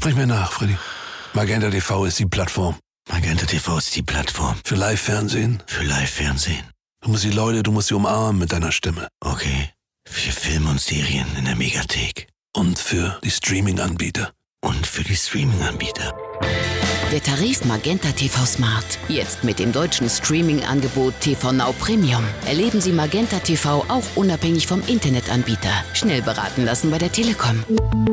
Sprich mir nach, Freddy. Magenta TV ist die Plattform. Magenta TV ist die Plattform. Für Live-Fernsehen. Für Live-Fernsehen. Du musst sie umarmen mit deiner Stimme. Okay. Für Filme und Serien in der Megathek. Und für die Streaming-Anbieter. Der Tarif Magenta TV Smart. Jetzt mit dem deutschen Streaming-Angebot TV Now Premium. Erleben Sie Magenta TV auch unabhängig vom Internetanbieter. Schnell beraten lassen bei der Telekom.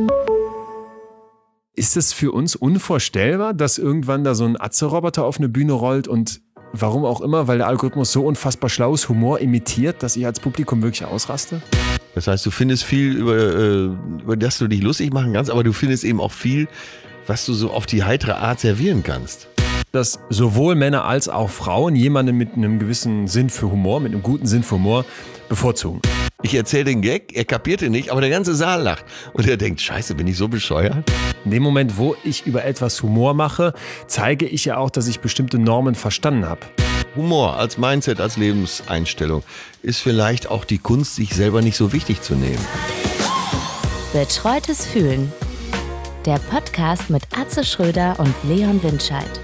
Ist es für uns unvorstellbar, dass irgendwann da so ein Atze-Roboter auf eine Bühne rollt und warum auch immer, weil der Algorithmus so unfassbar schlau ist, Humor imitiert, dass ich als Publikum wirklich ausraste? Das heißt, du findest viel, über das du dich lustig machen kannst, aber du findest eben auch viel, was du so auf die heitere Art servieren kannst. Dass sowohl Männer als auch Frauen jemanden mit einem gewissen Sinn für Humor, mit einem guten Sinn für Humor bevorzugen. Ich erzähle den Gag, er kapiert ihn nicht, aber der ganze Saal lacht. Und er denkt, scheiße, bin ich so bescheuert? In dem Moment, wo ich über etwas Humor mache, zeige ich ja auch, dass ich bestimmte Normen verstanden habe. Humor als Mindset, als Lebenseinstellung ist vielleicht auch die Kunst, sich selber nicht so wichtig zu nehmen. Betreutes Fühlen. Der Podcast mit Atze Schröder und Leon Windscheid.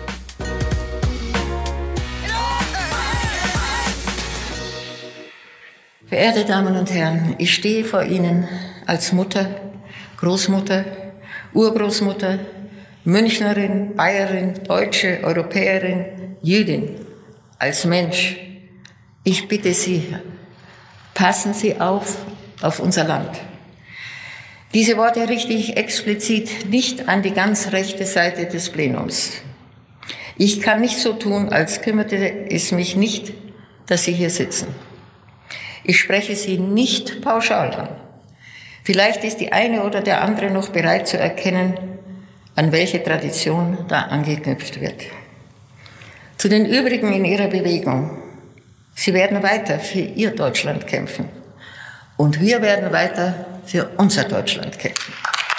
Verehrte Damen und Herren, ich stehe vor Ihnen als Mutter, Großmutter, Urgroßmutter, Münchnerin, Bayerin, Deutsche, Europäerin, Jüdin, als Mensch. Ich bitte Sie, passen Sie auf unser Land. Diese Worte richte ich explizit nicht an die ganz rechte Seite des Plenums. Ich kann nicht so tun, als kümmerte es mich nicht, dass Sie hier sitzen. Ich spreche Sie nicht pauschal an. Vielleicht ist die eine oder der andere noch bereit zu erkennen, an welche Tradition da angeknüpft wird. Zu den übrigen in Ihrer Bewegung. Sie werden weiter für Ihr Deutschland kämpfen. Und wir werden weiter für unser Deutschland kämpfen.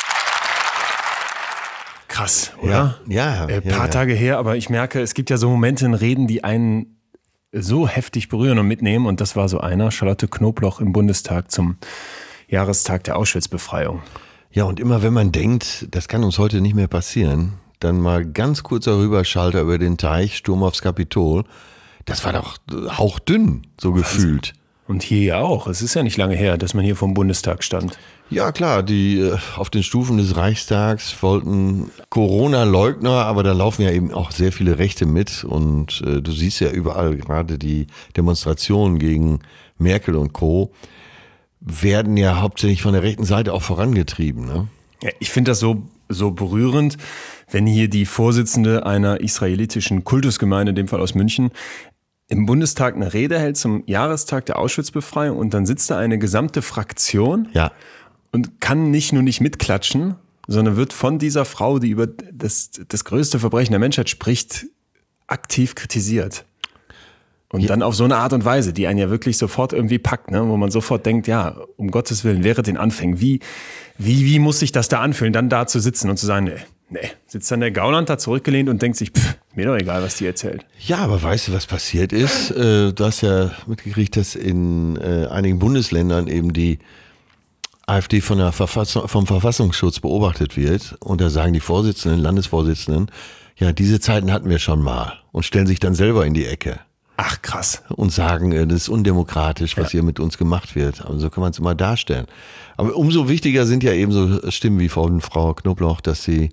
Krass, oder? Ja. Paar Tage her, aber ich merke, es gibt ja so Momente in Reden, die einen so heftig berühren und mitnehmen. Und das war so einer, Charlotte Knobloch im Bundestag zum Jahrestag der Auschwitz-Befreiung. Ja, und immer wenn man denkt, das kann uns heute nicht mehr passieren, dann mal ganz kurzer Rüberschalter über den Teich, Sturm aufs Kapitol. Das war doch hauchdünn, so gefühlt. Und hier ja auch. Es ist ja nicht lange her, dass man hier vom Bundestag stand. Ja klar, die auf den Stufen des Reichstags wollten Corona-Leugner, aber da laufen ja eben auch sehr viele Rechte mit und du siehst ja überall gerade die Demonstrationen gegen Merkel und Co. werden ja hauptsächlich von der rechten Seite auch vorangetrieben. Ne? Ja, ich finde das so berührend, wenn hier die Vorsitzende einer israelitischen Kultusgemeinde, in dem Fall aus München, im Bundestag eine Rede hält zum Jahrestag der Auschwitz-Befreiung und dann sitzt da eine gesamte Fraktion und kann nicht nur nicht mitklatschen, sondern wird von dieser Frau, die über das größte Verbrechen der Menschheit spricht, aktiv kritisiert. Und dann auf so eine Art und Weise, die einen ja wirklich sofort irgendwie packt, ne? Wo man sofort denkt, ja, um Gottes Willen, wäre den Anfängen, wie muss sich das da anfühlen, dann da zu sitzen und zu sagen, nee, sitzt dann der Gauland da zurückgelehnt und denkt sich, mir doch egal, was die erzählt. Ja, aber weißt du, was passiert ist? Du hast ja mitgekriegt, dass in einigen Bundesländern eben die AfD vom Verfassungsschutz beobachtet wird. Und da sagen die Landesvorsitzenden, ja, diese Zeiten hatten wir schon mal und stellen sich dann selber in die Ecke. Ach, krass. Und sagen, das ist undemokratisch, was hier mit uns gemacht wird. Aber so kann man es immer darstellen. Aber umso wichtiger sind ja eben so Stimmen wie von Frau Knobloch, dass sie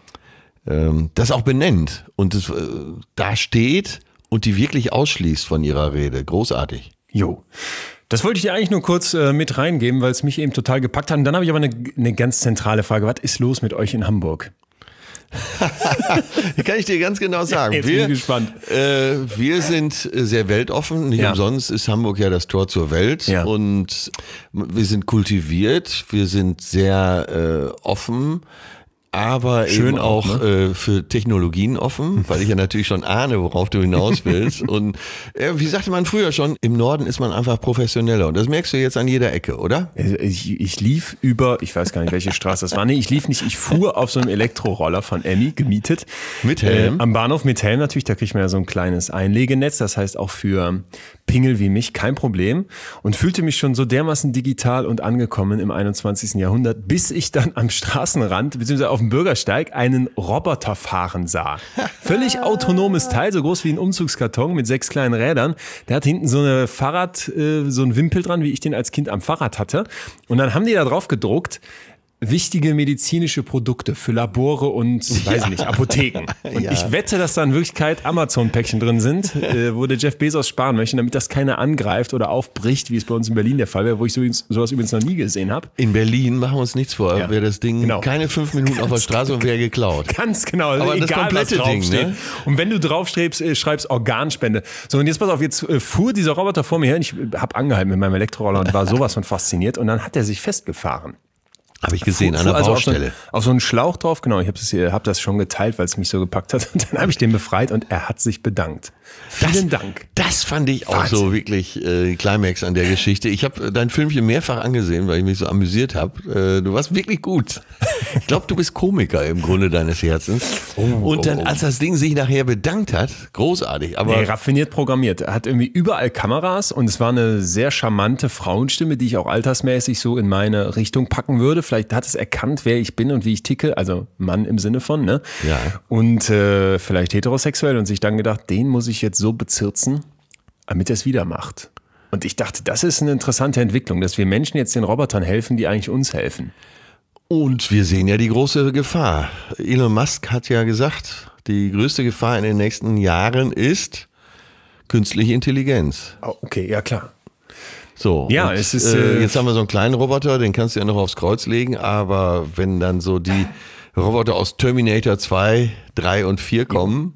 das auch benennt und es da steht und die wirklich ausschließt von ihrer Rede. Großartig. Jo. Das wollte ich dir eigentlich nur kurz mit reingeben, weil es mich eben total gepackt hat. Und dann habe ich aber eine ganz zentrale Frage. Was ist los mit euch in Hamburg? Kann ich dir ganz genau sagen. Jetzt bin ich gespannt. Wir sind sehr weltoffen. Nicht umsonst ist Hamburg ja das Tor zur Welt. Ja. Und wir sind kultiviert. Wir sind sehr offen. Aber schön eben auch für Technologien offen, weil ich ja natürlich schon ahne, worauf du hinaus willst. Und wie sagte man früher schon, im Norden ist man einfach professioneller. Und das merkst du jetzt an jeder Ecke, oder? Ich lief über, ich weiß gar nicht, welche Straße das war. Nee, ich lief nicht, ich fuhr auf so einem Elektroroller von Emmy, gemietet. Mit Helm? Am Bahnhof mit Helm natürlich, da kriegt man ja so ein kleines Einlegenetz. Das heißt auch für Pingel wie mich kein Problem. Und fühlte mich schon so dermaßen digital und angekommen im 21. Jahrhundert, bis ich dann am Straßenrand, beziehungsweise auf dem Bürgersteig einen Roboter fahren sah. Völlig autonomes Teil, so groß wie ein Umzugskarton mit 6 kleinen Rädern. Der hat hinten so eine so einen Wimpel dran, wie ich den als Kind am Fahrrad hatte. Und dann haben die da drauf gedruckt, wichtige medizinische Produkte für Labore und, weiß ich nicht, Apotheken. Und ich wette, dass da in Wirklichkeit Amazon-Päckchen drin sind, wo der Jeff Bezos sparen möchte, damit das keiner angreift oder aufbricht, wie es bei uns in Berlin der Fall wäre, wo ich sowas übrigens noch nie gesehen habe. In Berlin, machen wir uns nichts vor, wäre das Ding keine 5 Minuten auf der Straße und wäre geklaut. Ganz genau. Also aber egal, das komplette was draufsteht. Ding, ne? Und wenn du schreibst Organspende. So, und jetzt pass auf, jetzt fuhr dieser Roboter vor mir her und ich habe angehalten mit meinem Elektroroller und war sowas von fasziniert und dann hat er sich festgefahren. Habe ich gesehen, an der Baustelle. Auf so einen Schlauch drauf, genau. Ich hab das schon geteilt, weil es mich so gepackt hat. Und dann habe ich den befreit und er hat sich bedankt. Vielen Dank. Das fand ich auch so wirklich Climax an der Geschichte. Ich habe dein Filmchen mehrfach angesehen, weil ich mich so amüsiert habe. Du warst wirklich gut. Ich glaube, du bist Komiker im Grunde deines Herzens. Und dann, als das Ding sich nachher bedankt hat, großartig. Aber raffiniert programmiert. Er hat irgendwie überall Kameras und es war eine sehr charmante Frauenstimme, die ich auch altersmäßig so in meine Richtung packen würde. Vielleicht hat es erkannt, wer ich bin und wie ich ticke, also Mann im Sinne von, ne? Ja. Und vielleicht heterosexuell und sich dann gedacht, den muss ich jetzt so bezirzen, damit er es wieder macht. Und ich dachte, das ist eine interessante Entwicklung, dass wir Menschen jetzt den Robotern helfen, die eigentlich uns helfen. Und wir sehen ja die große Gefahr. Elon Musk hat ja gesagt, die größte Gefahr in den nächsten Jahren ist künstliche Intelligenz. Oh, okay, ja klar. So, ja, und, es ist. Jetzt haben wir so einen kleinen Roboter, den kannst du ja noch aufs Kreuz legen, aber wenn dann so die Roboter aus Terminator 2, 3 und 4 kommen.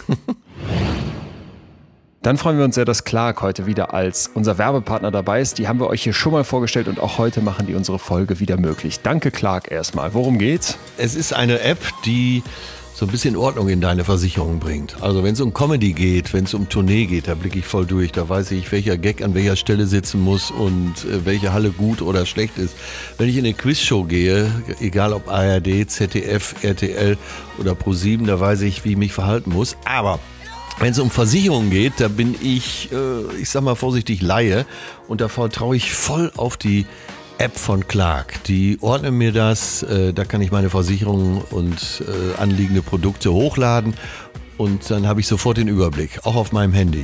Dann freuen wir uns sehr, dass Clark heute wieder als unser Werbepartner dabei ist. Die haben wir euch hier schon mal vorgestellt und auch heute machen die unsere Folge wieder möglich. Danke Clark erstmal. Worum geht's? Es ist eine App, die so ein bisschen Ordnung in deine Versicherung bringt. Also wenn es um Comedy geht, wenn es um Tournee geht, da blicke ich voll durch. Da weiß ich, welcher Gag an welcher Stelle sitzen muss und welche Halle gut oder schlecht ist. Wenn ich in eine Quizshow gehe, egal ob ARD, ZDF, RTL oder Pro7, da weiß ich, wie ich mich verhalten muss. Aber wenn es um Versicherungen geht, da bin ich sag mal vorsichtig Laie und da vertraue ich voll auf die App von Clark. Die ordnen mir das, da kann ich meine Versicherungen und anliegende Produkte hochladen und dann habe ich sofort den Überblick, auch auf meinem Handy.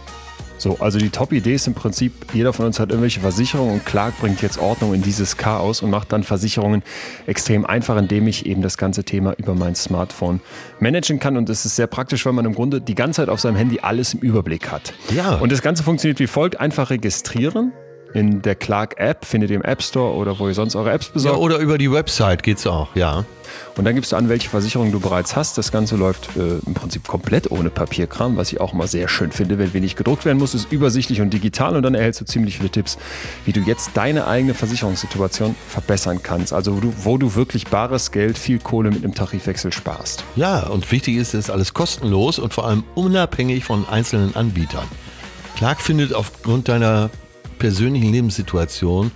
So, also die Top-Idee ist im Prinzip, jeder von uns hat irgendwelche Versicherungen und Clark bringt jetzt Ordnung in dieses Chaos und macht dann Versicherungen extrem einfach, indem ich eben das ganze Thema über mein Smartphone managen kann und es ist sehr praktisch, weil man im Grunde die ganze Zeit auf seinem Handy alles im Überblick hat. Ja. Und das Ganze funktioniert wie folgt, einfach registrieren. In der Clark-App, findet ihr im App Store oder wo ihr sonst eure Apps besorgt. Ja, oder über die Website geht's auch, ja. Und dann gibst du an, welche Versicherung du bereits hast. Das Ganze läuft im Prinzip komplett ohne Papierkram, was ich auch immer sehr schön finde, wenn wenig gedruckt werden muss. Ist übersichtlich und digital und dann erhältst du ziemlich viele Tipps, wie du jetzt deine eigene Versicherungssituation verbessern kannst. Also wo du wirklich bares Geld, viel Kohle mit einem Tarifwechsel sparst. Ja, und wichtig ist, es ist alles kostenlos und vor allem unabhängig von einzelnen Anbietern. Clark findet aufgrund deiner persönlichen Lebenssituation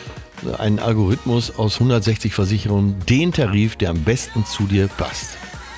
einen Algorithmus aus 160 Versicherungen, den Tarif, der am besten zu dir passt.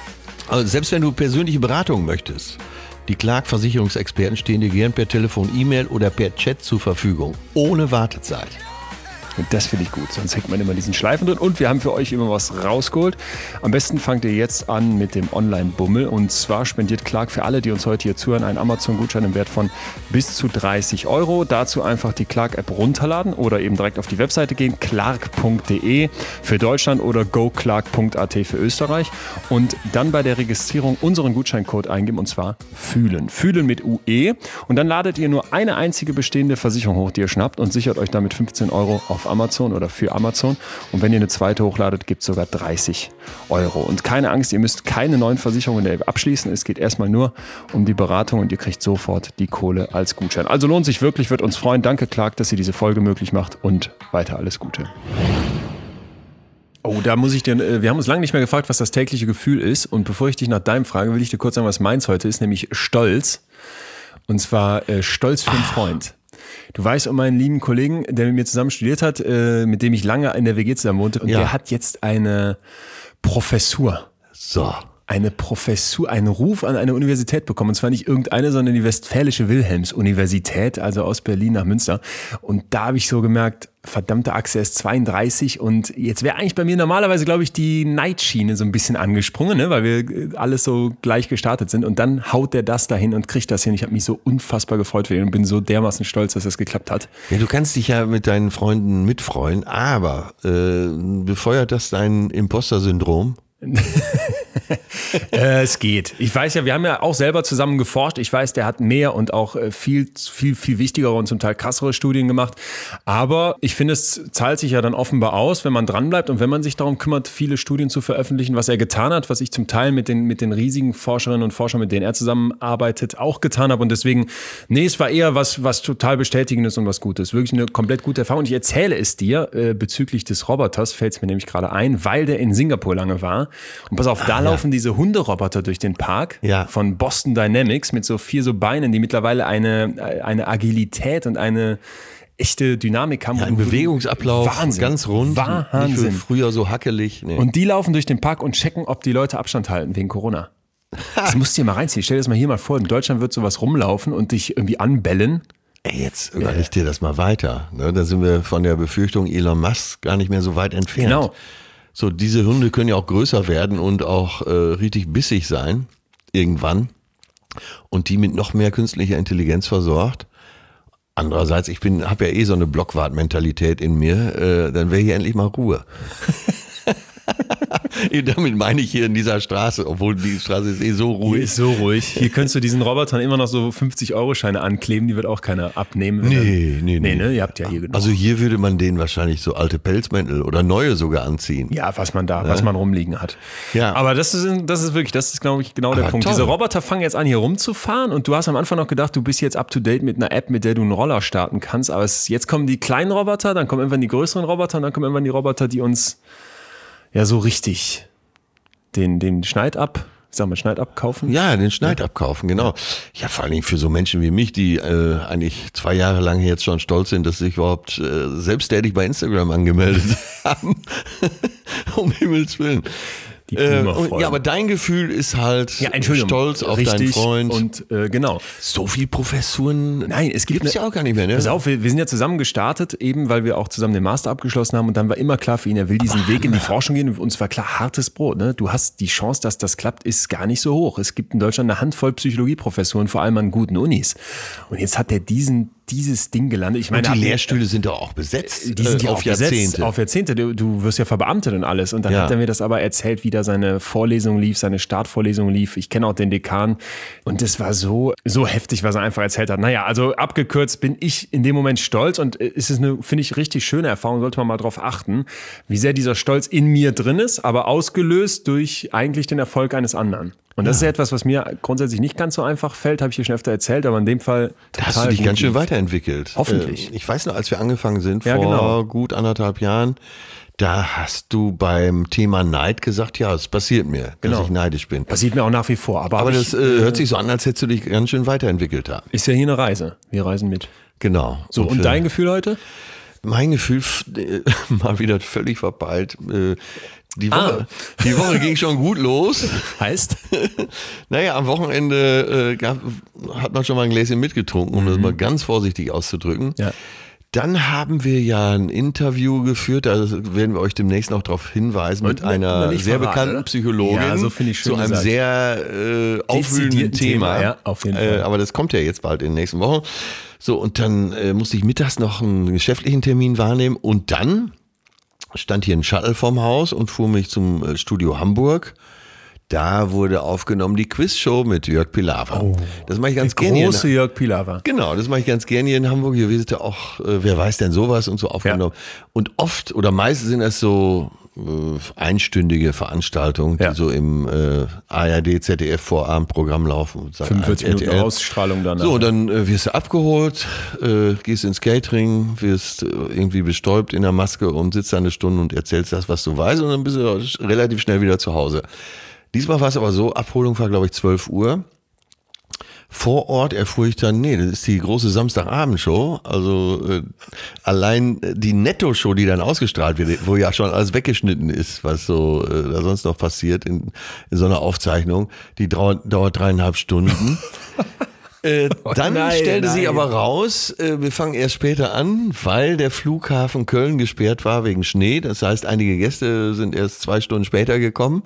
Also selbst wenn du persönliche Beratung möchtest, die Clark-Versicherungsexperten stehen dir gern per Telefon, E-Mail oder per Chat zur Verfügung, ohne Wartezeit. Und das finde ich gut, sonst hängt man immer diesen Schleifen drin. Und wir haben für euch immer was rausgeholt. Am besten fangt ihr jetzt an mit dem Online-Bummel. Und zwar spendiert Clark für alle, die uns heute hier zuhören, einen Amazon-Gutschein im Wert von bis zu 30 €. Dazu einfach die Clark-App runterladen oder eben direkt auf die Webseite gehen, clark.de für Deutschland oder goclark.at für Österreich. Und dann bei der Registrierung unseren Gutscheincode eingeben, und zwar FÜHLEN. FÜHLEN mit UE. Und dann ladet ihr nur eine einzige bestehende Versicherung hoch, die ihr schnappt und sichert euch damit 15 € auf Amazon oder für Amazon. Und wenn ihr eine zweite hochladet, gibt es sogar 30 €. Und keine Angst, ihr müsst keine neuen Versicherungen in der App abschließen. Es geht erstmal nur um die Beratung und ihr kriegt sofort die Kohle als Gutschein. Also lohnt sich wirklich, wird uns freuen. Danke Clark, dass ihr diese Folge möglich macht und weiter alles Gute. Oh, da muss ich dir, wir haben uns lange nicht mehr gefragt, was das tägliche Gefühl ist. Und bevor ich dich nach deinem frage, will ich dir kurz sagen, was meins heute ist, nämlich Stolz. Und zwar Stolz für einen Freund. Du weißt um meinen lieben Kollegen, der mit mir zusammen studiert hat, mit dem ich lange in der WG zusammen wohnte. Und der hat jetzt eine Professur. So. Eine Professur, einen Ruf an eine Universität bekommen. Und zwar nicht irgendeine, sondern die Westfälische Wilhelms-Universität, also aus Berlin nach Münster. Und da habe ich so gemerkt, verdammte Achse, er ist 32 und jetzt wäre eigentlich bei mir normalerweise, glaube ich, die Neidsschiene so ein bisschen angesprungen, ne? Weil wir alles so gleich gestartet sind und dann haut der das dahin und kriegt das hin. Ich habe mich so unfassbar gefreut für ihn und bin so dermaßen stolz, dass das geklappt hat. Ja, du kannst dich ja mit deinen Freunden mitfreuen, aber befeuert das dein Imposter-Syndrom? Es geht. Ich weiß ja, wir haben ja auch selber zusammen geforscht. Ich weiß, der hat mehr und auch viel wichtigere und zum Teil krassere Studien gemacht. Aber ich finde, es zahlt sich ja dann offenbar aus, wenn man dranbleibt und wenn man sich darum kümmert, viele Studien zu veröffentlichen, was er getan hat, was ich zum Teil mit den riesigen Forscherinnen und Forschern, mit denen er zusammenarbeitet, auch getan habe. Und deswegen, es war eher was total Bestätigendes und was Gutes. Wirklich eine komplett gute Erfahrung. Und ich erzähle es dir bezüglich des Roboters, fällt es mir nämlich gerade ein, weil der in Singapur lange war. Und pass auf, da laufen diese Hunderoboter durch den Park von Boston Dynamics mit so 4 Beinen, die mittlerweile eine Agilität und eine echte Dynamik haben. Ja, ein Bewegungsablauf, Wahnsinn. Ganz rund. Wahnsinn. Nicht wie früher so hackelig. Nee. Und die laufen durch den Park und checken, ob die Leute Abstand halten wegen Corona. Das musst du dir mal reinziehen. Stell dir das mal hier mal vor, in Deutschland wird sowas rumlaufen und dich irgendwie anbellen. Ey, jetzt überleg dir das mal weiter. Ne? Da sind wir von der Befürchtung Elon Musk gar nicht mehr so weit entfernt. Genau. So, diese Hunde können ja auch größer werden und auch richtig bissig sein, irgendwann. Und die mit noch mehr künstlicher Intelligenz versorgt. Andererseits, habe ja so eine Blockwart-Mentalität in mir, dann wäre hier endlich mal Ruhe. Damit meine ich hier in dieser Straße, obwohl die Straße ist so ruhig. Hier ist so ruhig. Hier könntest du diesen Robotern immer noch so 50-Euro-Scheine ankleben, die wird auch keiner abnehmen. Nee. Ne? Ihr habt ja hier genug. Also hier würde man denen wahrscheinlich so alte Pelzmäntel oder neue sogar anziehen. Ja, was man rumliegen hat. Ja. Aber das ist, glaube ich, genau der Punkt. Toll. Diese Roboter fangen jetzt an, hier rumzufahren und du hast am Anfang noch gedacht, du bist jetzt up to date mit einer App, mit der du einen Roller starten kannst. Aber jetzt kommen die kleinen Roboter, dann kommen irgendwann die größeren Roboter und dann kommen irgendwann die Roboter, die uns ja so richtig den Schneid abkaufen. Ja, den Schneid abkaufen, genau. Ja, vor allen Dingen für so Menschen wie mich, die eigentlich 2 Jahre lang jetzt schon stolz sind, dass sie sich überhaupt selbsttätig bei Instagram angemeldet haben. Um Himmels Willen. Ja, aber dein Gefühl ist halt stolz auf deinen Freund. Und genau. So viel Professuren. Nein, es gibt's ja auch gar nicht mehr. Ne? Pass auf, wir sind ja zusammen gestartet, eben weil wir auch zusammen den Master abgeschlossen haben und dann war immer klar für ihn, er will diesen Weg in die Forschung gehen und uns war klar, hartes Brot. Ne? Du hast die Chance, dass das klappt, ist gar nicht so hoch. Es gibt in Deutschland eine Handvoll Psychologieprofessoren, vor allem an guten Unis. Und jetzt hat er dieses Ding gelandet. Ich meine, und die Lehrstühle sind doch auch besetzt. Die sind ja auf Jahrzehnte. Besetzt, auf Jahrzehnte. Du wirst ja verbeamtet und alles. Und dann hat er mir das aber erzählt, wie da seine Vorlesung lief, seine Startvorlesung lief. Ich kenne auch den Dekan. Und das war so heftig, was er einfach erzählt hat. Naja, also abgekürzt bin ich in dem Moment stolz und es ist eine, finde ich, richtig schöne Erfahrung. Sollte man mal drauf achten, wie sehr dieser Stolz in mir drin ist, aber ausgelöst durch eigentlich den Erfolg eines anderen. Und das ist ja etwas, was mir grundsätzlich nicht ganz so einfach fällt, habe ich hier schon öfter erzählt, aber in dem Fall total. Da hast du dich ganz schön weiterentwickelt. Hoffentlich. Ich weiß noch, als wir angefangen sind, vor gut 1,5 Jahren, da hast du beim Thema Neid gesagt, ja, es passiert mir, dass ich neidisch bin. Passiert mir auch nach wie vor. Aber das hört sich so an, als hättest du dich ganz schön weiterentwickelt da. Ist ja hier eine Reise. Wir reisen mit. Genau. So, und dein Gefühl heute? Mein Gefühl, mal wieder völlig verpeilt. Die Woche ging schon gut los. Heißt? Naja, am Wochenende hat man schon mal ein Gläschen mitgetrunken, um das mal ganz vorsichtig auszudrücken. Ja. Dann haben wir ja ein Interview geführt, da werden wir euch demnächst noch darauf hinweisen, mit einer sehr bekannten Psychologin, ja, so finde ich schön zu einem sehr aufwühlenden Thema. Ja, auf jeden Fall. Aber das kommt ja jetzt bald in den nächsten Wochen. So, und dann musste ich mittags noch einen geschäftlichen Termin wahrnehmen und dann stand hier ein Shuttle vorm Haus und fuhr mich zum Studio Hamburg. Da wurde aufgenommen die Quizshow mit Jörg Pilawa. Oh, das mache ich ganz gerne. Große Jörg Pilawa. Genau, das mache ich ganz gerne hier in Hamburg. Hier wird ja auch, wer weiß denn sowas und so aufgenommen. Ja. Und oft oder meistens sind das so einstündige Veranstaltungen, die so im ARD, ZDF Vorabendprogramm laufen. 45 Minuten Ausstrahlung danach. So, dann wirst du abgeholt, gehst ins Catering, wirst irgendwie bestäubt in der Maske und sitzt da eine Stunde und erzählst das, was du weißt und dann bist du relativ schnell wieder zu Hause. Diesmal war es aber so, Abholung war glaube ich 12 Uhr. Vor Ort erfuhr ich dann, nee, das ist die große Samstagabendshow, also allein die Netto-Show, die dann ausgestrahlt wird, wo ja schon alles weggeschnitten ist, was so da sonst noch passiert in so einer Aufzeichnung, die dauert 3,5 Stunden. Dann stellte sie aber raus, wir fangen erst später an, weil der Flughafen Köln gesperrt war wegen Schnee. Das heißt, einige Gäste sind erst 2 Stunden später gekommen.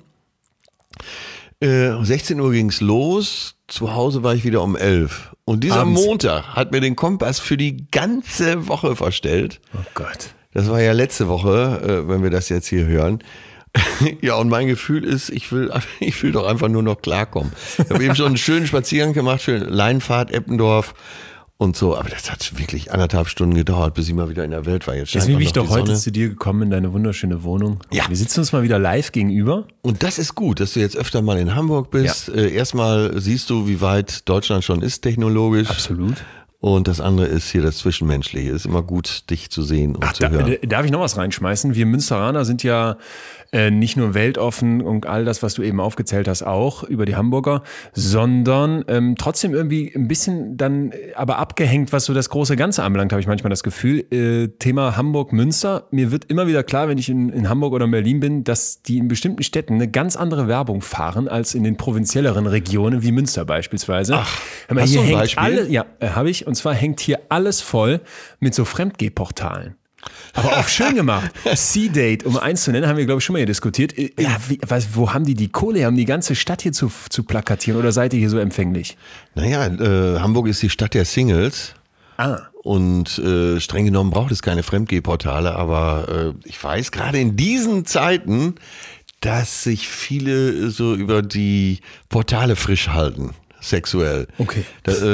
16 Uhr ging's los, zu Hause war ich wieder um 11. Und dieser Abends. Montag hat mir den Kompass für die ganze Woche verstellt. Oh Gott. Das war ja letzte Woche, wenn wir das jetzt hier hören. Ja, und mein Gefühl ist, ich will doch einfach nur noch klarkommen. Ich habe eben schon einen schönen Spaziergang gemacht, schön Leinfahrt, Eppendorf und so. Aber das hat wirklich 1,5 Stunden gedauert, bis ich mal wieder in der Welt war. Jetzt Deswegen bin ich noch doch die heute Sonne. zu dir gekommen in deine wunderschöne Wohnung. Ja. Wir sitzen uns mal wieder live gegenüber. Und das ist gut, dass du jetzt öfter mal in Hamburg bist. Ja. Erstmal siehst du, wie weit Deutschland schon ist technologisch. Absolut. Und das andere ist hier das Zwischenmenschliche. Ist immer gut, dich zu sehen und zu hören. Darf ich noch was reinschmeißen? Wir Münsteraner sind ja nicht nur weltoffen und all das, was du eben aufgezählt hast, auch über die Hamburger, sondern trotzdem irgendwie ein bisschen dann aber abgehängt, was so das große Ganze anbelangt, habe ich manchmal das Gefühl. Thema Hamburg-Münster. Mir wird immer wieder klar, wenn ich in Hamburg oder in Berlin bin, dass die in bestimmten Städten eine ganz andere Werbung fahren als in den provinzielleren Regionen wie Münster beispielsweise. Ach, Aber hast hier du ein hängt Beispiel? alle, ja, habe ich. Und zwar hängt hier alles voll mit so Fremdgehportalen. Aber auch schön gemacht. C-Date, um eins zu nennen, haben wir, glaube ich, schon mal hier diskutiert. Wo haben die Kohle? Haben die ganze Stadt hier zu plakatieren oder seid ihr hier so empfänglich? Naja, Hamburg ist die Stadt der Singles. Und streng genommen braucht es keine Fremdgehportale, aber ich weiß gerade in diesen Zeiten, dass sich viele so über die Portale frisch halten. Sexuell. Okay.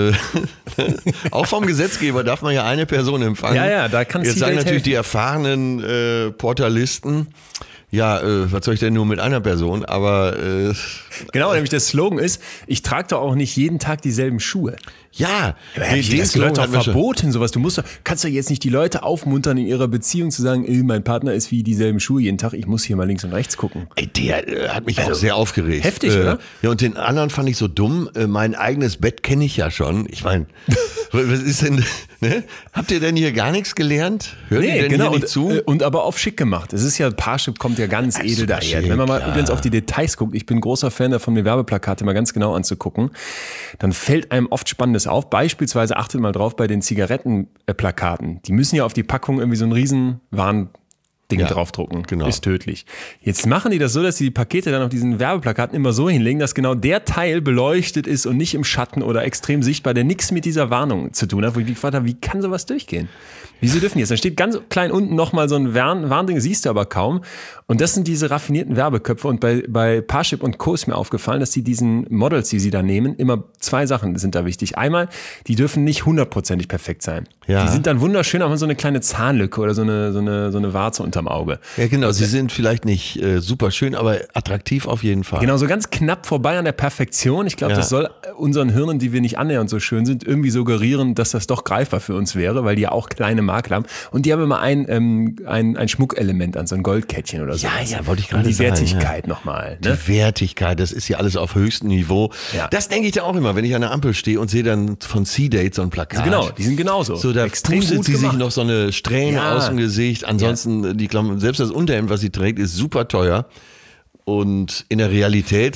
Auch vom Gesetzgeber darf man ja eine Person empfangen. Ja, da kann Jetzt sagen C-Date natürlich helfen. die erfahrenen Portalisten, ja, was soll ich denn nur mit einer Person, aber Genau, nämlich der Slogan ist, ich trage doch auch nicht jeden Tag dieselben Schuhe. ja, Das gehört doch verboten, sowas. Kannst doch jetzt nicht die Leute aufmuntern in ihrer Beziehung zu sagen, mein Partner ist wie dieselben Schuhe jeden Tag, ich muss hier mal links und rechts gucken. Ey, der hat mich auch sehr aufgeregt. heftig, oder? Ja, und den anderen fand ich so dumm. Mein eigenes Bett kenne ich ja schon. Ich meine, was ist denn, ne? Habt ihr denn hier gar nichts gelernt? Hört ihr denn hier nicht zu? Und aber auf schick gemacht. Es ist ja, Parship kommt ja ganz edel super daher. schick, Wenn man mal klar. übrigens auf die Details guckt, ich bin großer Fan davon, mir Werbeplakate mal ganz genau anzugucken, dann fällt einem oft Spannendes auf. Beispielsweise achtet mal drauf bei den Zigarettenplakaten. Die müssen ja auf die Packung irgendwie so einen riesen Warnding draufdrucken. genau. Ist tödlich. Jetzt machen die das so, dass sie die Pakete dann auf diesen Werbeplakaten immer so hinlegen, dass genau der Teil beleuchtet ist und nicht im Schatten oder extrem sichtbar, der nichts mit dieser Warnung zu tun hat, wo ich mich gefragt habe, wie kann sowas durchgehen? Wieso dürfen die jetzt? Dann steht ganz klein unten nochmal so ein Warnding, siehst du aber kaum. Und das sind diese raffinierten Werbeköpfe. Und bei Parship und Co. ist mir aufgefallen, dass die diesen Models, die sie da nehmen, immer 2 Sachen sind da wichtig. Einmal, die dürfen nicht 100%ig perfekt sein. Ja. Die sind dann wunderschön, aber so eine kleine Zahnlücke oder so eine Warze unterm Auge. Ja, genau. Sie sind vielleicht nicht super schön, aber attraktiv auf jeden Fall. Genau, so ganz knapp vorbei an der Perfektion. Ich glaube, Ja. das soll unseren Hirnen, die wir nicht annähernd so schön sind, irgendwie suggerieren, dass das doch greifbar für uns wäre, weil die ja auch kleine Makel haben. Und die haben immer ein Schmuckelement an, so ein Goldkettchen oder so. Ja, wollte ich gerade die sagen, Wertigkeit nochmal. Ne? Die Wertigkeit, das ist ja alles auf höchstem Niveau. Ja. Das denke ich da auch immer, wenn ich an der Ampel stehe und sehe dann von C-Date so ein Plakat. Genau, die sind genauso. So, da extrem pustet gut sie sich gemacht. noch so eine Strähne Ja. aus dem Gesicht. Ansonsten, die Klamotten, selbst das Unterhemd, was sie trägt, ist super teuer. Und in der Realität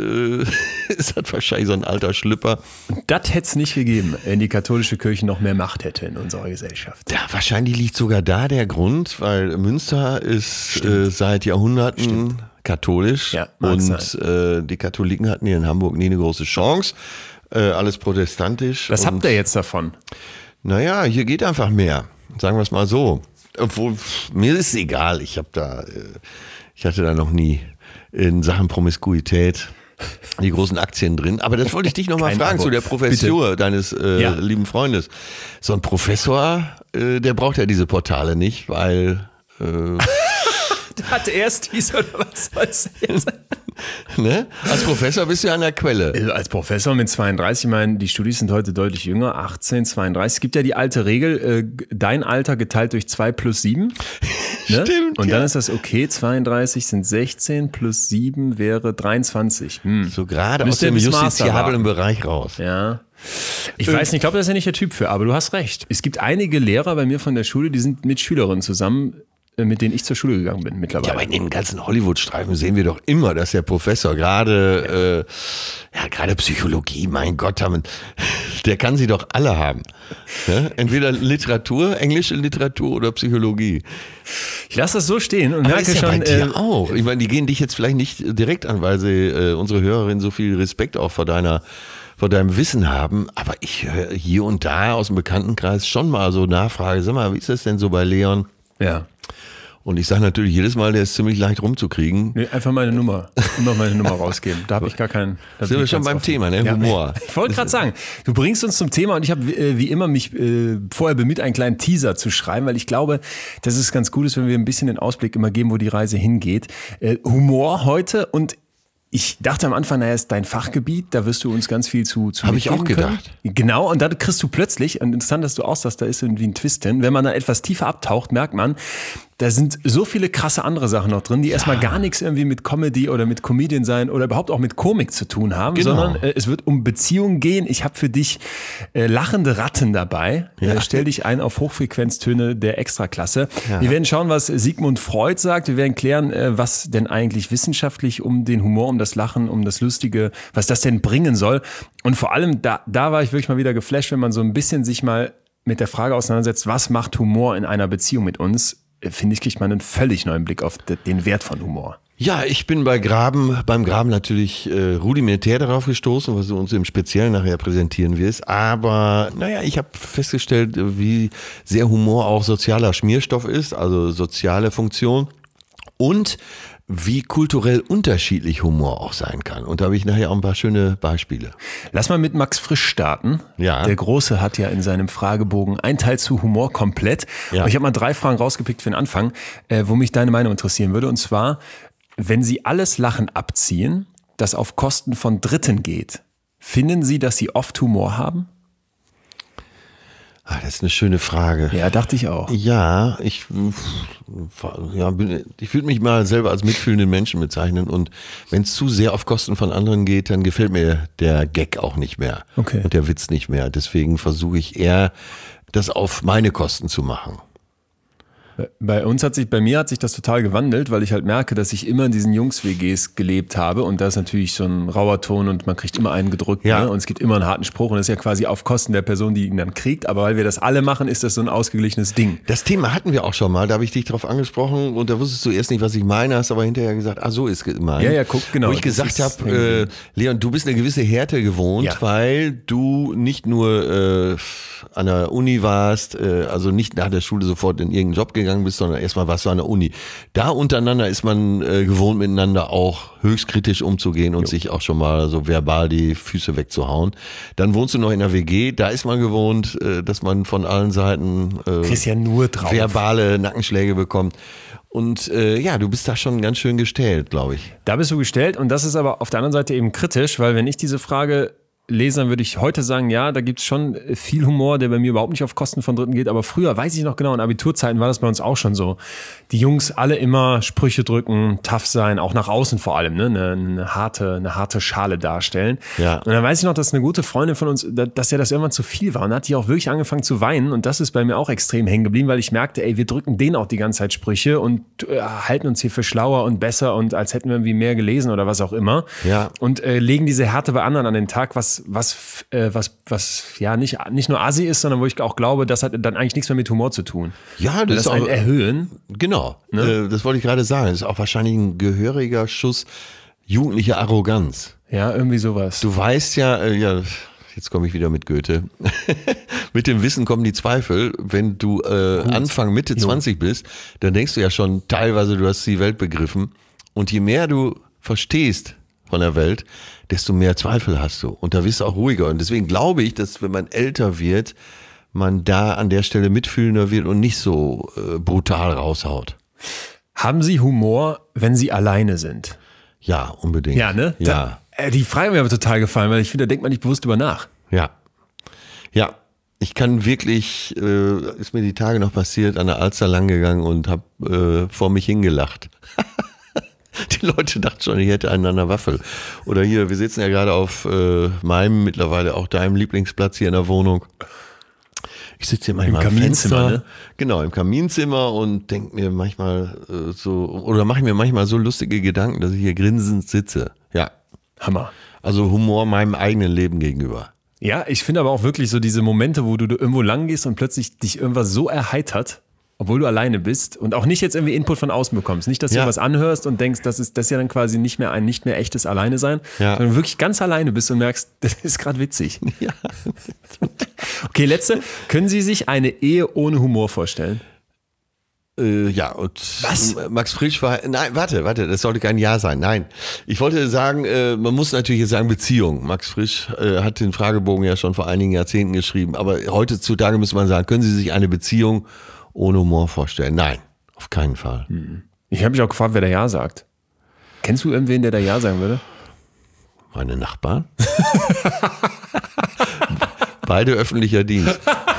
ist das wahrscheinlich so ein alter Schlüpper. Das hätte es nicht gegeben, wenn die katholische Kirche noch mehr Macht hätte in unserer Gesellschaft. Ja, wahrscheinlich liegt sogar da der Grund, weil Münster ist seit Jahrhunderten katholisch. Ja, mag und die Katholiken hatten hier in Hamburg nie eine große Chance. Alles protestantisch. Was und, habt ihr jetzt davon? Naja, hier geht einfach mehr. Sagen wir es mal so. Obwohl, mir ist es egal. Ich hatte da noch nie in Sachen Promiskuität die großen Aktien drin. Aber das wollte ich dich nochmal Kein fragen Abo. zu der Professur Bitte. deines Ja. lieben Freundes. So ein Professor, der braucht ja diese Portale nicht, weil Hat er es dies oder was soll's jetzt? ne? Als Professor bist du ja an der Quelle. Als Professor mit 32, ich meine, die Studis sind heute deutlich jünger, 18, 32. Es gibt ja die alte Regel, dein Alter geteilt durch 2 plus 7. Ne? Stimmt, Und dann ja. ist das okay, 32 sind 16 plus 7 wäre 23. So gerade aus Müsste dem bis Master justiziablen warten. Bereich raus. Ja. Ich weiß nicht, ich glaube, das ist ja nicht der Typ für, aber du hast recht. Es gibt einige Lehrer bei mir von der Schule, die sind mit Schülerinnen zusammen, mit denen ich zur Schule gegangen bin Ja, mittlerweile. aber in den ganzen Hollywood-Streifen sehen wir doch immer, dass der Professor gerade Psychologie, mein Gott, Der kann sie doch alle haben. Ja? Entweder Literatur, englische Literatur oder Psychologie. Ich lasse das so stehen und Aber merke ist ja schon. bei dir auch. Ich meine, die gehen dich jetzt vielleicht nicht direkt an, weil sie unsere Hörerin so viel Respekt auch vor deinem Wissen haben. Aber ich höre hier und da aus dem Bekanntenkreis schon mal so Nachfrage. Sag mal, wie ist das denn so bei Leon? Ja. Und ich sage natürlich jedes Mal, der ist ziemlich leicht rumzukriegen. Nee, einfach meine Nummer. Immer meine Nummer rausgeben. Da habe ich gar keinen. Sind wir schon beim Thema, ne? Ja. Humor. Ich wollte gerade sagen, du bringst uns zum Thema und ich habe wie immer mich vorher bemüht, einen kleinen Teaser zu schreiben, weil ich glaube, dass es ganz gut ist, wenn wir ein bisschen den Ausblick immer geben, wo die Reise hingeht. Humor heute und ich dachte am Anfang, naja, ist dein Fachgebiet, da wirst du uns ganz viel zu Habe ich auch gedacht. Können. Genau, und dann kriegst du plötzlich, und interessant, dass du auch sagst, da ist irgendwie ein Twist hin, wenn man da etwas tiefer abtaucht, merkt man, da sind so viele krasse andere Sachen noch drin, die erstmal gar nichts irgendwie mit Comedy oder mit Comedian sein oder überhaupt auch mit Komik zu tun haben, Genau. sondern es wird um Beziehungen gehen. Ich habe für dich lachende Ratten dabei. Stell dich ein auf Hochfrequenztöne der Extraklasse. Ja. Wir werden schauen, was Sigmund Freud sagt. Wir werden klären, was denn eigentlich wissenschaftlich um den Humor, um das Lachen, um das Lustige, was das denn bringen soll. Und vor allem, da war ich wirklich mal wieder geflasht, wenn man so ein bisschen sich mal mit der Frage auseinandersetzt, was macht Humor in einer Beziehung mit uns? Finde ich, kriegt man einen völlig neuen Blick auf den Wert von Humor. Ja, ich bin beim Graben natürlich rudimentär darauf gestoßen, was du uns im Speziellen nachher präsentieren wirst. Aber naja, ich habe festgestellt, wie sehr Humor auch sozialer Schmierstoff ist, also soziale Funktion. Und wie kulturell unterschiedlich Humor auch sein kann. Und da habe ich nachher auch ein paar schöne Beispiele. Lass mal mit Max Frisch starten. Ja. Der Große hat ja in seinem Fragebogen einen Teil zu Humor komplett. Ja. Ich habe mal 3 Fragen rausgepickt für den Anfang, wo mich deine Meinung interessieren würde. Und zwar, wenn Sie alles Lachen abziehen, das auf Kosten von Dritten geht, finden Sie, dass Sie oft Humor haben? Das ist eine schöne Frage. Ja, dachte ich auch. Ja, ich würde mich mal selber als mitfühlenden Menschen bezeichnen und wenn es zu sehr auf Kosten von anderen geht, dann gefällt mir der Gag auch nicht mehr und der Witz nicht mehr. Deswegen versuche ich eher, das auf meine Kosten zu machen. Bei mir hat sich das total gewandelt, weil ich halt merke, dass ich immer in diesen Jungs-WGs gelebt habe und da ist natürlich so ein rauer Ton und man kriegt immer einen gedrückt, ne? Und es gibt immer einen harten Spruch und das ist ja quasi auf Kosten der Person, die ihn dann kriegt, aber weil wir das alle machen, ist das so ein ausgeglichenes Ding. Das Thema hatten wir auch schon mal, da habe ich dich drauf angesprochen und da wusstest du erst nicht, was ich meine, hast aber hinterher gesagt, so ist es gemeint. Ja, guck, genau. Wo ich gesagt habe, Leon, du bist eine gewisse Härte gewohnt, weil du nicht nur an der Uni warst, also nicht nach der Schule sofort in irgendeinen Job gegangen bist, sondern erstmal warst du an der Uni. Da untereinander ist man gewohnt, miteinander auch höchst kritisch umzugehen und sich auch schon mal so verbal die Füße wegzuhauen. Dann wohnst du noch in der WG, da ist man gewohnt, dass man von allen Seiten ja nur drauf. Verbale Nackenschläge bekommt. Und du bist da schon ganz schön gestellt, glaube ich. Da bist du gestellt und das ist aber auf der anderen Seite eben kritisch, weil wenn ich diese Frage lese, dann würde ich heute sagen, ja, da gibt's schon viel Humor, der bei mir überhaupt nicht auf Kosten von Dritten geht, aber früher, weiß ich noch genau, in Abiturzeiten war das bei uns auch schon so. Die Jungs alle immer Sprüche drücken, tough sein, auch nach außen vor allem, ne, eine harte Schale darstellen. Ja. Und dann weiß ich noch, dass eine gute Freundin von uns, dass ja das irgendwann zu viel war und dann hat die auch wirklich angefangen zu weinen und das ist bei mir auch extrem hängen geblieben, weil ich merkte, wir drücken denen auch die ganze Zeit Sprüche und halten uns hier für schlauer und besser und als hätten wir irgendwie mehr gelesen oder was auch immer. Ja. Und legen diese Härte bei anderen an den Tag, was ja nicht nur assi ist, sondern wo ich auch glaube, das hat dann eigentlich nichts mehr mit Humor zu tun. Ja, das ist auch ein Erhöhen. Genau, ne? Das wollte ich gerade sagen. Das ist auch wahrscheinlich ein gehöriger Schuss jugendlicher Arroganz. Ja, irgendwie sowas. Du weißt ja, jetzt komme ich wieder mit Goethe. Mit dem Wissen kommen die Zweifel. Wenn du Anfang, Mitte 20 bist, dann denkst du ja schon teilweise, du hast die Welt begriffen. Und je mehr du verstehst von der Welt, desto mehr Zweifel hast du. Und da wirst du auch ruhiger. Und deswegen glaube ich, dass wenn man älter wird, man da an der Stelle mitfühlender wird und nicht so brutal raushaut. Haben Sie Humor, wenn Sie alleine sind? Ja, unbedingt. Ja, ne? Ja. Die Frage hat mir aber total gefallen, weil ich finde, da denkt man nicht bewusst drüber nach. Ja. Ich kann wirklich, ist mir die Tage noch passiert, an der Alster lang gegangen und habe vor mich hingelacht. Die Leute dachten schon, ich hätte einen an der Waffel. Oder hier, wir sitzen ja gerade auf meinem, mittlerweile auch deinem Lieblingsplatz hier in der Wohnung. Ich sitze hier manchmal im Kaminzimmer, Fenster, ne? Genau, im Kaminzimmer und denke mir manchmal mache ich mir manchmal so lustige Gedanken, dass ich hier grinsend sitze. Ja. Hammer. Also Humor meinem eigenen Leben gegenüber. Ja, ich finde aber auch wirklich so diese Momente, wo du irgendwo lang gehst und plötzlich dich irgendwas so erheitert, obwohl du alleine bist und auch nicht jetzt irgendwie Input von außen bekommst. Nicht, dass du was anhörst und denkst, das ist ja dann quasi nicht mehr echtes Alleine-Sein, sondern du wirklich ganz alleine bist und merkst, das ist gerade witzig. Ja. Okay, letzte. Können Sie sich eine Ehe ohne Humor vorstellen? Ja, und was? Max Frisch war, nein, warte, das sollte kein Ja sein, nein. Ich wollte sagen, man muss natürlich jetzt sagen Beziehung. Max Frisch hat den Fragebogen ja schon vor einigen Jahrzehnten geschrieben, aber heutzutage muss man sagen, können Sie sich eine Beziehung ohne Humor vorstellen? Nein, auf keinen Fall. Ich habe mich auch gefragt, wer da Ja sagt. Kennst du irgendwen, der da Ja sagen würde? Meine Nachbarn. Beide öffentlicher Dienst.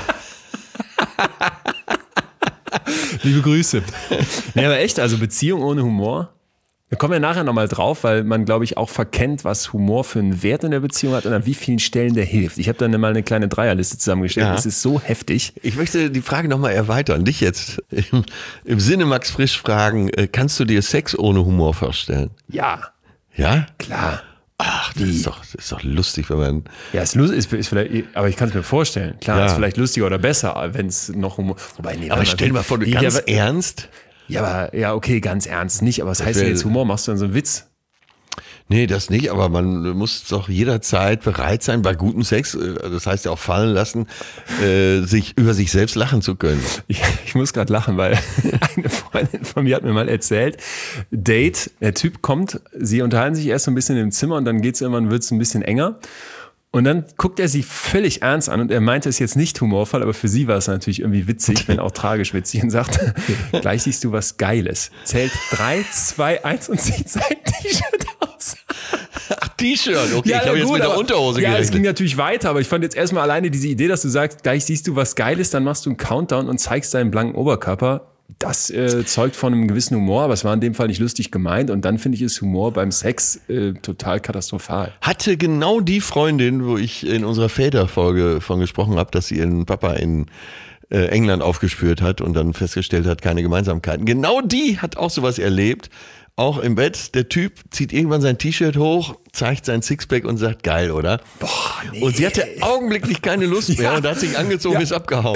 Liebe Grüße. Nee, aber echt, also Beziehung ohne Humor. Da kommen wir nachher nochmal drauf, weil man, glaube ich, auch verkennt, was Humor für einen Wert in der Beziehung hat und an wie vielen Stellen der hilft. Ich habe dann mal eine kleine Dreierliste zusammengestellt. Das ist so heftig. Ich möchte die Frage nochmal erweitern. Dich jetzt im Sinne Max Frisch fragen, kannst du dir Sex ohne Humor vorstellen? Ja. Ja? Klar. Ach, das ist doch lustig, wenn man... Ja, ist vielleicht, aber ich kann es mir vorstellen. Klar, ist vielleicht lustiger oder besser, wenn es noch Humor... Wobei, nee, aber stell dir mal vor, du ganz ernst... Ja, okay, ganz ernst nicht. Aber was heißt denn jetzt Humor? Machst du dann so einen Witz? Nee, das nicht, aber man muss doch jederzeit bereit sein, bei gutem Sex, das heißt ja auch fallen lassen, sich über sich selbst lachen zu können. Ich muss gerade lachen, weil eine Freundin von mir hat mir mal erzählt, Date, der Typ kommt, sie unterhalten sich erst so ein bisschen im Zimmer und dann wird es ein bisschen enger. Und dann guckt er sie völlig ernst an und er meinte es jetzt nicht humorvoll, aber für sie war es natürlich irgendwie witzig, wenn auch tragisch witzig und sagt, gleich siehst du was Geiles. Zählt 3, 2, 1 und zieht sein T-Shirt aus. Ach, T-Shirt, okay, ja, ich habe jetzt mit der Unterhose gerechnet. Ja, es ging natürlich weiter, aber ich fand jetzt erstmal alleine diese Idee, dass du sagst, gleich siehst du was Geiles, dann machst du einen Countdown und zeigst deinen blanken Oberkörper. Das zeugt von einem gewissen Humor, aber es war in dem Fall nicht lustig gemeint. Und dann finde ich, ist Humor beim Sex total katastrophal. Hatte genau die Freundin, wo ich in unserer Väter-Folge von gesprochen habe, dass sie ihren Papa in England aufgespürt hat und dann festgestellt hat, keine Gemeinsamkeiten. Genau die hat auch sowas erlebt. Auch im Bett, der Typ zieht irgendwann sein T-Shirt hoch, zeigt sein Sixpack und sagt, geil, oder? Boah, nee. Und sie hatte augenblicklich keine Lust mehr und hat sich angezogen, ist abgehauen.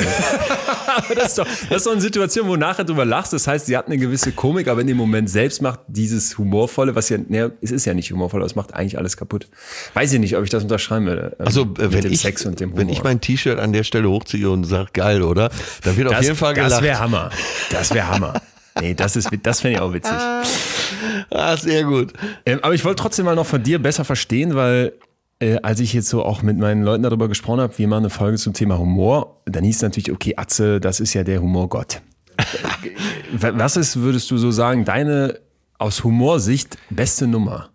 Das ist doch eine Situation, wo du nachher drüber lachst. Das heißt, sie hat eine gewisse Komik, aber in dem Moment selbst macht dieses Humorvolle, es ist ja nicht humorvoll, aber es macht eigentlich alles kaputt. Weiß ich nicht, ob ich das unterschreiben würde. Also, wenn ich mein T-Shirt an der Stelle hochziehe und sage, geil, oder? Dann wird auf jeden Fall gelacht. Das wäre Hammer. Nee, das fände ich auch witzig. Ah, sehr gut. Aber ich wollte trotzdem mal noch von dir besser verstehen, weil als ich jetzt so auch mit meinen Leuten darüber gesprochen habe, wir machen eine Folge zum Thema Humor, dann hieß es natürlich, okay, Atze, das ist ja der Humorgott. Was ist, würdest du so sagen, deine aus Humorsicht beste Nummer?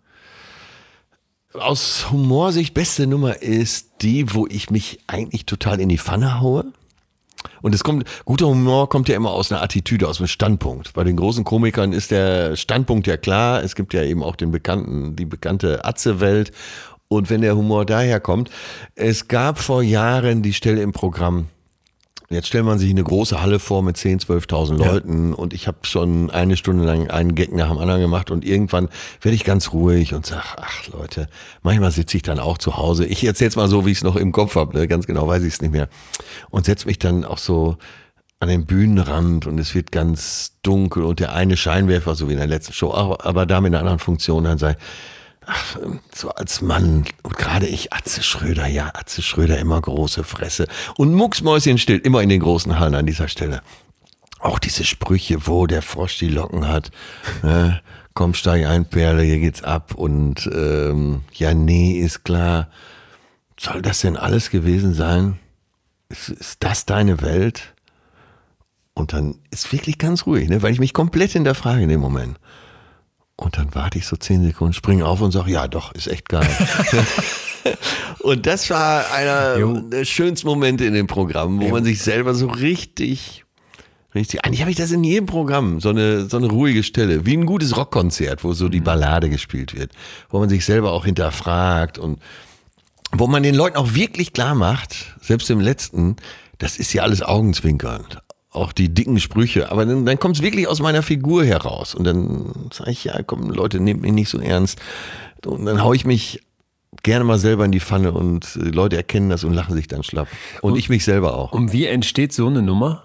Aus Humorsicht beste Nummer ist die, wo ich mich eigentlich total in die Pfanne haue. Und guter Humor kommt ja immer aus einer Attitüde, aus einem Standpunkt. Bei den großen Komikern ist der Standpunkt ja klar. Es gibt ja eben auch die bekannte Atze-Welt. Und wenn der Humor daherkommt, es gab vor Jahren die Stelle im Programm, jetzt stellt man sich eine große Halle vor mit 10.000, 12.000 Leuten und ich habe schon eine Stunde lang einen Gag nach dem anderen gemacht und irgendwann werde ich ganz ruhig und sage, ach Leute, manchmal sitze ich dann auch zu Hause. Ich erzähle es mal so, wie ich es noch im Kopf habe, ne? Ganz genau weiß ich es nicht mehr. Und setze mich dann auch so an den Bühnenrand und es wird ganz dunkel und der eine Scheinwerfer, so wie in der letzten Show, aber da mit einer anderen Funktion, dann sei ach, so als Mann, und gerade ich, Atze Schröder, immer große Fresse. Und mucksmäuschenstill, immer in den großen Hallen an dieser Stelle. Auch diese Sprüche, wo der Frosch die Locken hat, ne? Komm, steig ein, Perle, hier geht's ab. Und ja, nee, ist klar. Soll das denn alles gewesen sein? Ist das deine Welt? Und dann ist wirklich ganz ruhig, ne? Weil ich mich komplett hinterfrage in dem Moment. Und dann warte ich so 10 Sekunden, springe auf und sage, ja doch, ist echt geil. Und das war einer der schönsten Momente in dem Programm, wo man sich selber so richtig, eigentlich habe ich das in jedem Programm, so eine ruhige Stelle, wie ein gutes Rockkonzert, wo so die Ballade gespielt wird, wo man sich selber auch hinterfragt und wo man den Leuten auch wirklich klar macht, selbst im letzten, das ist ja alles augenzwinkernd. Auch die dicken Sprüche, aber dann kommt es wirklich aus meiner Figur heraus und dann sage ich, ja komm Leute, nehmt mich nicht so ernst und dann haue ich mich gerne mal selber in die Pfanne und die Leute erkennen das und lachen sich dann schlapp. Und ich mich selber auch. Und wie entsteht so eine Nummer?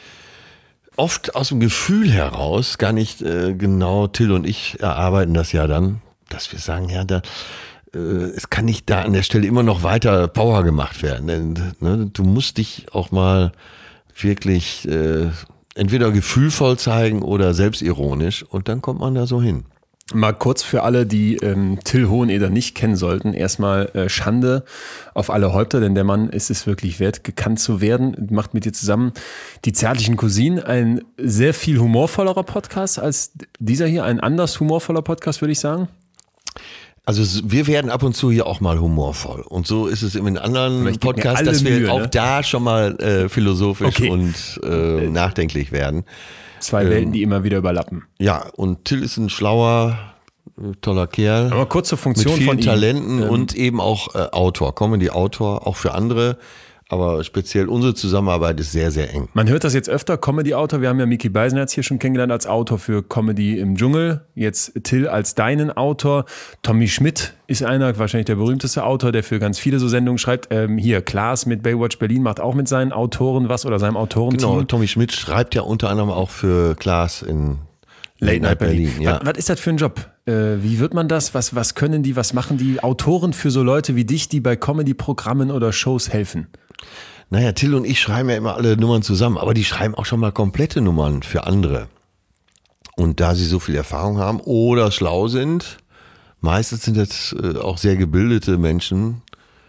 Oft aus dem Gefühl heraus, gar nicht genau, Till und ich erarbeiten das ja dann, dass wir sagen, ja, es kann nicht da an der Stelle immer noch weiter Power gemacht werden. Denn, ne, du musst dich auch mal wirklich entweder gefühlvoll zeigen oder selbstironisch und dann kommt man da so hin. Mal kurz für alle, die Till Hoheneder nicht kennen sollten, erstmal Schande auf alle Häupter, denn der Mann ist es wirklich wert, gekannt zu werden. Macht mit dir zusammen die zärtlichen Cousinen, ein sehr viel humorvollerer Podcast als dieser hier, ein anders humorvoller Podcast, würde ich sagen. Also wir werden ab und zu hier auch mal humorvoll und so ist es in den anderen Podcasts, dass wir auch da schon mal philosophisch und nachdenklich werden. Zwei Welten, die immer wieder überlappen. Ja, und Till ist ein schlauer, toller Kerl. Aber kurz zur Funktion mit vielen von ihm. Talenten und eben auch Autor, Comedy-Autor, auch für andere. Aber speziell unsere Zusammenarbeit ist sehr, sehr eng. Man hört das jetzt öfter, Comedy-Autor. Wir haben ja Micky Beisenherz hier schon kennengelernt als Autor für Comedy im Dschungel. Jetzt Till als deinen Autor. Tommy Schmidt ist einer, wahrscheinlich der berühmteste Autor, der für ganz viele so Sendungen schreibt. Hier, Klaas mit Baywatch Berlin macht auch mit seinen Autoren was oder seinem Autorenteam. Genau, Tommy Schmidt schreibt ja unter anderem auch für Klaas in Late Night Berlin. Ja. Was ist das für ein Job? Wie wird man das? Was können die? Was machen die Autoren für so Leute wie dich, die bei Comedy-Programmen oder Shows helfen? Naja, Till und ich schreiben ja immer alle Nummern zusammen, aber die schreiben auch schon mal komplette Nummern für andere. Und da sie so viel Erfahrung haben oder schlau sind, meistens sind das auch sehr gebildete Menschen,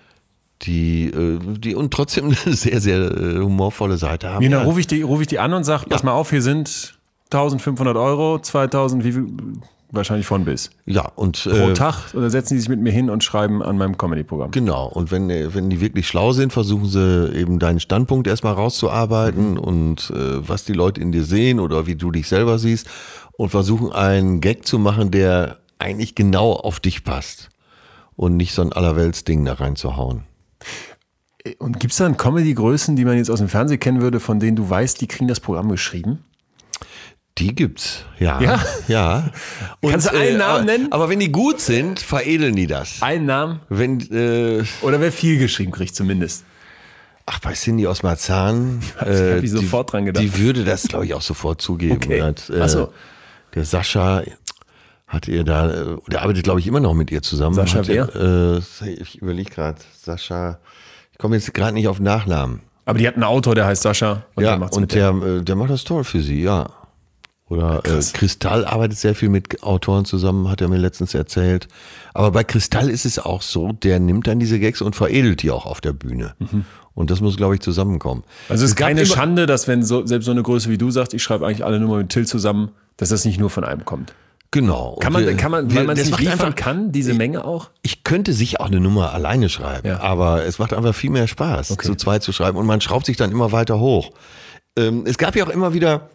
die und trotzdem eine sehr, sehr humorvolle Seite haben. Ja, dann rufe ich die an und sage, pass mal auf, hier sind 1.500 Euro, 2.000, wie viel? Wahrscheinlich von bis. Ja, und pro Tag oder setzen die sich mit mir hin und schreiben an meinem Comedy-Programm. Genau, und wenn die wirklich schlau sind, versuchen sie eben deinen Standpunkt erstmal rauszuarbeiten und was die Leute in dir sehen oder wie du dich selber siehst und versuchen einen Gag zu machen, der eigentlich genau auf dich passt und nicht so ein Allerweltsding da reinzuhauen. Und gibt es da Comedy-Größen, die man jetzt aus dem Fernsehen kennen würde, von denen du weißt, die kriegen das Programm geschrieben? Die gibt's, ja. Ja? Und, kannst du einen Namen nennen? Aber wenn die gut sind, veredeln die das. Einen Namen? Oder wer viel geschrieben kriegt zumindest. Ach, bei Cindy aus Marzahn. Hab ich sofort dran gedacht. Die würde das, glaube ich, auch sofort zugeben. Okay. Ach so. Der Sascha hat ihr da, der arbeitet, glaube ich, immer noch mit ihr zusammen. Sascha wer? Ich überlege gerade, Sascha, ich komme jetzt gerade nicht auf den Nachnamen. Aber die hat einen Autor, der heißt Sascha. Und ja, der macht das toll für sie, ja. Oder Kristall arbeitet sehr viel mit Autoren zusammen, hat er mir letztens erzählt. Aber bei Kristall ist es auch so, der nimmt dann diese Gags und veredelt die auch auf der Bühne. Mhm. Und das muss, glaube ich, zusammenkommen. Also es ist keine Schande, dass wenn selbst so eine Größe wie du sagst, ich schreibe eigentlich alle Nummern mit Till zusammen, dass das nicht nur von einem kommt. Genau. Kann man, weil man es nicht liefern kann, diese Menge auch? Ich könnte sich auch eine Nummer alleine schreiben, aber es macht einfach viel mehr Spaß, zu zweit zu schreiben. Und man schraubt sich dann immer weiter hoch. Es gab ja auch immer wieder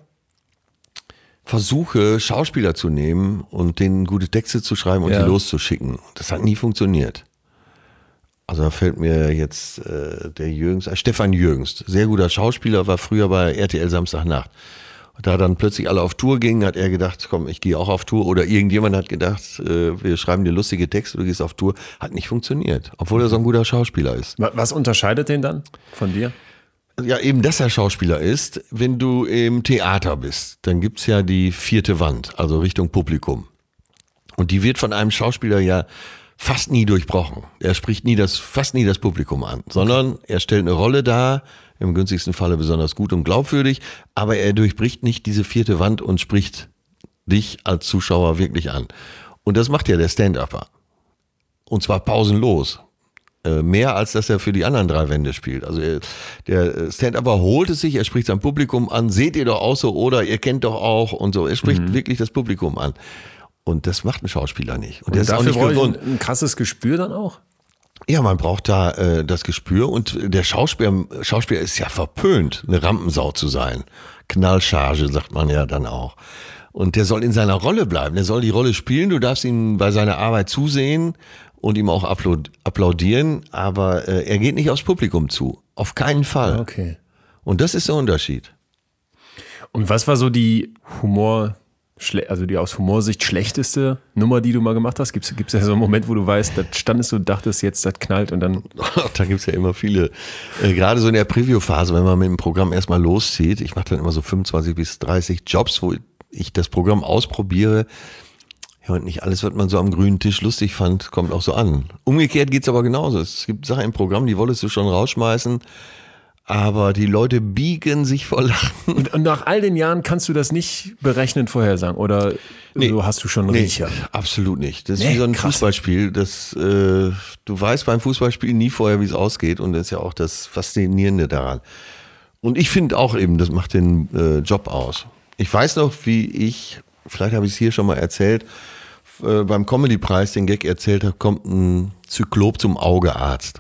Versuche, Schauspieler zu nehmen und denen gute Texte zu schreiben und die loszuschicken. Das hat nie funktioniert. Also da fällt mir jetzt Stefan Jürgens, sehr guter Schauspieler, war früher bei RTL Samstagnacht. Und da dann plötzlich alle auf Tour gingen, hat er gedacht, komm, ich gehe auch auf Tour. Oder irgendjemand hat gedacht, wir schreiben dir lustige Texte, du gehst auf Tour. Hat nicht funktioniert, obwohl er so ein guter Schauspieler ist. Was unterscheidet den dann von dir? Ja, eben, dass er Schauspieler ist. Wenn du im Theater bist, dann gibt's ja die 4. Wand, also Richtung Publikum. Und die wird von einem Schauspieler ja fast nie durchbrochen. Er spricht fast nie das Publikum an, sondern er stellt eine Rolle dar, im günstigsten Falle besonders gut und glaubwürdig, aber er durchbricht nicht diese 4. Wand und spricht dich als Zuschauer wirklich an. Und das macht ja der Stand-Upper. Und zwar pausenlos. Mehr als dass er für die anderen 3 Wände spielt. Also der Stand-Upper holt es sich, er spricht sein Publikum an, seht ihr doch auch so oder ihr kennt doch auch und so. Er spricht wirklich das Publikum an. Und das macht ein Schauspieler nicht. Und der ist auch nicht gewohnt. Ein krasses Gespür dann auch? Ja, man braucht da das Gespür und der Schauspieler ist ja verpönt, eine Rampensau zu sein. Knallcharge, sagt man ja dann auch. Und der soll in seiner Rolle bleiben, der soll die Rolle spielen, du darfst ihm bei seiner Arbeit zusehen und ihm auch applaudieren, aber er geht nicht aufs Publikum zu. Auf keinen Fall. Okay. Und das ist der Unterschied. Und was war so die also die aus Humorsicht schlechteste Nummer, die du mal gemacht hast? Gibt's ja so einen Moment, wo du weißt, da standest du und dachtest, jetzt das knallt und dann... Da gibt's ja immer viele. Gerade so in der Preview-Phase, wenn man mit dem Programm erstmal loszieht, ich mache dann immer so 25 bis 30 Jobs, wo ich das Programm ausprobiere. Ja, und nicht alles, was man so am grünen Tisch lustig fand, kommt auch so an. Umgekehrt geht's aber genauso. Es gibt Sachen im Programm, die wolltest du schon rausschmeißen, aber die Leute biegen sich vor Lachen. Und nach all den Jahren kannst du das nicht berechnend vorhersagen? Oder so hast du schon einen Riecher? Absolut nicht. Das ist wie so ein Fußballspiel. Du weißt beim Fußballspiel nie vorher, wie es ausgeht. Und das ist ja auch das Faszinierende daran. Und ich finde auch eben, das macht den Job aus. Ich weiß noch, vielleicht habe ich es hier schon mal erzählt, beim Comedy-Preis den Gag erzählt habe, kommt ein Zyklop zum Augearzt.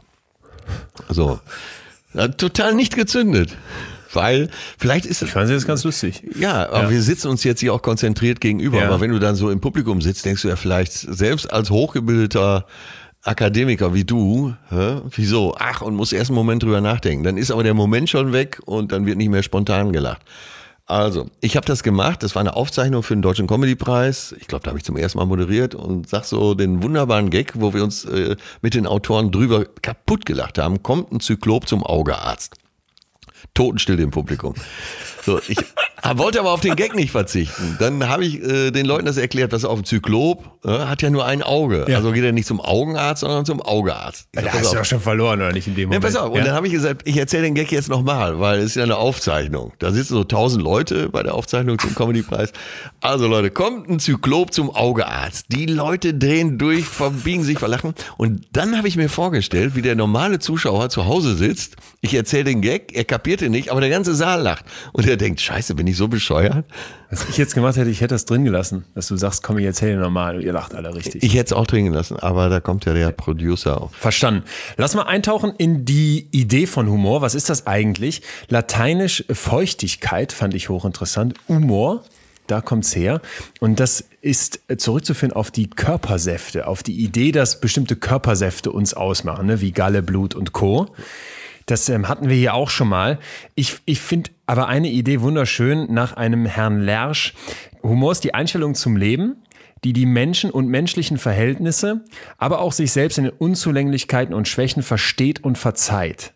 Also... Hat total nicht gezündet, weil vielleicht ist es... Ich fand das ganz lustig. Ja, aber wir sitzen uns jetzt hier auch konzentriert gegenüber, aber wenn du dann so im Publikum sitzt, denkst du ja vielleicht, selbst als hochgebildeter Akademiker wie du, wieso? Ach, und musst erst einen Moment drüber nachdenken. Dann ist aber der Moment schon weg und dann wird nicht mehr spontan gelacht. Also, ich habe das gemacht, das war eine Aufzeichnung für den Deutschen Comedy-Preis. Ich glaube, da habe ich zum ersten Mal moderiert und sag so den wunderbaren Gag, wo wir uns mit den Autoren drüber kaputt gelacht haben, kommt ein Zyklop zum Augearzt. Totenstille im Publikum. So, ich wollte aber auf den Gag nicht verzichten. Dann habe ich den Leuten das erklärt, dass auf ein Zyklop hat ja nur ein Auge. Ja. Also geht er nicht zum Augenarzt, sondern zum Augearzt. Da hast du ja schon verloren, oder nicht in dem Moment? Ja, pass auf. Und dann habe ich gesagt, ich erzähle den Gag jetzt nochmal, weil es ist ja eine Aufzeichnung. Da sitzen so 1000 Leute bei der Aufzeichnung zum Comedy-Preis. Also Leute, kommt ein Zyklop zum Augearzt. Die Leute drehen durch, verbiegen sich vor Lachen. Und dann habe ich mir vorgestellt, wie der normale Zuschauer zu Hause sitzt. Ich erzähle den Gag, er kapiert ihn nicht, aber der ganze Saal lacht. Und er denkt, scheiße, bin ich so bescheuert? Was ich jetzt gemacht hätte, ich hätte das drin gelassen, dass du sagst, komm, ich erzähle normal und ihr lacht alle richtig. Ich hätte es auch drin gelassen, aber da kommt ja der Producer auf. Verstanden. Lass mal eintauchen in die Idee von Humor. Was ist das eigentlich? Lateinisch Feuchtigkeit fand ich hochinteressant. Humor, da kommt's her. Und das ist zurückzuführen auf die Körpersäfte, auf die Idee, dass bestimmte Körpersäfte uns ausmachen, ne? Wie Galle, Blut und Co. Das hatten wir hier auch schon mal. Ich finde aber eine Idee wunderschön nach einem Herrn Lersch. Humor ist die Einstellung zum Leben, die Menschen und menschlichen Verhältnisse, aber auch sich selbst in den Unzulänglichkeiten und Schwächen versteht und verzeiht.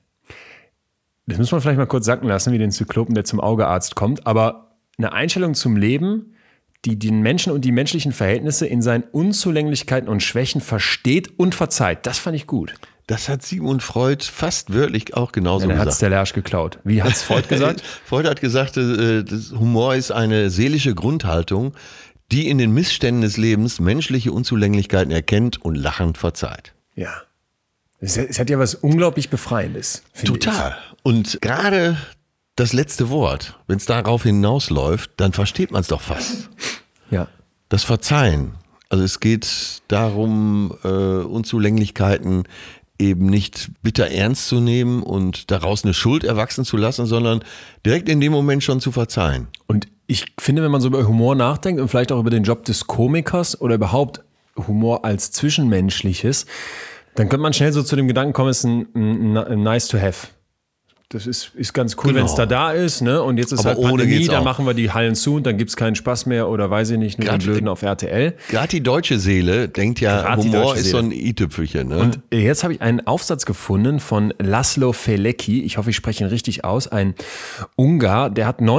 Das muss man vielleicht mal kurz sacken lassen, wie den Zyklopen, der zum Augearzt kommt. Aber eine Einstellung zum Leben, die den Menschen und die menschlichen Verhältnisse in seinen Unzulänglichkeiten und Schwächen versteht und verzeiht. Das fand ich gut. Das hat Sigmund Freud fast wörtlich auch genauso gesagt. Dann hat's der Lersch geklaut. Wie hat's Freud gesagt? Freud hat gesagt, Humor ist eine seelische Grundhaltung, die in den Missständen des Lebens menschliche Unzulänglichkeiten erkennt und lachend verzeiht. Ja. Es hat ja was unglaublich Befreiendes. Total. Und gerade das letzte Wort, wenn es darauf hinausläuft, dann versteht man es doch fast. Ja. Das Verzeihen. Also es geht darum, Unzulänglichkeiten eben nicht bitter ernst zu nehmen und daraus eine Schuld erwachsen zu lassen, sondern direkt in dem Moment schon zu verzeihen. Und ich finde, wenn man so über Humor nachdenkt und vielleicht auch über den Job des Komikers oder überhaupt Humor als Zwischenmenschliches, dann könnte man schnell so zu dem Gedanken kommen, es ist ein nice to have. Das ist ganz cool, wenn es da ist, ne? Und jetzt ist aber halt Pandemie, da machen wir die Hallen zu und dann gibt's keinen Spaß mehr oder weiß ich nicht, nur den Blöden auf RTL. Gerade die deutsche Seele denkt ja, Humor ist so ein i-Tüpfelchen, ne? Und jetzt habe ich einen Aufsatz gefunden von Laszlo Felecki, ich hoffe, ich spreche ihn richtig aus, ein Ungar, der hat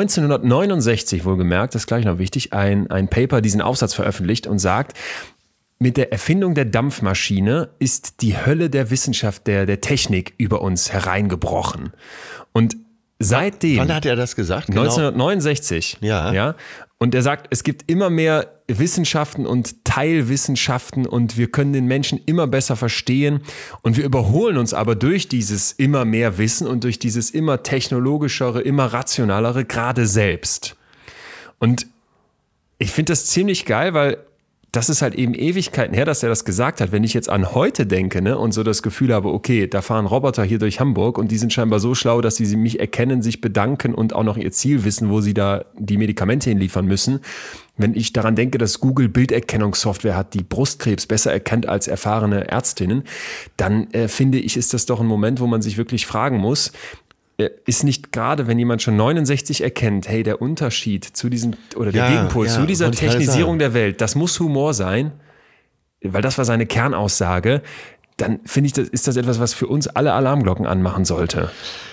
1969, wohlgemerkt, das ist gleich noch wichtig, ein Paper, diesen Aufsatz veröffentlicht und sagt, mit der Erfindung der Dampfmaschine ist die Hölle der Wissenschaft, der Technik über uns hereingebrochen. Und seitdem... Wann hat er das gesagt? 1969. Genau. Ja. Und er sagt, es gibt immer mehr Wissenschaften und Teilwissenschaften und wir können den Menschen immer besser verstehen und wir überholen uns aber durch dieses immer mehr Wissen und durch dieses immer technologischere, immer rationalere gerade selbst. Und ich finde das ziemlich geil, weil das ist halt eben Ewigkeiten her, dass er das gesagt hat. Wenn ich jetzt an heute denke, ne, und so das Gefühl habe, okay, da fahren Roboter hier durch Hamburg und die sind scheinbar so schlau, dass sie mich erkennen, sich bedanken und auch noch ihr Ziel wissen, wo sie da die Medikamente hinliefern müssen. Wenn ich daran denke, dass Google Bilderkennungssoftware hat, die Brustkrebs besser erkennt als erfahrene Ärztinnen, dann finde ich, ist das doch ein Moment, wo man sich wirklich fragen muss, ist nicht gerade, wenn jemand schon 69 erkennt, hey, der Unterschied zu diesem, oder der Gegenpol zu dieser Technisierung der Welt, das muss Humor sein, weil das war seine Kernaussage, dann finde ich, ist das etwas, was für uns alle Alarmglocken anmachen sollte.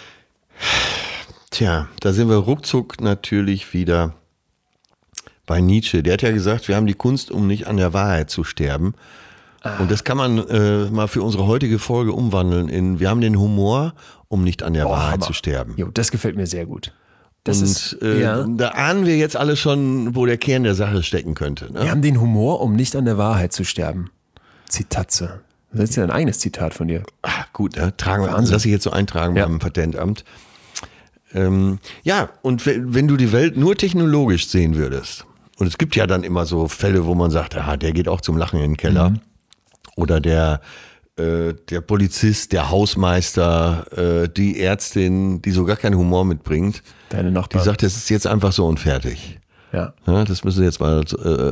Tja, da sind wir ruckzuck natürlich wieder bei Nietzsche. Der hat ja gesagt, wir haben die Kunst, um nicht an der Wahrheit zu sterben. Und das kann man mal für unsere heutige Folge umwandeln in, wir haben den Humor, um nicht an der Wahrheit zu sterben. Jo, das gefällt mir sehr gut. Da ahnen wir jetzt alle schon, wo der Kern der Sache stecken könnte. Ne? Wir haben den Humor, um nicht an der Wahrheit zu sterben. Zitatze. Das ist ja ein eigenes Zitat von dir. Gut, ne? Lass ich jetzt so eintragen beim Patentamt. Ja, und wenn du die Welt nur technologisch sehen würdest, und es gibt ja dann immer so Fälle, wo man sagt, der geht auch zum Lachen in den Keller. Oder der Polizist, der Hausmeister, die Ärztin, die so gar keinen Humor mitbringt, deine Nachbarn, die sagt, das ist jetzt einfach so und fertig. Ja, das müssen wir jetzt mal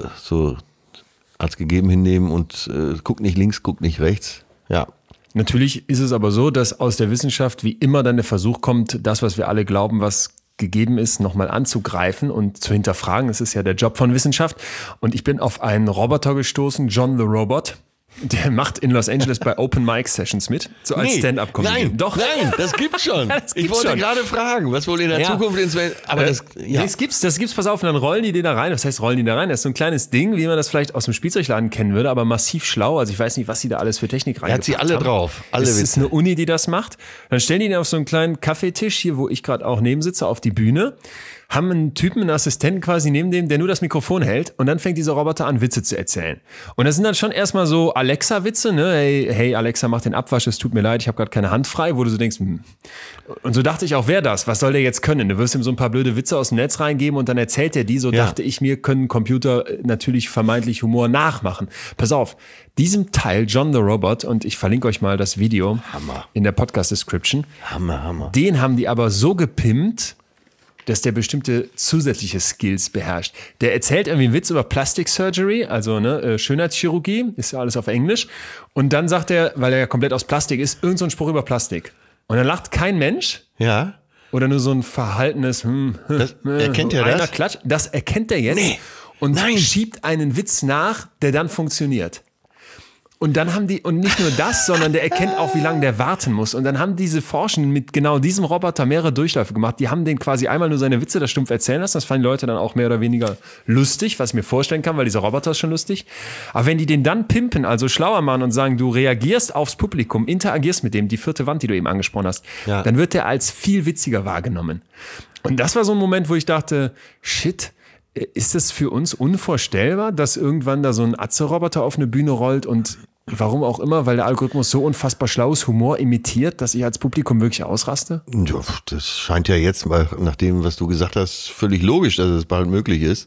so als gegeben hinnehmen und guck nicht links, guck nicht rechts. Ja. Natürlich ist es aber so, dass aus der Wissenschaft wie immer dann der Versuch kommt, das, was wir alle glauben, was gegeben ist, nochmal anzugreifen und zu hinterfragen. Das ist ja der Job von Wissenschaft. Und ich bin auf einen Roboter gestoßen, John the Robot. Der macht in Los Angeles bei Open Mic Sessions mit, so als Stand-up-Comedian. Nein, das gibt's schon. Ich wollte gerade fragen, was wohl in der Zukunft ins Welt. Aber das gibt's, pass auf, und dann rollen die da rein. Was heißt rollen die da rein? Das ist so ein kleines Ding, wie man das vielleicht aus dem Spielzeugladen kennen würde, aber massiv schlau. Also ich weiß nicht, was sie da alles für Technik reingepackt haben. Er hat sie alle drauf. Es ist eine Uni, die das macht. Dann stellen die ihn auf so einen kleinen Kaffeetisch, hier, wo ich gerade auch neben sitze, auf die Bühne. Haben einen Typen, einen Assistenten quasi neben dem, der nur das Mikrofon hält, und dann fängt dieser Roboter an, Witze zu erzählen. Und das sind dann schon erstmal so Alexa-Witze, ne? Hey, Alexa, mach den Abwasch, es tut mir leid, ich habe gerade keine Hand frei, wo du so denkst, Und so dachte ich auch, wer das? Was soll der jetzt können? Du wirst ihm so ein paar blöde Witze aus dem Netz reingeben und dann erzählt er die. So dachte ich mir, können Computer natürlich vermeintlich Humor nachmachen. Pass auf, diesem Teil, John the Robot, und ich verlinke euch mal das Video in der Podcast-Description. Hammer. Den haben die aber so gepimpt, dass der bestimmte zusätzliche Skills beherrscht. Der erzählt irgendwie einen Witz über Plastic Surgery, also Schönheitschirurgie, ist ja alles auf Englisch. Und dann sagt er, weil er ja komplett aus Plastik ist, irgend so ein Spruch über Plastik. Und dann lacht kein Mensch. Ja. Oder nur so ein verhaltenes erkennt er das? Klatsch. Das erkennt er jetzt und schiebt einen Witz nach, der dann funktioniert. Und dann haben die, und nicht nur das, sondern der erkennt auch, wie lange der warten muss. Und dann haben diese Forschenden mit genau diesem Roboter mehrere Durchläufe gemacht. Die haben den quasi einmal nur seine Witze da stumpf erzählen lassen. Das fanden die Leute dann auch mehr oder weniger lustig, was ich mir vorstellen kann, weil dieser Roboter ist schon lustig. Aber wenn die den dann pimpen, also schlauer machen und sagen, du reagierst aufs Publikum, interagierst mit dem, die vierte Wand, die du eben angesprochen hast, dann wird der als viel witziger wahrgenommen. Und das war so ein Moment, wo ich dachte, shit, ist das für uns unvorstellbar, dass irgendwann da so ein Atze-Roboter auf eine Bühne rollt und warum auch immer, weil der Algorithmus so unfassbar schlau ist, Humor imitiert, dass ich als Publikum wirklich ausraste? Ja, das scheint ja jetzt, nach dem, was du gesagt hast, völlig logisch, dass es bald möglich ist.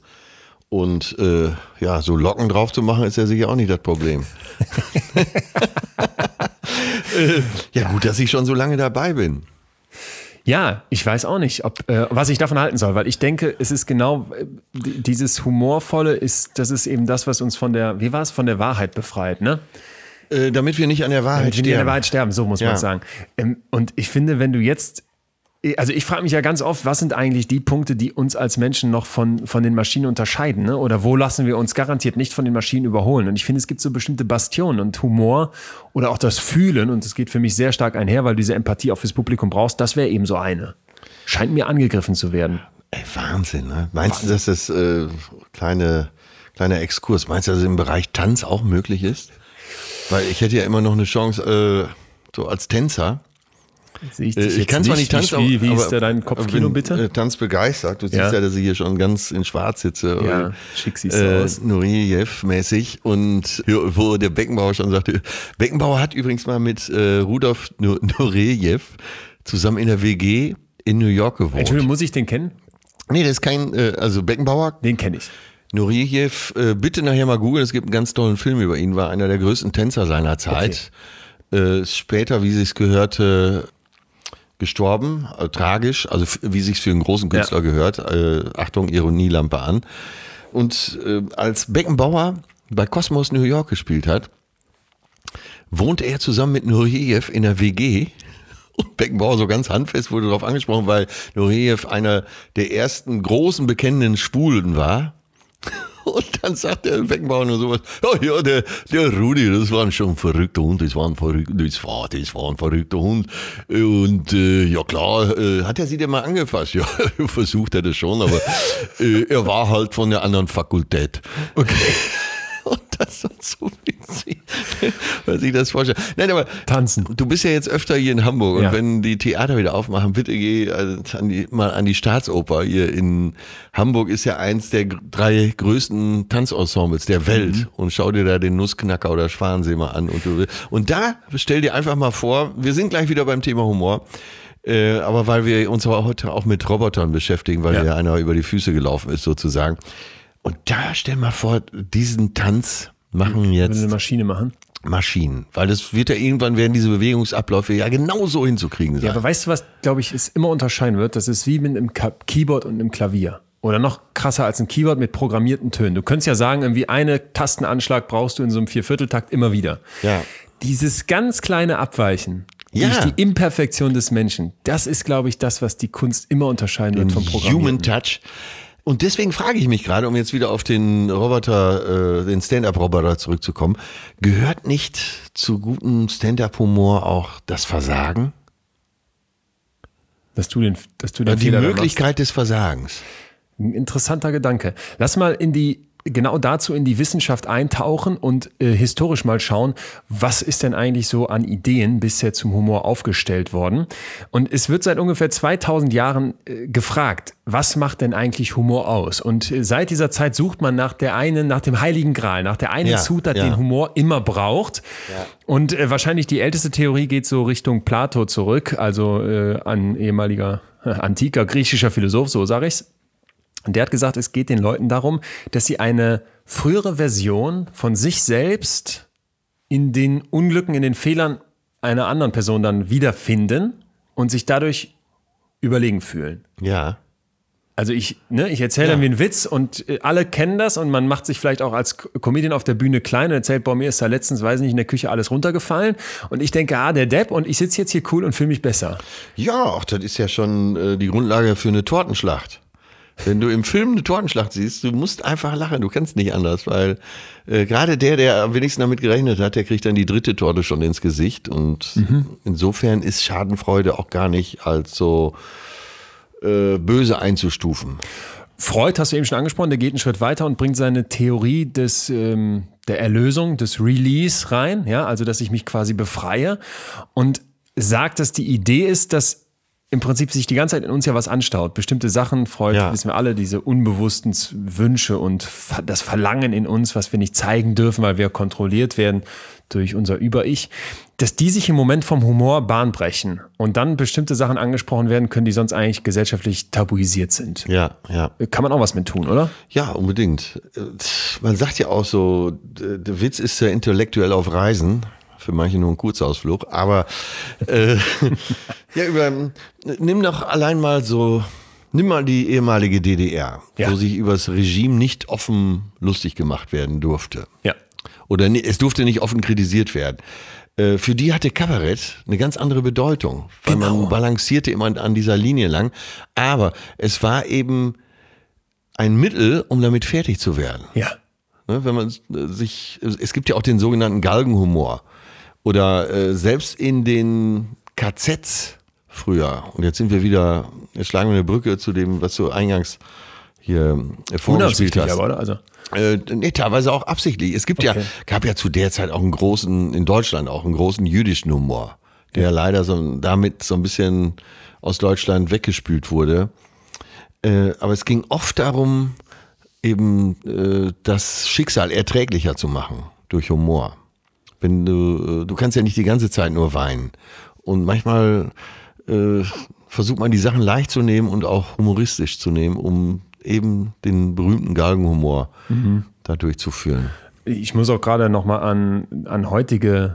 Und so Locken drauf zu machen, ist ja sicher auch nicht das Problem. Ja, gut, dass ich schon so lange dabei bin. Ja, ich weiß auch nicht, was ich davon halten soll, weil ich denke, es ist genau dieses Humorvolle das ist eben das, was uns von der Wahrheit befreit, ne? Damit wir nicht an der Wahrheit sterben. An der Wahrheit sterben, so muss man sagen. Und ich finde, wenn du jetzt, also ich frage mich ja ganz oft, was sind eigentlich die Punkte, die uns als Menschen noch von den Maschinen unterscheiden, ne? Oder wo lassen wir uns garantiert nicht von den Maschinen überholen? Und ich finde, es gibt so bestimmte Bastionen und Humor oder auch das Fühlen, und das geht für mich sehr stark einher, weil du diese Empathie auch fürs Publikum brauchst, das wäre eben so eine. Scheint mir angegriffen zu werden. Ey, Wahnsinn, ne? Meinst du, dass das kleiner Exkurs, meinst du, dass es im Bereich Tanz auch möglich ist? Weil ich hätte ja immer noch eine Chance, so als Tänzer. Ich kann zwar nicht tanzen, wie ist da dein Kopfkino, bitte? Tanz begeistert. Du siehst ja, dass ich hier schon ganz in Schwarz sitze. Ja, schick siehst du aus. Nureyev-mäßig. Und wo der Beckenbauer schon sagte, Beckenbauer hat übrigens mal mit Rudolf Nureyev zusammen in der WG in New York gewohnt. Entschuldigung, muss ich den kennen? Nee, das ist kein, also Beckenbauer. Den kenne ich. Nureyev, bitte nachher mal googeln, es gibt einen ganz tollen Film über ihn, war einer der größten Tänzer seiner Zeit. Okay. Später, wie sich's gehörte, gestorben, tragisch, also wie sich's für einen großen Künstler gehört. Achtung, Ironielampe an. Und als Beckenbauer bei Cosmos New York gespielt hat, wohnte er zusammen mit Nureyev in der WG Und Beckenbauer so ganz handfest wurde darauf angesprochen, weil Nureyev einer der ersten großen bekennenden Schwulen war. Und dann sagt der Beckenbauer nur sowas, ja, der Rudi, das war schon ein verrückter Hund, das war ein verrückter Hund. Und ja klar, hat er sie denn mal angefasst? Ja, versucht er das schon, aber er war halt von der anderen Fakultät. Okay. Und das ist so witzig, weil ich das vorstelle. Nein, aber tanzen. Du bist ja jetzt öfter hier in Hamburg und wenn die Theater wieder aufmachen, bitte geh mal an die Staatsoper. Hier in Hamburg ist ja eins der 3 größten Tanzensembles der Welt und schau dir da den Nussknacker oder Schwanensee mal an. Und da stell dir einfach mal vor, wir sind gleich wieder beim Thema Humor. Aber weil wir uns heute auch mit Robotern beschäftigen, weil ja einer über die Füße gelaufen ist sozusagen. Und da stell mal vor, diesen Tanz machen jetzt... Würde eine Maschine machen? Maschinen. Weil das wird ja irgendwann, werden diese Bewegungsabläufe ja genauso hinzukriegen sein. Ja, aber weißt du, was, glaube ich, es immer unterscheiden wird? Das ist wie mit einem Keyboard und einem Klavier. Oder noch krasser als ein Keyboard mit programmierten Tönen. Du könntest ja sagen, irgendwie eine Tastenanschlag brauchst du in so einem 4/4-Takt immer wieder. Ja. Dieses ganz kleine Abweichen durch die Imperfektion des Menschen, das ist, glaube ich, das, was die Kunst immer unterscheiden wird vom Programmierten. Human Touch. Und deswegen frage ich mich gerade, um jetzt wieder auf den Roboter, den Stand-Up-Roboter zurückzukommen, gehört nicht zu gutem Stand-Up-Humor auch das Versagen? Dass du den die Möglichkeit des Versagens. Ein interessanter Gedanke. Lass mal genau dazu in die Wissenschaft eintauchen und historisch mal schauen, was ist denn eigentlich so an Ideen bisher zum Humor aufgestellt worden. Und es wird seit ungefähr 2000 Jahren gefragt, was macht denn eigentlich Humor aus? Und seit dieser Zeit sucht man nach dem Heiligen Gral, nach der einen Zutat, den Humor immer braucht. Ja. Und wahrscheinlich die älteste Theorie geht so Richtung Plato zurück, also ein ehemaliger antiker griechischer Philosoph, so sage ich's. Und der hat gesagt, es geht den Leuten darum, dass sie eine frühere Version von sich selbst in den Unglücken, in den Fehlern einer anderen Person dann wiederfinden und sich dadurch überlegen fühlen. Ja. Also ich erzähle dann wie einen Witz und alle kennen das und man macht sich vielleicht auch als Comedian auf der Bühne klein und erzählt, boah, mir ist da letztens, weiß nicht, in der Küche alles runtergefallen und ich denke, der Depp und ich sitze jetzt hier cool und fühle mich besser. Ja, auch das ist ja schon die Grundlage für eine Tortenschlacht. Wenn du im Film eine Tortenschlacht siehst, du musst einfach lachen, du kannst nicht anders, weil gerade der am wenigsten damit gerechnet hat, der kriegt dann die 3. Torte schon ins Gesicht und insofern ist Schadenfreude auch gar nicht als so böse einzustufen. Freud, hast du eben schon angesprochen, der geht einen Schritt weiter und bringt seine Theorie der Erlösung, des Release rein, ja, also dass ich mich quasi befreie und sagt, dass die Idee ist, dass im Prinzip sich die ganze Zeit in uns ja was anstaut. Bestimmte Sachen, Freud, wissen wir alle, diese unbewussten Wünsche und das Verlangen in uns, was wir nicht zeigen dürfen, weil wir kontrolliert werden durch unser Über-Ich, dass die sich im Moment vom Humor Bahn brechen und dann bestimmte Sachen angesprochen werden können, die sonst eigentlich gesellschaftlich tabuisiert sind. Ja, ja. Kann man auch was mit tun, oder? Ja, unbedingt. Man sagt ja auch so, der Witz ist ja intellektuell auf Reisen. Für manche nur ein Kurzausflug, aber nimm mal die ehemalige DDR, wo sich über das Regime nicht offen lustig gemacht werden durfte. Ja. Oder es durfte nicht offen kritisiert werden. Für die hatte Kabarett eine ganz andere Bedeutung, weil man balancierte immer an dieser Linie lang, aber es war eben ein Mittel, um damit fertig zu werden. Ja. Wenn man es gibt ja auch den sogenannten Galgenhumor. Oder selbst in den KZs früher, und jetzt schlagen wir eine Brücke zu dem, was du eingangs hier vorgespielt hast. Aber, also. Teilweise auch absichtlich. Es gab ja zu der Zeit auch in Deutschland auch einen großen jüdischen Humor, der leider damit so ein bisschen aus Deutschland weggespült wurde. Aber es ging oft darum, eben das Schicksal erträglicher zu machen durch Humor. Wenn du kannst ja nicht die ganze Zeit nur weinen. Und manchmal versucht man die Sachen leicht zu nehmen und auch humoristisch zu nehmen, um eben den berühmten Galgenhumor da durchzuführen. Ich muss auch gerade nochmal an heutige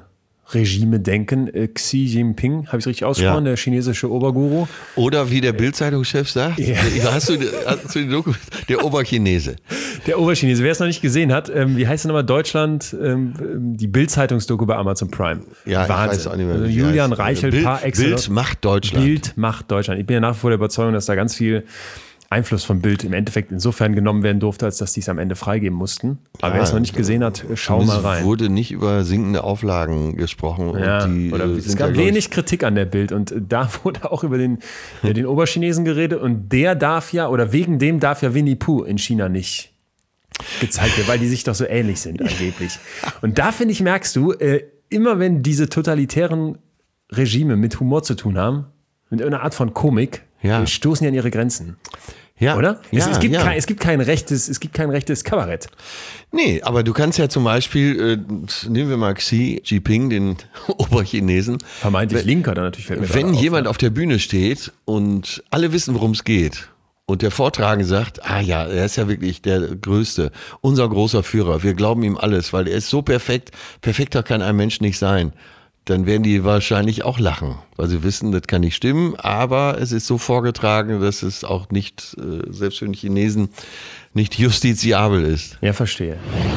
Regime denken. Xi Jinping, habe ich es richtig ausgesprochen, der chinesische Oberguru. Oder wie der Bild-Zeitungschef sagt, hast du die Doku, der Oberchinese. Der Oberchinese, wer es noch nicht gesehen hat, wie heißt es nochmal, Deutschland, die Bild-Zeitungsdoku bei Amazon Prime. Ja, Wahnsinn. ich weiß auch nicht mehr, also Julian Reichelt par excellence. Bild macht Deutschland. Bild macht Deutschland. Ich bin ja nach wie vor der Überzeugung, dass da ganz viel Einfluss vom Bild im Endeffekt insofern genommen werden durfte, als dass die es am Ende freigeben mussten. Aber wer es noch nicht gesehen hat, schau mal rein. Es wurde nicht über sinkende Auflagen gesprochen. Ja, und es gab wenig Kritik an der Bild und da wurde auch über den Oberchinesen geredet und der darf ja, oder wegen dem darf ja Winnie Pooh in China nicht gezeigt werden, weil die sich doch so ähnlich sind angeblich. Und da, finde ich, merkst du, immer wenn diese totalitären Regime mit Humor zu tun haben, mit irgendeiner Art von Komik, stoßen ja an ihre Grenzen. Ja. Oder? Ja, es gibt kein rechtes Kabarett. Nee, aber du kannst ja zum Beispiel, nehmen wir mal Xi Jinping, den Oberchinesen. Vermeintlich Linker dann natürlich. Wenn jemand auf der Bühne steht und alle wissen, worum es geht und der Vortragende sagt, er ist ja wirklich der Größte, unser großer Führer, wir glauben ihm alles, weil er ist so perfekt, perfekter kann ein Mensch nicht sein. Dann werden die wahrscheinlich auch lachen, weil sie wissen, das kann nicht stimmen, aber es ist so vorgetragen, dass es auch nicht, selbst für den Chinesen, nicht justiziabel ist. Ja, verstehe.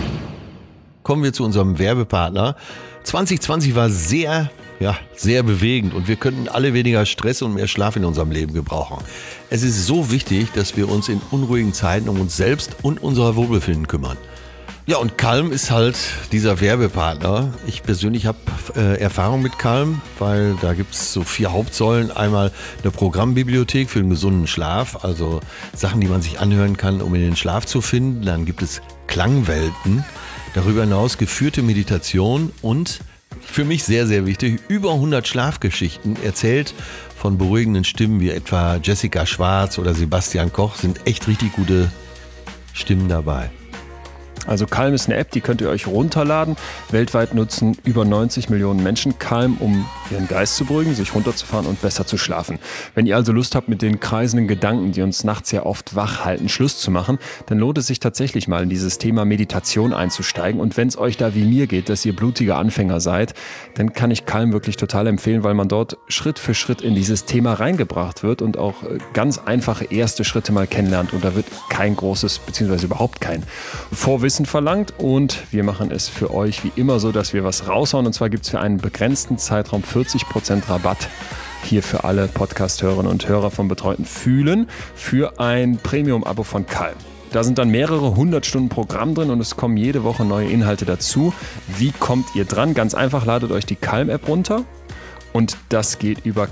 Kommen wir zu unserem Werbepartner. 2020 war sehr bewegend und wir könnten alle weniger Stress und mehr Schlaf in unserem Leben gebrauchen. Es ist so wichtig, dass wir uns in unruhigen Zeiten um uns selbst und unser Wohlbefinden kümmern. Ja, und Calm ist halt dieser Werbepartner. Ich persönlich habe Erfahrung mit Calm, weil da gibt es so 4 Hauptsäulen. Einmal eine Programmbibliothek für einen gesunden Schlaf, also Sachen, die man sich anhören kann, um in den Schlaf zu finden. Dann gibt es Klangwelten, darüber hinaus geführte Meditation und für mich sehr, sehr wichtig, über 100 Schlafgeschichten erzählt von beruhigenden Stimmen wie etwa Jessica Schwarz oder Sebastian Koch. Sind echt richtig gute Stimmen dabei. Also Calm ist eine App, die könnt ihr euch runterladen. Weltweit nutzen über 90 Millionen Menschen Calm, um ihren Geist zu beruhigen, sich runterzufahren und besser zu schlafen. Wenn ihr also Lust habt, mit den kreisenden Gedanken, die uns nachts ja oft wach halten, Schluss zu machen, dann lohnt es sich tatsächlich mal in dieses Thema Meditation einzusteigen. Und wenn es euch da wie mir geht, dass ihr blutige Anfänger seid, dann kann ich Calm wirklich total empfehlen, weil man dort Schritt für Schritt in dieses Thema reingebracht wird und auch ganz einfache erste Schritte mal kennenlernt. Und da wird kein großes, beziehungsweise überhaupt kein Vorwissen verlangt und wir machen es für euch wie immer so, dass wir was raushauen und zwar gibt es für einen begrenzten Zeitraum 40% Rabatt hier für alle Podcast-Hörerinnen und Hörer von Betreuten Fühlen für ein Premium-Abo von Calm. Da sind dann mehrere 100 Stunden Programm drin und es kommen jede Woche neue Inhalte dazu. Wie kommt ihr dran? Ganz einfach, ladet euch die Calm-App runter. Und das geht über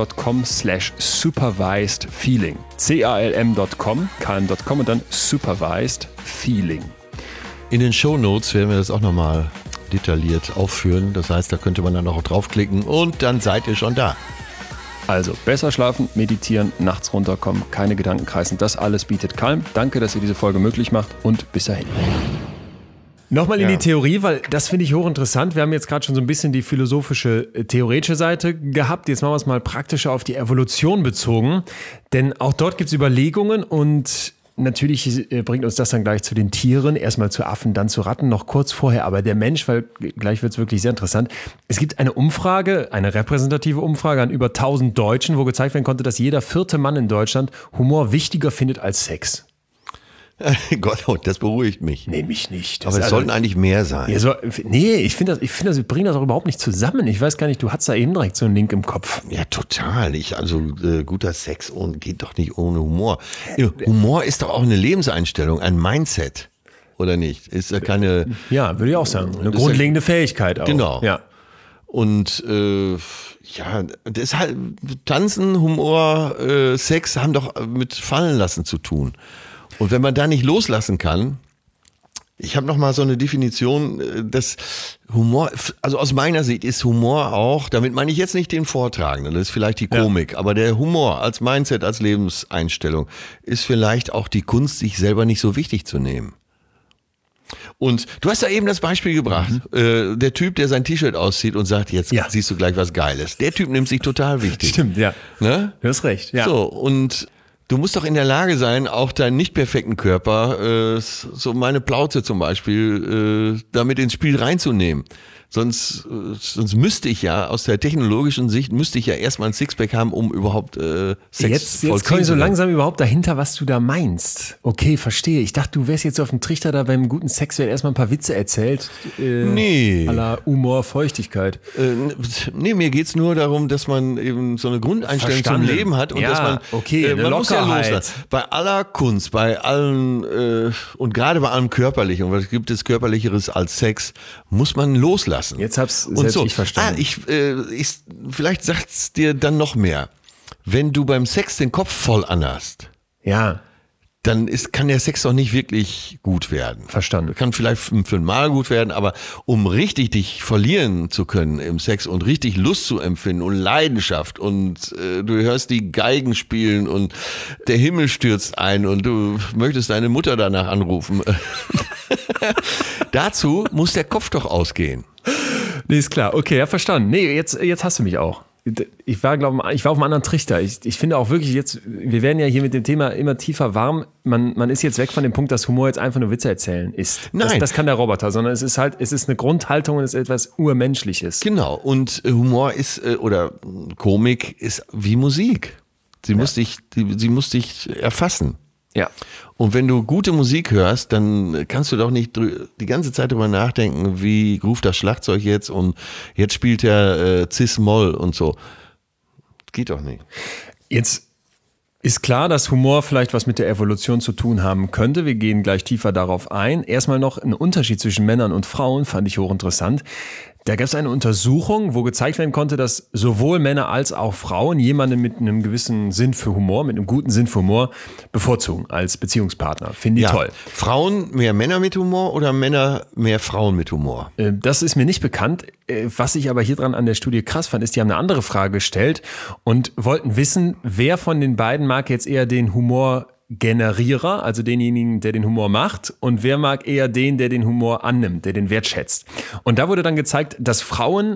calm.com/supervisedfeeling. calm.com, calm.com und dann supervised feeling. In den Shownotes werden wir das auch nochmal detailliert aufführen. Das heißt, da könnte man dann auch draufklicken und dann seid ihr schon da. Also besser schlafen, meditieren, nachts runterkommen, keine Gedanken kreisen. Das alles bietet Calm. Danke, dass ihr diese Folge möglich macht und bis dahin. Nochmal in die Theorie, weil das finde ich hochinteressant. Wir haben jetzt gerade schon so ein bisschen die philosophische, theoretische Seite gehabt. Jetzt machen wir es mal praktischer auf die Evolution bezogen. Denn auch dort gibt es Überlegungen und natürlich bringt uns das dann gleich zu den Tieren, erstmal zu Affen, dann zu Ratten, noch kurz vorher. Aber der Mensch, weil gleich wird es wirklich sehr interessant. Es gibt eine Umfrage, eine repräsentative Umfrage an über 1000 Deutschen, wo gezeigt werden konnte, dass jeder 4. Mann in Deutschland Humor wichtiger findet als Sex. Gott, das beruhigt mich. Nee, mich nicht. Aber es sollten eigentlich mehr sein. Ja, ich finde, wir bringen das auch überhaupt nicht zusammen. Ich weiß gar nicht, du hattest da eben direkt so einen Link im Kopf. Ja, total. Guter Sex geht doch nicht ohne Humor. Humor ist doch auch eine Lebenseinstellung, ein Mindset. Oder nicht? Ist ja keine. Ja, würde ich auch sagen. Eine grundlegende Fähigkeit auch. Genau. Ja. Und deshalb Tanzen, Humor, Sex haben doch mit Fallenlassen zu tun. Und wenn man da nicht loslassen kann, ich habe noch mal so eine Definition, dass Humor, also aus meiner Sicht ist Humor auch, damit meine ich jetzt nicht den Vortragenden, das ist vielleicht die Komik, aber der Humor als Mindset, als Lebenseinstellung ist vielleicht auch die Kunst, sich selber nicht so wichtig zu nehmen. Und du hast ja eben das Beispiel gebracht, der Typ, der sein T-Shirt auszieht und sagt, jetzt siehst du gleich was Geiles. Der Typ nimmt sich total wichtig. Stimmt, ja. Ne? Du hast recht, ja. So, und du musst doch in der Lage sein, auch deinen nicht perfekten Körper, so meine Plauze zum Beispiel, damit ins Spiel reinzunehmen. Sonst müsste ich ja, aus der technologischen Sicht, erstmal ein Sixpack haben, um überhaupt Sex Jetzt komme ich so langsam überhaupt dahinter, was du da meinst. Okay, verstehe. Ich dachte, du wärst jetzt auf dem Trichter da beim guten Sex, werden erstmal ein paar Witze erzählt. Nee. À la Humor, Feuchtigkeit. Nee, mir geht's nur darum, dass man eben so eine Grundeinstellung zum Leben hat und dass man, man muss ja loslassen. Bei aller Kunst, bei allen und gerade bei allem Körperlichen, und was gibt es Körperlicheres als Sex, muss man loslassen. Jetzt hab's selbst nicht verstanden. Vielleicht sagt's dir dann noch mehr. Wenn du beim Sex den Kopf voll anhast, dann kann der Sex doch nicht wirklich gut werden. Verstanden. Kann vielleicht für ein Mal gut werden, aber um richtig dich verlieren zu können im Sex und richtig Lust zu empfinden und Leidenschaft und du hörst die Geigen spielen und der Himmel stürzt ein und du möchtest deine Mutter danach anrufen. Dazu muss der Kopf doch ausgehen. Nee, ist klar. Okay, ja, verstanden. Nee, jetzt hast du mich auch. Ich war auf einem anderen Trichter. Ich finde auch wirklich jetzt, wir werden ja hier mit dem Thema immer tiefer warm. Man ist jetzt weg von dem Punkt, dass Humor jetzt einfach nur Witze erzählen ist. Nein. Das kann der Roboter, sondern es ist eine Grundhaltung und es ist etwas Urmenschliches. Genau. Und Humor ist, oder Komik ist wie Musik. Sie muss dich erfassen. Ja. Und wenn du gute Musik hörst, dann kannst du doch nicht die ganze Zeit drüber nachdenken, wie ruft das Schlagzeug jetzt und jetzt spielt er Cis-Moll und so. Geht doch nicht. Jetzt ist klar, dass Humor vielleicht was mit der Evolution zu tun haben könnte. Wir gehen gleich tiefer darauf ein. Erstmal noch ein Unterschied zwischen Männern und Frauen, fand ich hochinteressant. Da gab es eine Untersuchung, wo gezeigt werden konnte, dass sowohl Männer als auch Frauen jemanden mit einem gewissen Sinn für Humor, mit einem guten Sinn für Humor bevorzugen als Beziehungspartner. Finde ich toll. Frauen mehr Männer mit Humor oder Männer mehr Frauen mit Humor? Das ist mir nicht bekannt. Was ich aber hier dran an der Studie krass fand, ist, die haben eine andere Frage gestellt und wollten wissen, wer von den beiden mag jetzt eher den Humorgenerierer, also denjenigen, der den Humor macht, und wer mag eher den, der den Humor annimmt, der den wertschätzt. Und da wurde dann gezeigt, dass Frauen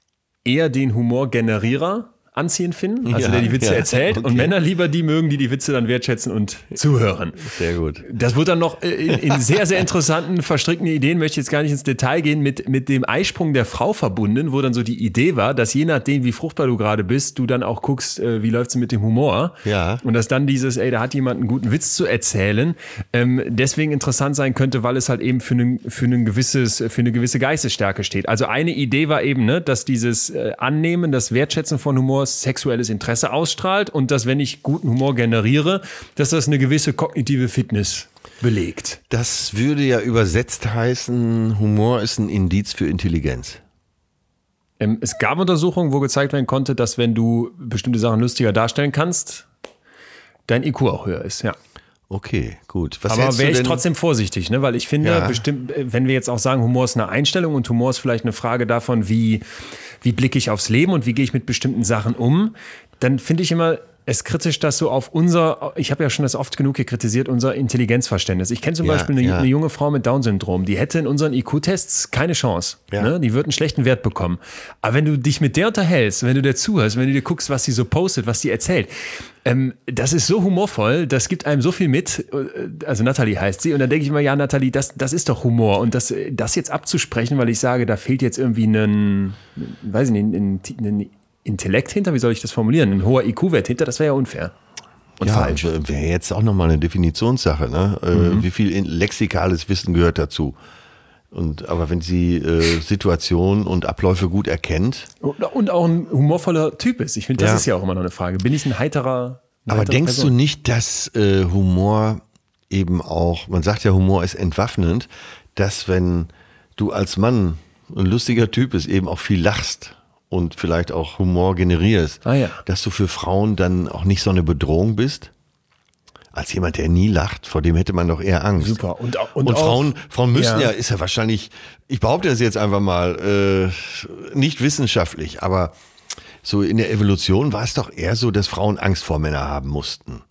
eher den Humorgenerierer anziehend finden, also der die Witze erzählt, und Männer lieber die mögen, die Witze dann wertschätzen und zuhören. Sehr gut. Das wird dann noch in sehr, sehr interessanten, verstrickten Ideen, möchte ich jetzt gar nicht ins Detail gehen, mit dem Eisprung der Frau verbunden, wo dann so die Idee war, dass je nachdem, wie fruchtbar du gerade bist, du dann auch guckst, wie läuft's mit dem Humor. Ja. Und dass dann da hat jemand einen guten Witz zu erzählen, deswegen interessant sein könnte, weil es halt eben für eine gewisse Geistesstärke steht. Also eine Idee war eben, dass dieses Annehmen, das Wertschätzen von Humor sexuelles Interesse ausstrahlt und dass, wenn ich guten Humor generiere, dass das eine gewisse kognitive Fitness belegt. Das würde ja übersetzt heißen, Humor ist ein Indiz für Intelligenz. Es gab Untersuchungen, wo gezeigt werden konnte, dass, wenn du bestimmte Sachen lustiger darstellen kannst, dein IQ auch höher ist, ja. Okay, gut. Aber wäre ich trotzdem vorsichtig, weil ich finde, bestimmt, wenn wir jetzt auch sagen, Humor ist eine Einstellung und Humor ist vielleicht eine Frage davon, wie blicke ich aufs Leben und wie gehe ich mit bestimmten Sachen um, dann finde ich immer es kritisch, dass so auf ich habe ja schon das oft genug hier kritisiert, unser Intelligenzverständnis. Ich kenne zum Beispiel eine junge Frau mit Down-Syndrom, die hätte in unseren IQ-Tests keine Chance. Ja. Die wird einen schlechten Wert bekommen. Aber wenn du dich mit der unterhältst, wenn du der zuhörst, wenn du dir guckst, was sie so postet, was die erzählt, das ist so humorvoll, das gibt einem so viel mit. Also Nathalie heißt sie. Und dann denke ich immer, ja, Nathalie, das ist doch Humor. Und das jetzt abzusprechen, weil ich sage, da fehlt jetzt irgendwie ein Intellekt hinter, wie soll ich das formulieren? Ein hoher IQ-Wert hinter, das wäre ja unfair. Und falsch. Wäre jetzt auch nochmal eine Definitionssache, ne? Wie viel lexikales Wissen gehört dazu? Aber wenn sie Situationen und Abläufe gut erkennt. Und auch ein humorvoller Typ ist. Ich finde, das ist ja auch immer noch eine Frage. Bin ich ein heiterer Aber denkst Person? du nicht, dass Humor eben auch, man sagt ja, Humor ist entwaffnend, dass wenn du als Mann ein lustiger Typ bist, eben auch viel lachst und vielleicht auch Humor generierst, dass du für Frauen dann auch nicht so eine Bedrohung bist? Als jemand, der nie lacht, vor dem hätte man doch eher Angst. Super. Und Frauen müssen ist ja wahrscheinlich, ich behaupte das jetzt einfach mal, nicht wissenschaftlich, aber so in der Evolution war es doch eher so, dass Frauen Angst vor Männern haben mussten.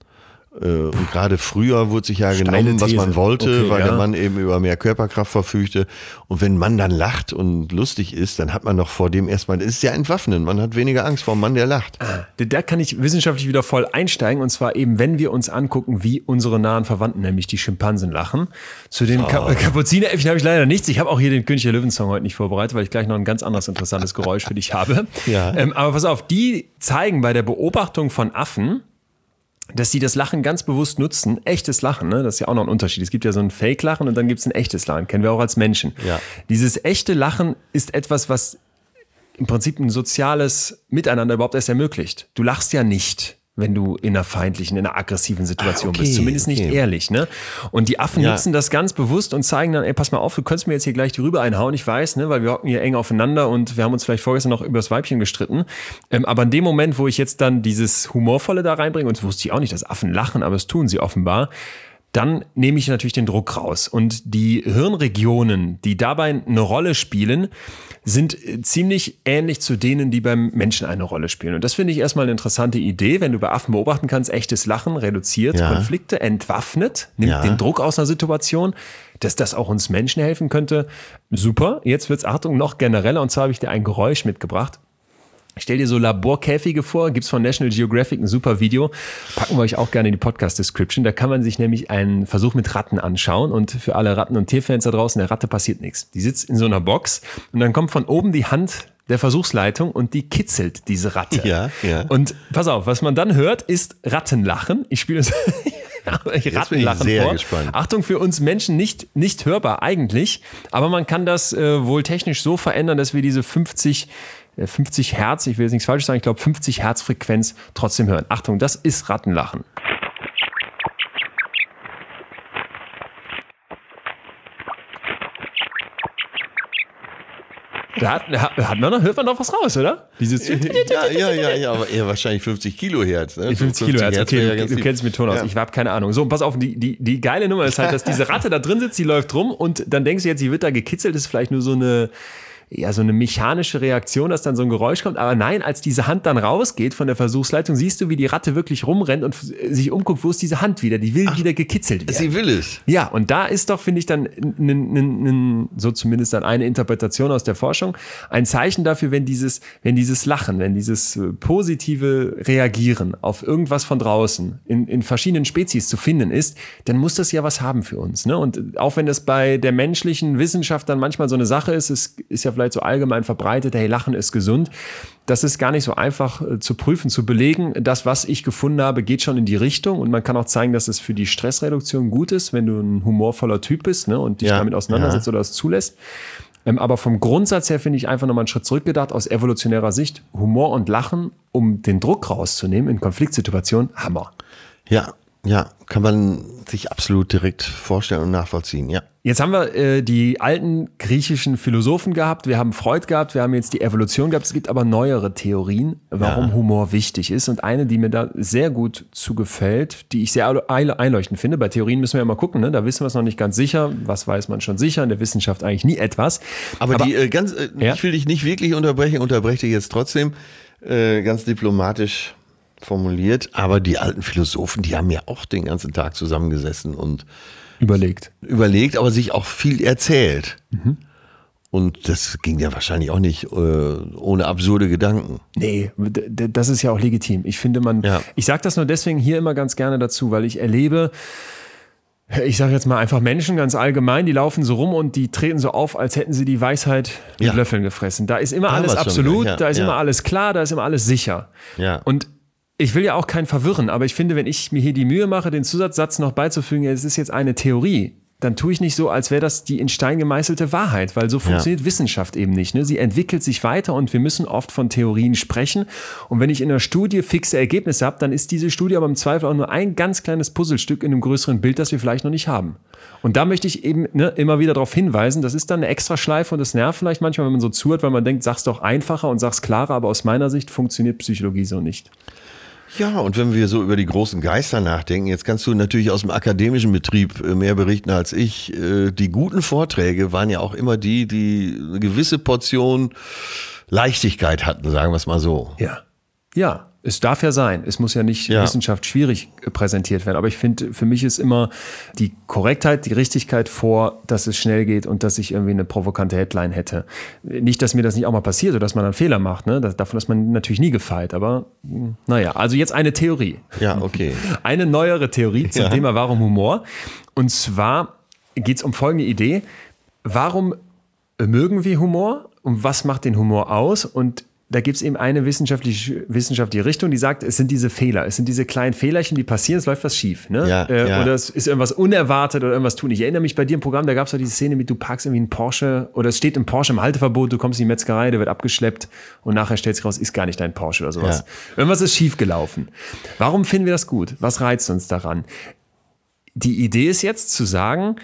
Und gerade früher wurde sich ja genommen, was man wollte, weil der Mann eben über mehr Körperkraft verfügte. Und wenn ein Mann dann lacht und lustig ist, dann hat man doch vor dem erstmal, das ist ja entwaffnend, man hat weniger Angst vor einem Mann, der lacht. Da kann ich wissenschaftlich wieder voll einsteigen, und zwar eben, wenn wir uns angucken, wie unsere nahen Verwandten, nämlich die Schimpansen, lachen. Zu den Kapuzineräffchen habe ich leider nichts. Ich habe auch hier den König der Löwen-Song heute nicht vorbereitet, weil ich gleich noch ein ganz anderes interessantes Geräusch für dich habe. Ja. Aber pass auf, die zeigen bei der Beobachtung von Affen, dass sie das Lachen ganz bewusst nutzen. Echtes Lachen, ne? Das ist ja auch noch ein Unterschied. Es gibt ja so ein Fake-Lachen und dann gibt es ein echtes Lachen. Kennen wir auch als Menschen. Ja. Dieses echte Lachen ist etwas, was im Prinzip ein soziales Miteinander überhaupt erst ermöglicht. Du lachst ja nicht, wenn du in einer feindlichen, in einer aggressiven Situation bist. Zumindest nicht ehrlich, ne? Und die Affen nutzen das ganz bewusst und zeigen dann, ey, pass mal auf, du könntest mir jetzt hier gleich die Rübe einhauen, ich weiß, ne, weil wir hocken hier eng aufeinander und wir haben uns vielleicht vorgestern noch über das Weibchen gestritten. Aber in dem Moment, wo ich jetzt dann dieses Humorvolle da reinbringe, und das wusste ich auch nicht, dass Affen lachen, aber das tun sie offenbar, dann nehme ich natürlich den Druck raus. Und die Hirnregionen, die dabei eine Rolle spielen, sind ziemlich ähnlich zu denen, die beim Menschen eine Rolle spielen. Und das finde ich erstmal eine interessante Idee, wenn du bei Affen beobachten kannst, echtes Lachen reduziert Konflikte, entwaffnet, nimmt den Druck aus einer Situation, dass das auch uns Menschen helfen könnte. Super, jetzt wird's, Achtung, noch genereller, und zwar habe ich dir ein Geräusch mitgebracht. Stell dir so Laborkäfige vor, gibt's von National Geographic ein super Video, packen wir euch auch gerne in die Podcast-Description. Da kann man sich nämlich einen Versuch mit Ratten anschauen, und für alle Ratten- und Tierfans da draußen, der Ratte passiert nichts. Die sitzt in so einer Box und dann kommt von oben die Hand der Versuchsleitung und die kitzelt diese Ratte. Ja. Und pass auf, was man dann hört, ist Rattenlachen. Ich spiele es. Rattenlachen sehr vor. Gespannt. Achtung, für uns Menschen nicht hörbar eigentlich, aber man kann das wohl technisch so verändern, dass wir diese 50 Hertz, ich will jetzt nichts falsch sagen, ich glaube 50 Hertz Frequenz trotzdem hören. Achtung, das ist Rattenlachen. Hört man noch was raus, oder? Dieses Ja, aber eher wahrscheinlich 50 Kilohertz. Ne? 50 Kilohertz, okay, ja, du kennst mit Ton aus. Ich habe keine Ahnung. So, pass auf, die geile Nummer ist halt, dass diese Ratte da drin sitzt, die läuft rum, und dann denkst du jetzt, sie wird da gekitzelt, das ist vielleicht nur so eine mechanische Reaktion, dass dann so ein Geräusch kommt. Aber nein, als diese Hand dann rausgeht von der Versuchsleitung, siehst du, wie die Ratte wirklich rumrennt und sich umguckt, wo ist diese Hand wieder? Die will wieder gekitzelt werden. Sie will es. Ja, und da ist doch, finde ich, dann so zumindest dann eine Interpretation aus der Forschung, ein Zeichen dafür, wenn dieses Lachen, wenn dieses positive Reagieren auf irgendwas von draußen in verschiedenen Spezies zu finden ist, dann muss das ja was haben für uns. Ne? Und auch wenn das bei der menschlichen Wissenschaft dann manchmal so eine Sache ist, es ist ja vielleicht so allgemein verbreitet, hey, Lachen ist gesund. Das ist gar nicht so einfach zu prüfen, zu belegen. Das, was ich gefunden habe, geht schon in die Richtung, und man kann auch zeigen, dass es für die Stressreduktion gut ist, wenn du ein humorvoller Typ bist, ne, und dich damit auseinandersetzt oder es zulässt. Aber vom Grundsatz her finde ich einfach nochmal einen Schritt zurückgedacht, aus evolutionärer Sicht, Humor und Lachen, um den Druck rauszunehmen in Konfliktsituationen, Hammer. Ja, kann man sich absolut direkt vorstellen und nachvollziehen, ja. Jetzt haben wir die alten griechischen Philosophen gehabt, wir haben Freud gehabt, wir haben jetzt die Evolution gehabt. Es gibt aber neuere Theorien, warum Humor wichtig ist. Und eine, die mir da sehr gut zugefällt, die ich sehr einleuchtend finde. Bei Theorien müssen wir ja mal gucken, ne? Da wissen wir es noch nicht ganz sicher. Was weiß man schon sicher? In der Wissenschaft eigentlich nie etwas. Aber ich will dich nicht wirklich unterbreche dich jetzt trotzdem ganz diplomatisch formuliert. Aber die alten Philosophen, die haben ja auch den ganzen Tag zusammengesessen und überlegt, aber sich auch viel erzählt. Mhm. Und das ging ja wahrscheinlich auch nicht ohne absurde Gedanken. Nee, das ist ja auch legitim. Ich finde ich sage das nur deswegen hier immer ganz gerne dazu, weil ich erlebe, ich sage jetzt mal einfach Menschen ganz allgemein, die laufen so rum und die treten so auf, als hätten sie die Weisheit mit Löffeln gefressen. Da ist immer alles absolut, da ist immer alles klar, da ist immer alles sicher. Ja. Und ich will ja auch keinen verwirren, aber ich finde, wenn ich mir hier die Mühe mache, den Zusatzsatz noch beizufügen, es ist jetzt eine Theorie, dann tue ich nicht so, als wäre das die in Stein gemeißelte Wahrheit, weil so funktioniert Wissenschaft eben nicht. Ne? Sie entwickelt sich weiter und wir müssen oft von Theorien sprechen. Und wenn ich in einer Studie fixe Ergebnisse habe, dann ist diese Studie aber im Zweifel auch nur ein ganz kleines Puzzlestück in einem größeren Bild, das wir vielleicht noch nicht haben. Und da möchte ich eben immer wieder darauf hinweisen, das ist dann eine Extraschleife und das nervt vielleicht manchmal, wenn man so zuhört, weil man denkt, sag's doch einfacher und sag's klarer, aber aus meiner Sicht funktioniert Psychologie so nicht. Ja, und wenn wir so über die großen Geister nachdenken, jetzt kannst du natürlich aus dem akademischen Betrieb mehr berichten als ich. Die guten Vorträge waren ja auch immer die eine gewisse Portion Leichtigkeit hatten, sagen wir es mal so. Ja. Es darf ja sein. Es muss ja nicht Wissenschaft schwierig präsentiert werden. Aber ich finde, für mich ist immer die Korrektheit, die Richtigkeit vor, dass es schnell geht und dass ich irgendwie eine provokante Headline hätte. Nicht, dass mir das nicht auch mal passiert oder dass man einen Fehler macht. Ne? Davon ist man natürlich nie gefeit. Aber naja, also jetzt eine Theorie. Ja, okay. Eine neuere Theorie zum Thema Warum Humor. Und zwar geht es um folgende Idee. Warum mögen wir Humor und was macht den Humor aus? Und da gibt es eben eine wissenschaftliche Richtung, die sagt, es sind diese Fehler, es sind diese kleinen Fehlerchen, die passieren, es läuft was schief. Ne? Oder es ist irgendwas unerwartet oder irgendwas tun. Ich erinnere mich bei dir im Programm, da gab es doch diese Szene mit, du parkst irgendwie einen Porsche oder es steht im Porsche im Halteverbot, du kommst in die Metzgerei, der wird abgeschleppt und nachher stellt sich raus, ist gar nicht dein Porsche oder sowas. Ja. Irgendwas ist schief gelaufen. Warum finden wir das gut? Was reizt uns daran? Die Idee ist jetzt zu sagen,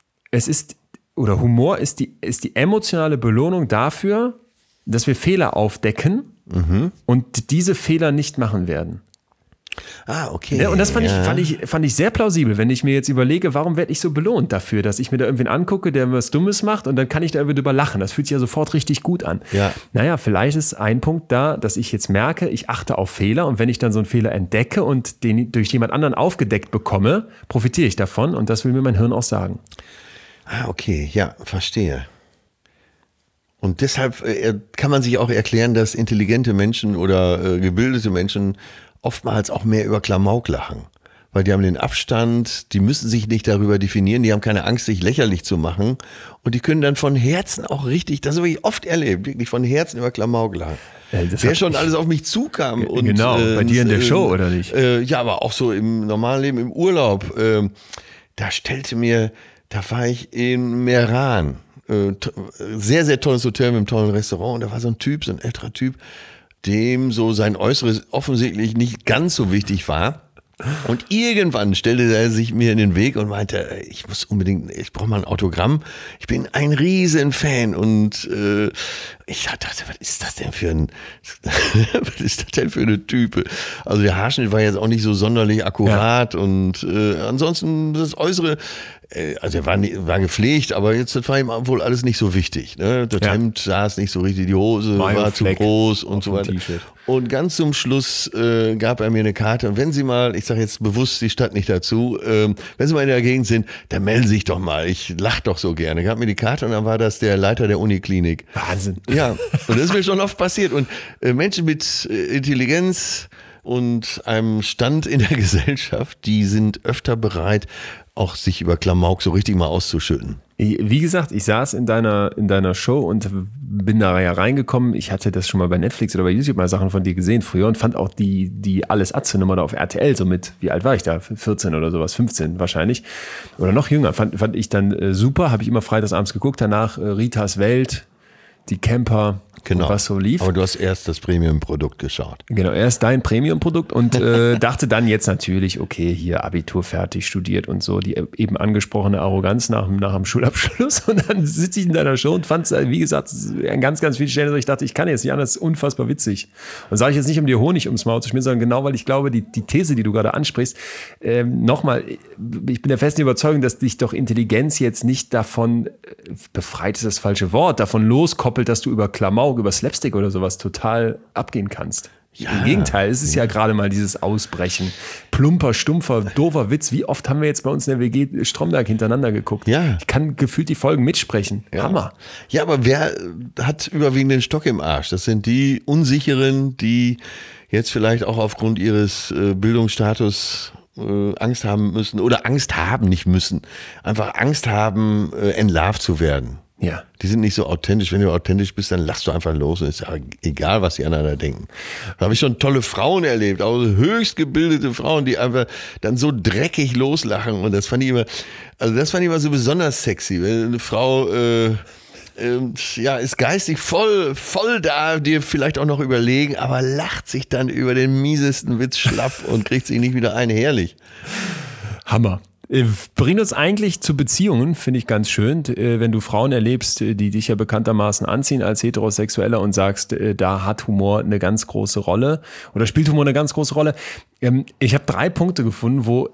Humor ist die emotionale Belohnung dafür, dass wir Fehler aufdecken und diese Fehler nicht machen werden. Ah, okay. Ja, und das fand ich sehr plausibel, wenn ich mir jetzt überlege, warum werde ich so belohnt dafür, dass ich mir da irgendwen angucke, der was Dummes macht und dann kann ich da irgendwie drüber lachen. Das fühlt sich ja sofort richtig gut an. Ja. Naja, vielleicht ist ein Punkt da, dass ich jetzt merke, ich achte auf Fehler und wenn ich dann so einen Fehler entdecke und den durch jemand anderen aufgedeckt bekomme, profitiere ich davon und das will mir mein Hirn auch sagen. Ah, okay, ja, verstehe. Und deshalb kann man sich auch erklären, dass intelligente Menschen oder gebildete Menschen oftmals auch mehr über Klamauk lachen. Weil die haben den Abstand, die müssen sich nicht darüber definieren, die haben keine Angst, sich lächerlich zu machen. Und die können dann von Herzen auch richtig, das habe ich oft erlebt, wirklich von Herzen über Klamauk lachen. Wer schon alles auf mich zukam. Und, genau, bei dir in der Show, oder nicht? Ja, aber auch so im normalen Leben, im Urlaub. Da war ich in Meran. Sehr, sehr tolles Hotel mit einem tollen Restaurant und da war so ein älterer Typ, dem so sein Äußeres offensichtlich nicht ganz so wichtig war. Und irgendwann stellte er sich mir in den Weg und meinte, ich brauche mal ein Autogramm. Ich bin ein riesen Fan und ich dachte, was ist das denn für eine Type? Also der Haarschnitt war jetzt auch nicht so sonderlich akkurat und ansonsten das Äußere, also er war gepflegt, aber das war ihm wohl alles nicht so wichtig. Ne? Das Hemd saß nicht so richtig, die Hose war zu groß und so weiter. Und ganz zum Schluss gab er mir eine Karte. Und wenn Sie mal, ich sage jetzt bewusst die Stadt nicht dazu, wenn Sie mal in der Gegend sind, dann melden Sie sich doch mal. Ich lache doch so gerne. Er gab mir die Karte und dann war das der Leiter der Uniklinik. Wahnsinn. Ja, und das ist mir schon oft passiert. Und Menschen mit Intelligenz und einem Stand in der Gesellschaft, die sind öfter bereit, auch sich über Klamauk so richtig mal auszuschütten. Wie gesagt, ich saß in deiner Show und bin da ja reingekommen. Ich hatte das schon mal bei Netflix oder bei YouTube mal Sachen von dir gesehen früher und fand auch die Alles-Atze-Nummer da auf RTL so mit, wie alt war ich da? 14 oder sowas, 15 wahrscheinlich. Oder noch jünger. Fand ich dann super, habe ich immer freitagsabends geguckt. Danach Ritas Welt, die Camper, genau, was so lief. Aber du hast erst das Premium-Produkt geschaut. Genau, erst dein Premium-Produkt und dachte dann jetzt natürlich, okay, hier Abitur fertig, studiert und so, die eben angesprochene Arroganz nach dem Schulabschluss und dann sitze ich in deiner Show und fand es, wie gesagt, an ganz, ganz vielen Stellen, ich dachte, ich kann jetzt nicht anders, unfassbar witzig. Und sage ich jetzt nicht, um dir Honig ums Maul zu schmieren, sondern genau, weil ich glaube, die These, die du gerade ansprichst, nochmal, ich bin der festen Überzeugung, dass dich doch Intelligenz jetzt nicht davon, befreit ist das falsche Wort, davon loskoppelt, dass du über Klamauk, über Slapstick oder sowas total abgehen kannst. Ja, im Gegenteil, es ist ja gerade mal dieses Ausbrechen. Plumper, stumpfer, doofer Witz. Wie oft haben wir jetzt bei uns in der WG Stromberg hintereinander geguckt? Ja. Ich kann gefühlt die Folgen mitsprechen. Ja. Hammer. Ja, aber wer hat überwiegend den Stock im Arsch? Das sind die Unsicheren, die jetzt vielleicht auch aufgrund ihres Bildungsstatus Angst haben müssen oder Angst haben nicht müssen. Einfach Angst haben, entlarvt zu werden. Ja. Die sind nicht so authentisch. Wenn du authentisch bist, dann lachst du einfach los. Und ist ja egal, was die anderen da denken. Da habe ich schon tolle Frauen erlebt, auch höchst gebildete Frauen, die einfach dann so dreckig loslachen. Und das fand ich immer so besonders sexy. Wenn eine Frau ist geistig voll da, dir vielleicht auch noch überlegen, aber lacht sich dann über den miesesten Witz schlapp und kriegt sich nicht wieder ein. Herrlich. Hammer. Bringt uns eigentlich zu Beziehungen, finde ich ganz schön, wenn du Frauen erlebst, die dich ja bekanntermaßen anziehen als Heterosexueller und sagst, da hat Humor eine ganz große Rolle oder spielt Humor eine ganz große Rolle. Ich habe 3 Punkte gefunden, wo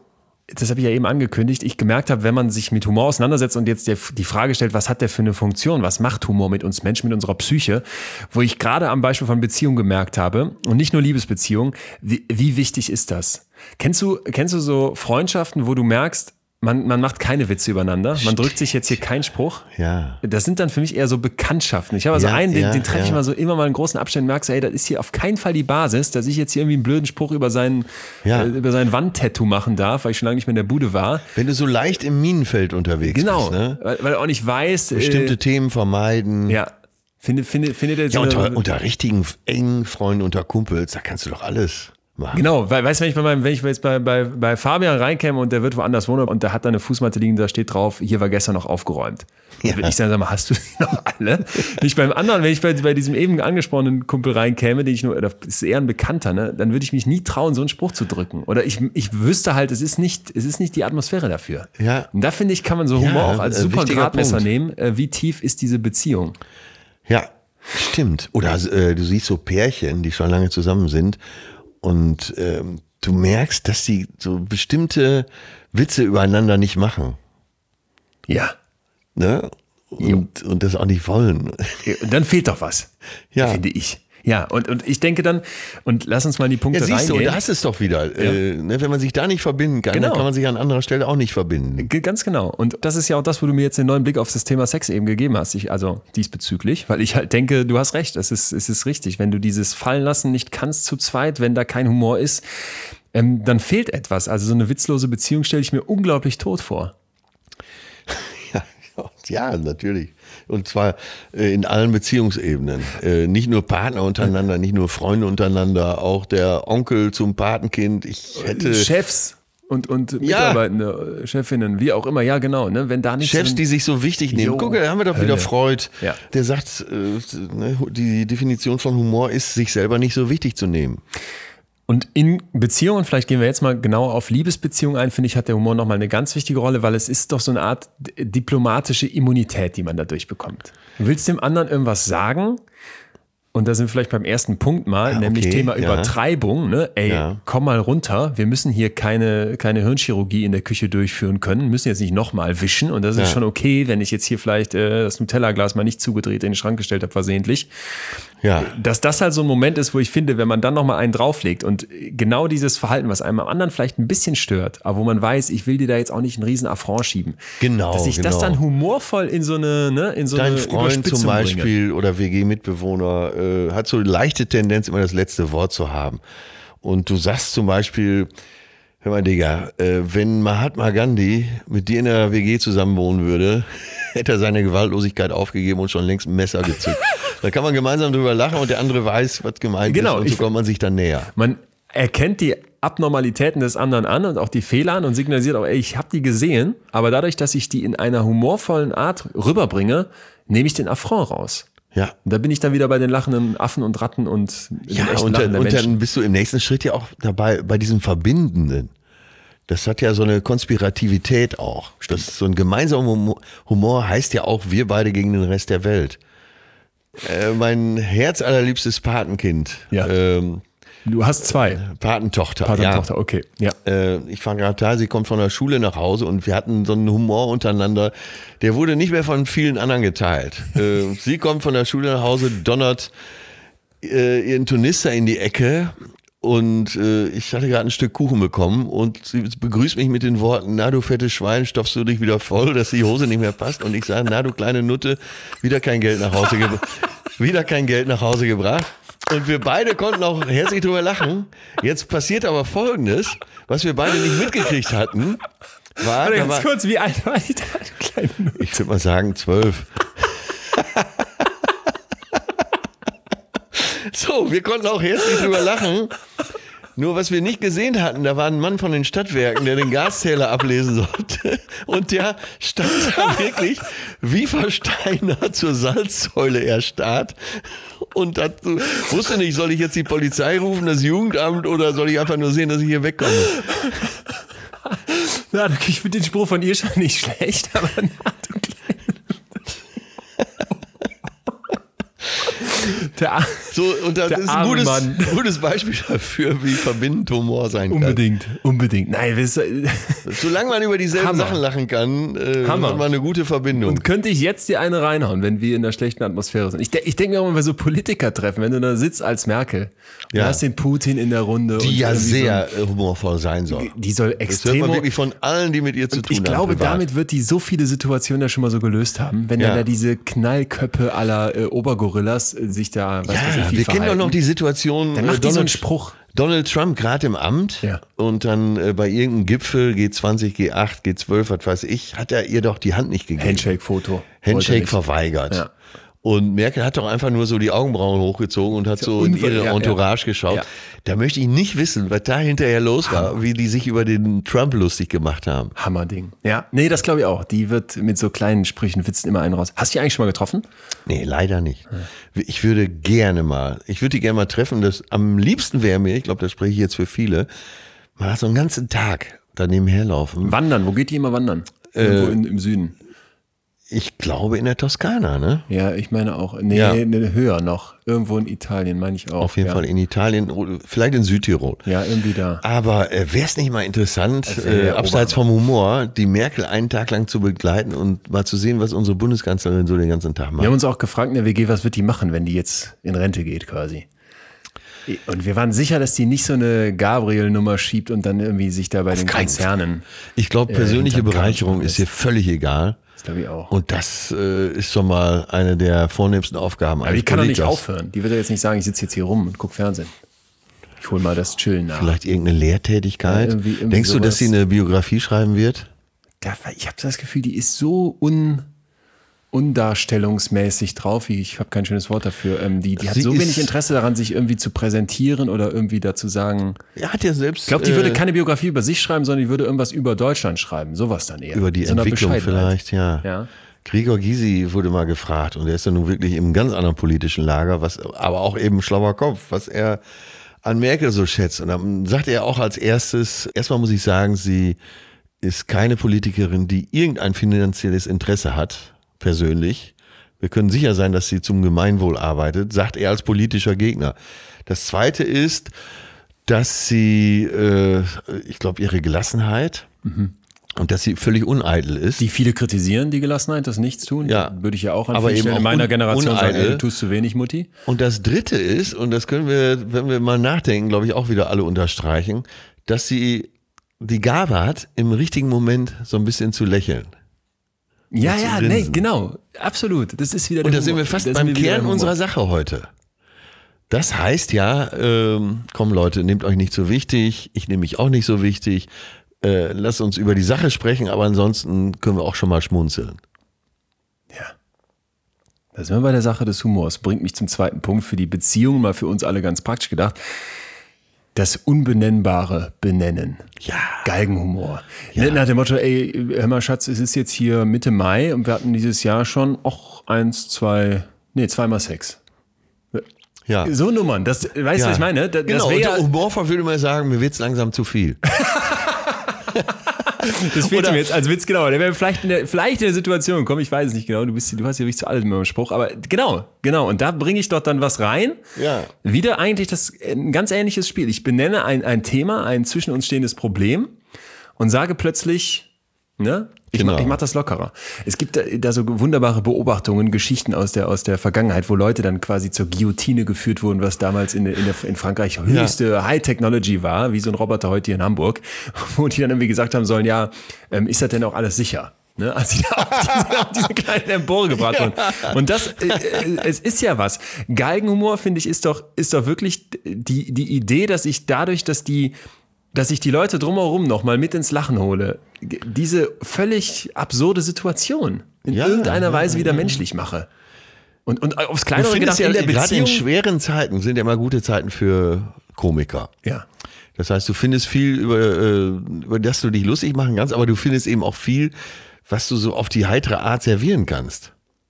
das habe ich ja eben angekündigt, ich gemerkt habe, wenn man sich mit Humor auseinandersetzt und jetzt die Frage stellt, was hat der für eine Funktion, was macht Humor mit uns Menschen, mit unserer Psyche, wo ich gerade am Beispiel von Beziehungen gemerkt habe, und nicht nur Liebesbeziehungen, wie wichtig ist das? Kennst du so Freundschaften, wo du merkst, man macht keine Witze übereinander, man drückt sich jetzt hier keinen Spruch. Ja. Das sind dann für mich eher so Bekanntschaften. Ich habe also den treffe ich mal so immer mal in großen Abständen, merkst du, ey, das ist hier auf keinen Fall die Basis, dass ich jetzt hier irgendwie einen blöden Spruch über sein Wandtattoo machen darf, weil ich schon lange nicht mehr in der Bude war. Wenn du so leicht im Minenfeld unterwegs bist. Genau, Ne? weil du auch nicht weißt. Bestimmte Themen vermeiden. Ja. Findet der Ja, unter richtigen engen Freunden, unter Kumpels, da kannst du doch alles machen. Genau, weil, weißt du, wenn ich jetzt bei Fabian reinkäme und der wird woanders wohnen und der hat da eine Fußmatte liegen, da steht drauf, hier war gestern noch aufgeräumt. Ja. Würde ich sagen, sag mal, hast du die noch alle? Nicht beim anderen, wenn ich bei diesem eben angesprochenen Kumpel reinkäme, das ist eher ein Bekannter, ne, dann würde ich mich nie trauen, so einen Spruch zu drücken. Oder ich wüsste halt, es ist nicht die Atmosphäre dafür. Ja. Und da finde ich, kann man so Humor auch als super Gradmesser nehmen. Wie tief ist diese Beziehung? Ja, stimmt. Oder du siehst so Pärchen, die schon lange zusammen sind, und du merkst, dass sie so bestimmte Witze übereinander nicht machen. Ja. Ne? Und das auch nicht wollen. Und dann fehlt doch was, finde ich. Ja, und ich denke dann, und lass uns mal in die Punkte reingehen. Ja, siehst du, und da hast es doch wieder. Wenn man sich da nicht verbinden kann, dann kann man sich an anderer Stelle auch nicht verbinden. Ganz genau. Und das ist ja auch das, wo du mir jetzt den neuen Blick auf das Thema Sex eben gegeben hast. Also diesbezüglich, weil ich halt denke, du hast recht, es ist richtig. Wenn du dieses Fallenlassen nicht kannst zu zweit, wenn da kein Humor ist, dann fehlt etwas. Also so eine witzlose Beziehung stelle ich mir unglaublich tot vor. Ja, natürlich. Und zwar in allen Beziehungsebenen. Nicht nur Partner untereinander, nicht nur Freunde untereinander, auch der Onkel zum Patenkind. Chefs und Mitarbeitende, Chefinnen, wie auch immer, ja genau. Ne? Wenn da nicht Chefs, die sich so wichtig nehmen. Guck, da haben wir doch wieder Freud. Ja. Der sagt, die Definition von Humor ist, sich selber nicht so wichtig zu nehmen. Und in Beziehungen, vielleicht gehen wir jetzt mal genauer auf Liebesbeziehungen ein, finde ich, hat der Humor nochmal eine ganz wichtige Rolle, weil es ist doch so eine Art diplomatische Immunität, die man dadurch bekommt. Du willst dem anderen irgendwas sagen, und da sind wir vielleicht beim ersten Punkt mal, nämlich Thema Übertreibung. Ne? Ey, komm mal runter, wir müssen hier keine Hirnchirurgie in der Küche durchführen können, müssen jetzt nicht nochmal wischen, und das ist schon okay, wenn ich jetzt hier vielleicht das Nutella-Glas mal nicht zugedreht in den Schrank gestellt habe, versehentlich. Ja. Dass das halt so ein Moment ist, wo ich finde, wenn man dann nochmal einen drauflegt und genau dieses Verhalten, was einem am anderen vielleicht ein bisschen stört, aber wo man weiß, ich will dir da jetzt auch nicht einen riesen Affront schieben. Genau. Dass ich das dann humorvoll in so eine Dein Freund zum Beispiel bringe. Oder WG-Mitbewohner hat so eine leichte Tendenz, immer das letzte Wort zu haben. Und du sagst zum Beispiel, hör mal Digga, wenn Mahatma Gandhi mit dir in der WG zusammen wohnen würde, hätte er seine Gewaltlosigkeit aufgegeben und schon längst ein Messer gezückt. Da kann man gemeinsam drüber lachen und der andere weiß, was gemeint ist, und so kommt man sich dann näher. Man erkennt die Abnormalitäten des anderen an und auch die Fehler an und signalisiert auch, ey, ich habe die gesehen, aber dadurch, dass ich die in einer humorvollen Art rüberbringe, nehme ich den Affront raus. Ja. Und da bin ich dann wieder bei den lachenden Affen und Ratten und den echten Lachen der Menschen. Und dann bist du im nächsten Schritt ja auch dabei, bei diesem Verbindenden. Das hat ja so eine Konspirativität auch. Das ist so ein gemeinsamer Humor heißt ja auch, wir beide gegen den Rest der Welt. Mein herzallerliebstes Patenkind. Ja. Du hast zwei. Patentochter, okay. Ja. Ich war gerade da, sie kommt von der Schule nach Hause und wir hatten so einen Humor untereinander, der wurde nicht mehr von vielen anderen geteilt. Sie kommt von der Schule nach Hause, donnert ihren Turnister in die Ecke. Und ich hatte gerade ein Stück Kuchen bekommen und sie begrüßt mich mit den Worten, na du fettes Schwein, stopfst du dich wieder voll, dass die Hose nicht mehr passt. Und ich sage, na du kleine Nutte, wieder kein Geld nach Hause gebracht. Und wir beide konnten auch herzlich drüber lachen. Jetzt passiert aber Folgendes, was wir beide nicht mitgekriegt hatten. Kurz, wie alt war ich da, du kleine Nutte? Ich würde mal sagen 12. So, wir konnten auch herzlich drüber lachen. Nur was wir nicht gesehen hatten, da war ein Mann von den Stadtwerken, der den Gaszähler ablesen sollte. Und der stand da wirklich wie versteinert zur Salzsäule erstarrt. Und wusste nicht, soll ich jetzt die Polizei rufen, das Jugendamt, oder soll ich einfach nur sehen, dass ich hier wegkomme? Na, ich finde den Spruch von ihr schon nicht schlecht, aber na, du kleine. So, und das ist ein gutes Beispiel dafür, wie verbindend Humor sein kann. Unbedingt. Nein, solange man über dieselben Sachen lachen kann, hat man eine gute Verbindung. Und könnte ich jetzt dir eine reinhauen, wenn wir in einer schlechten Atmosphäre sind? Ich denke mir auch mal bei so Politiker-Treffen, wenn du da sitzt als Merkel, du hast den Putin in der Runde. Die ja sehr humorvoll sein soll. Die soll extrem... Das hört man wirklich von allen, die mit ihr zu tun haben. Ich glaube, damit wird die so viele Situationen ja schon mal so gelöst haben, wenn dann da diese Knallköppe aller Obergorillas sich da, wir kennen doch noch die Situation, dann macht die so einen Spruch. Donald Trump gerade im Amt und dann bei irgendeinem Gipfel, G20, G8, G12, was weiß ich, hat er ihr doch die Hand nicht gegeben. Handshake-Foto. Handshake verweigert. Ja. Und Merkel hat doch einfach nur so die Augenbrauen hochgezogen und hat so in ihre Entourage geschaut. Ja. Da möchte ich nicht wissen, was da hinterher los war, wie die sich über den Trump lustig gemacht haben. Hammerding. Ja, nee, das glaube ich auch. Die wird mit so kleinen Sprüchen, Witzen immer einen raus. Hast du die eigentlich schon mal getroffen? Nee, leider nicht. Ich würde die gerne mal treffen. Das am liebsten wäre mir, ich glaube, das spreche ich jetzt für viele, mal so einen ganzen Tag daneben herlaufen. Wandern, wo geht die immer wandern? Irgendwo im Süden. Ich glaube in der Toskana, ne? Ja, ich meine auch. Nee, höher noch. Irgendwo in Italien, meine ich auch. Auf jeden Fall in Italien, vielleicht in Südtirol. Ja, irgendwie da. Aber wäre es nicht mal interessant, abseits vom Humor, die Merkel einen Tag lang zu begleiten und mal zu sehen, was unsere Bundeskanzlerin so den ganzen Tag macht? Wir haben uns auch gefragt in der WG, was wird die machen, wenn die jetzt in Rente geht quasi? Und wir waren sicher, dass die nicht so eine Gabriel-Nummer schiebt und dann irgendwie sich da bei den Konzernen... Ich glaube, persönliche Bereicherung ist ihr völlig egal. Das glaube ich auch. Und das ist schon mal eine der vornehmsten Aufgaben. Aber die kann doch nicht aufhören. Die wird ja jetzt nicht sagen, ich sitze jetzt hier rum und gucke Fernsehen. Ich hole mal das Chillen nach. Vielleicht irgendeine Lehrtätigkeit. Ja, irgendwie Denkst du, dass sie eine Biografie schreiben wird? Ich habe das Gefühl, die ist so undarstellungsmäßig drauf. Ich habe kein schönes Wort dafür. Die hat so wenig Interesse daran, sich irgendwie zu präsentieren oder irgendwie dazu sagen. Ja, hat ja selbst. Ich glaube, die würde keine Biografie über sich schreiben, sondern die würde irgendwas über Deutschland schreiben. Sowas dann eher. Über die Entwicklung vielleicht, ja. Gregor Gysi wurde mal gefragt und er ist ja nun wirklich im ganz anderen politischen Lager, aber auch eben schlauer Kopf, was er an Merkel so schätzt. Und dann sagt er auch als erstes, erstmal muss ich sagen, sie ist keine Politikerin, die irgendein finanzielles Interesse hat. Persönlich. Wir können sicher sein, dass sie zum Gemeinwohl arbeitet, sagt er als politischer Gegner. Das Zweite ist, dass sie, ich glaube, ihre Gelassenheit und dass sie völlig uneitel ist. Die viele kritisieren, die Gelassenheit, das Nichtstun. Ja. Würde ich ja auch an aber vielen Stellen in meiner Generation uneitel. sagen, du tust zu wenig, Mutti. Und das Dritte ist, und das können wir, wenn wir mal nachdenken, glaube ich, auch wieder alle unterstreichen, dass sie die Gabe hat, im richtigen Moment so ein bisschen zu lächeln. Ja, nee, genau, absolut. Das ist wieder der Und da sind wir fast beim Kern unserer Sache heute. Das heißt ja, komm Leute, nehmt euch nicht so wichtig, ich nehme mich auch nicht so wichtig, lasst uns über die Sache sprechen, aber ansonsten können wir auch schon mal schmunzeln. Ja, da sind wir bei der Sache des Humors. Bringt mich zum zweiten Punkt für die Beziehung, mal für uns alle ganz praktisch gedacht. Das Unbenennbare benennen. Ja. Galgenhumor. Ja. Nach dem Motto, ey, hör mal Schatz, es ist jetzt hier Mitte Mai und wir hatten dieses Jahr schon zweimal Sex. Ja. So Nummern, weißt du, was ich meine? Genau, unter humorvoll würde man sagen, mir wird's langsam zu viel. Das fehlt mir jetzt als Witz, genau. Der wäre vielleicht in der Situation, komm, ich weiß es nicht genau, du hast ja wirklich zu allem immer Spruch, aber genau. Und da bringe ich doch dann was rein. Ja. Wieder eigentlich ein ganz ähnliches Spiel. Ich benenne ein Thema, ein zwischen uns stehendes Problem und sage plötzlich, ne? Ich mach das lockerer. Es gibt da so wunderbare Beobachtungen, Geschichten aus der Vergangenheit, wo Leute dann quasi zur Guillotine geführt wurden, was damals in Frankreich höchste High-Technology war, wie so ein Roboter heute hier in Hamburg, wo die dann irgendwie gesagt haben sollen, ja, ist das denn auch alles sicher? Ne, als sie da auf diese kleine Empore gebracht wurden. Und das, es ist ja was. Galgenhumor, finde ich, ist doch wirklich die Idee, dass ich dadurch, dass ich die Leute drumherum noch mal mit ins Lachen hole, diese völlig absurde Situation in irgendeiner Weise wieder menschlich mache. Und aufs Kleinere gedacht, in der Beziehung. Gerade in schweren Zeiten sind ja immer gute Zeiten für Komiker. Ja. Das heißt, du findest viel, über das du dich lustig machen kannst, aber du findest eben auch viel, was du so auf die heitere Art servieren kannst.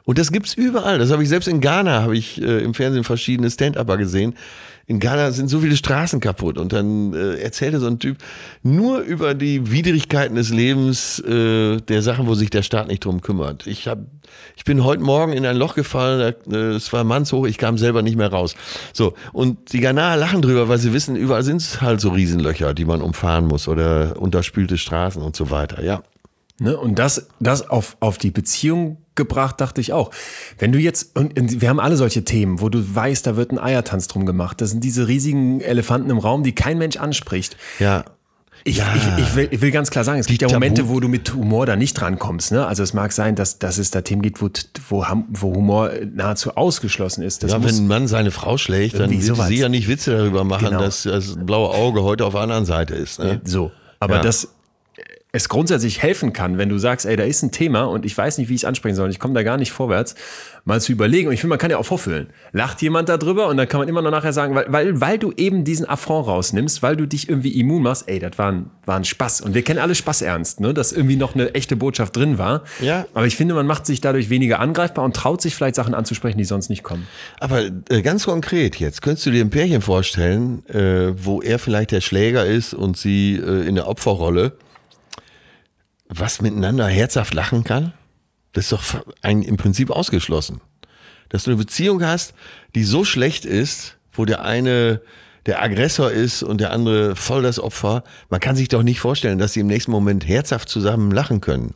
Und das gibt's überall. Das habe ich selbst in Ghana, habe ich im Fernsehen verschiedene Stand-Upper gesehen. In Ghana sind so viele Straßen kaputt. Und dann erzählte so ein Typ nur über die Widrigkeiten des Lebens, der Sachen, wo sich der Staat nicht drum kümmert. Ich bin heute Morgen in ein Loch gefallen, es war mannshoch, ich kam selber nicht mehr raus. So, und die Ghanaer lachen drüber, weil sie wissen, überall sind es halt so Riesenlöcher, die man umfahren muss oder unterspülte Straßen und so weiter, ja. Ne, und das auf die Beziehung gebracht, dachte ich auch. Wenn du jetzt, und wir haben alle solche Themen, wo du weißt, da wird ein Eiertanz drum gemacht. Das sind diese riesigen Elefanten im Raum, die kein Mensch anspricht. Ja. Ich will ganz klar sagen, es gibt ja Momente, wo du mit Humor da nicht drankommst. Ne? Also es mag sein, dass es da Themen gibt, wo Humor nahezu ausgeschlossen ist. Das wenn ein Mann seine Frau schlägt, dann wird sie ja nicht Witze darüber machen, dass das blaue Auge heute auf der anderen Seite ist. Ne? So, aber dass es grundsätzlich helfen kann, wenn du sagst, ey, da ist ein Thema und ich weiß nicht, wie ich es ansprechen soll, ich komme da gar nicht vorwärts, mal zu überlegen. Und ich finde, man kann ja auch vorfühlen. Lacht jemand da drüber und dann kann man immer noch nachher sagen, weil du eben diesen Affront rausnimmst, weil du dich irgendwie immun machst, ey, das war ein Spaß. Und wir kennen alle Spaß ernst, ne? Dass irgendwie noch eine echte Botschaft drin war. Ja. Aber ich finde, man macht sich dadurch weniger angreifbar und traut sich vielleicht Sachen anzusprechen, die sonst nicht kommen. Aber ganz konkret jetzt, könntest du dir ein Pärchen vorstellen, wo er vielleicht der Schläger ist und sie in der Opferrolle, was miteinander herzhaft lachen kann? Das ist doch im Prinzip ausgeschlossen. Dass du eine Beziehung hast, die so schlecht ist, wo der eine der Aggressor ist und der andere voll das Opfer. Man kann sich doch nicht vorstellen, dass sie im nächsten Moment herzhaft zusammen lachen können.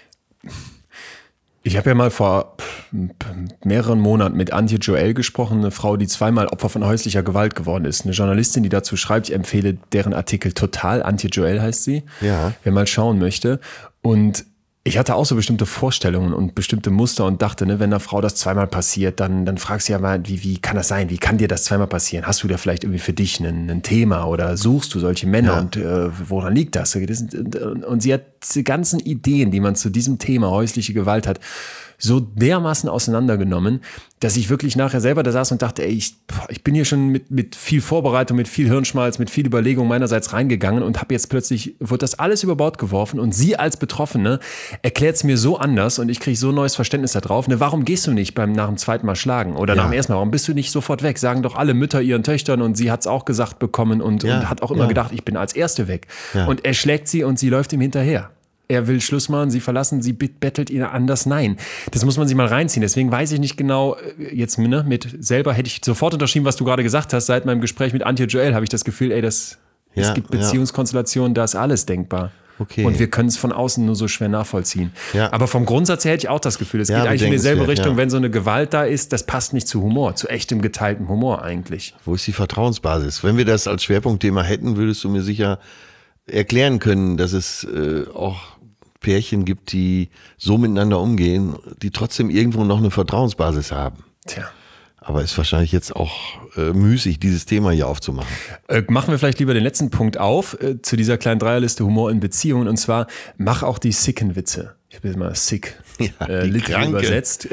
Ich habe ja mal vor mehreren Monaten mit Antje Joel gesprochen, eine Frau, die zweimal Opfer von häuslicher Gewalt geworden ist. Eine Journalistin, die dazu schreibt, ich empfehle deren Artikel total. Antje Joel heißt sie, wer mal schauen möchte. Und ich hatte auch so bestimmte Vorstellungen und bestimmte Muster und dachte, ne, wenn einer Frau das zweimal passiert, dann fragst du ja mal, wie kann das sein? Wie kann dir das zweimal passieren? Hast du da vielleicht irgendwie für dich ein Thema oder suchst du solche Männer und woran liegt das? Und sie hat diese ganzen Ideen, die man zu diesem Thema häusliche Gewalt hat, so dermaßen auseinandergenommen, dass ich wirklich nachher selber da saß und dachte, ey, ich bin hier schon mit viel Vorbereitung, mit viel Hirnschmalz, mit viel Überlegung meinerseits reingegangen und habe jetzt plötzlich, wird das alles über Bord geworfen und sie als Betroffene erklärt es mir so anders und ich kriege so ein neues Verständnis da drauf. Ne, warum gehst du nicht nach dem zweiten Mal schlagen oder nach dem ersten Mal? Warum bist du nicht sofort weg? Sagen doch alle Mütter ihren Töchtern und sie hat es auch gesagt bekommen und hat auch immer gedacht, ich bin als Erste weg. Ja. Und er schlägt sie und sie läuft ihm hinterher. Er will Schluss machen, sie verlassen, sie bettelt ihn anders. Nein, das muss man sich mal reinziehen. Deswegen weiß ich nicht genau, jetzt mit selber hätte ich sofort unterschrieben, was du gerade gesagt hast. Seit meinem Gespräch mit Antje Joel habe ich das Gefühl, ey, es gibt Beziehungskonstellationen, da ist alles denkbar. Okay. Und wir können es von außen nur so schwer nachvollziehen. Ja. Aber vom Grundsatz her hätte ich auch das Gefühl, es geht eigentlich in dieselbe Richtung, wenn so eine Gewalt da ist, das passt nicht zu Humor, zu echtem geteiltem Humor eigentlich. Wo ist die Vertrauensbasis? Wenn wir das als Schwerpunktthema hätten, würdest du mir sicher erklären können, dass es auch Pärchen gibt, die so miteinander umgehen, die trotzdem irgendwo noch eine Vertrauensbasis haben. Tja. Aber ist wahrscheinlich jetzt auch müßig, dieses Thema hier aufzumachen. Machen wir vielleicht lieber den letzten Punkt auf, zu dieser kleinen Dreierliste Humor in Beziehungen. Und zwar, mach auch die sicken Witze. Ich habe jetzt mal sick übersetzt.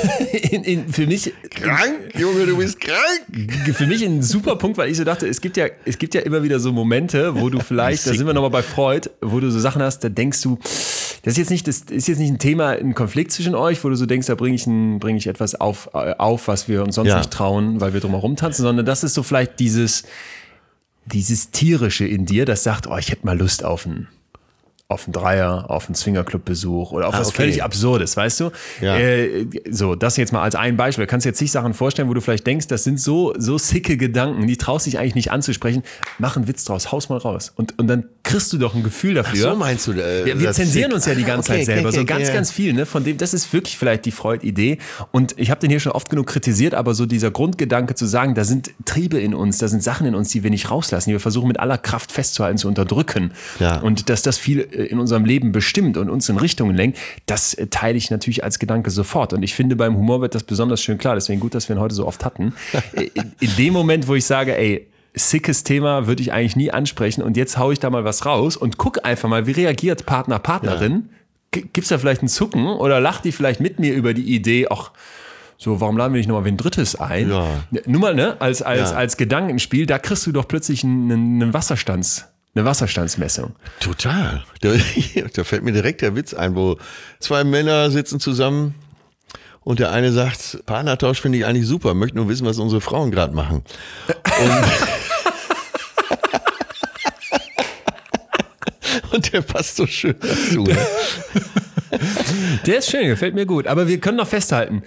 Für mich krank, Junge, du bist krank. Für mich ein super Punkt, weil ich so dachte, es gibt ja immer wieder so Momente, wo du vielleicht, da sind wir nochmal bei Freud, wo du so Sachen hast, da denkst du, das ist jetzt nicht ein Thema, ein Konflikt zwischen euch, wo du so denkst, da bring ich etwas auf, was wir uns sonst nicht trauen, weil wir drumherum tanzen, sondern das ist so vielleicht dieses Tierische in dir, das sagt, ich hätte mal Lust auf einen Dreier, auf einen Swingerclub-Besuch oder auf was völlig Absurdes, weißt du? Ja. So, das jetzt mal als ein Beispiel. Du kannst jetzt sich Sachen vorstellen, wo du vielleicht denkst, das sind so sicke Gedanken, die traust dich eigentlich nicht anzusprechen. Mach einen Witz draus, haus mal raus. Und dann kriegst du doch ein Gefühl dafür. Ach so meinst du? Wir zensieren uns ja die ganze Zeit selber. So ganz viel, ne? Von dem, das ist wirklich vielleicht die Freud-Idee. Und ich habe den hier schon oft genug kritisiert, aber so dieser Grundgedanke zu sagen, da sind Triebe in uns, da sind Sachen in uns, die wir nicht rauslassen, die wir versuchen mit aller Kraft festzuhalten, zu unterdrücken. Ja. Und dass das viel in unserem Leben bestimmt und uns in Richtungen lenkt, das teile ich natürlich als Gedanke sofort. Und ich finde, beim Humor wird das besonders schön klar. Deswegen gut, dass wir ihn heute so oft hatten. In dem Moment, wo ich sage, ey, sickes Thema würde ich eigentlich nie ansprechen und jetzt haue ich da mal was raus und guck einfach mal, wie reagiert Partner, Partnerin? Ja. Gibt's da vielleicht ein Zucken oder lacht die vielleicht mit mir über die Idee, so, warum laden wir nicht nochmal wen Drittes ein? Ja. Nur mal, ne, als Gedankenspiel, da kriegst du doch plötzlich eine Wasserstandsmessung. Total. Da fällt mir direkt der Witz ein, wo zwei Männer sitzen zusammen Und der eine sagt, Partnertausch finde ich eigentlich super, möchte nur wissen, was unsere Frauen gerade machen. Und der passt so schön dazu. Ne? Der ist schön, gefällt mir gut. Aber wir können noch festhalten,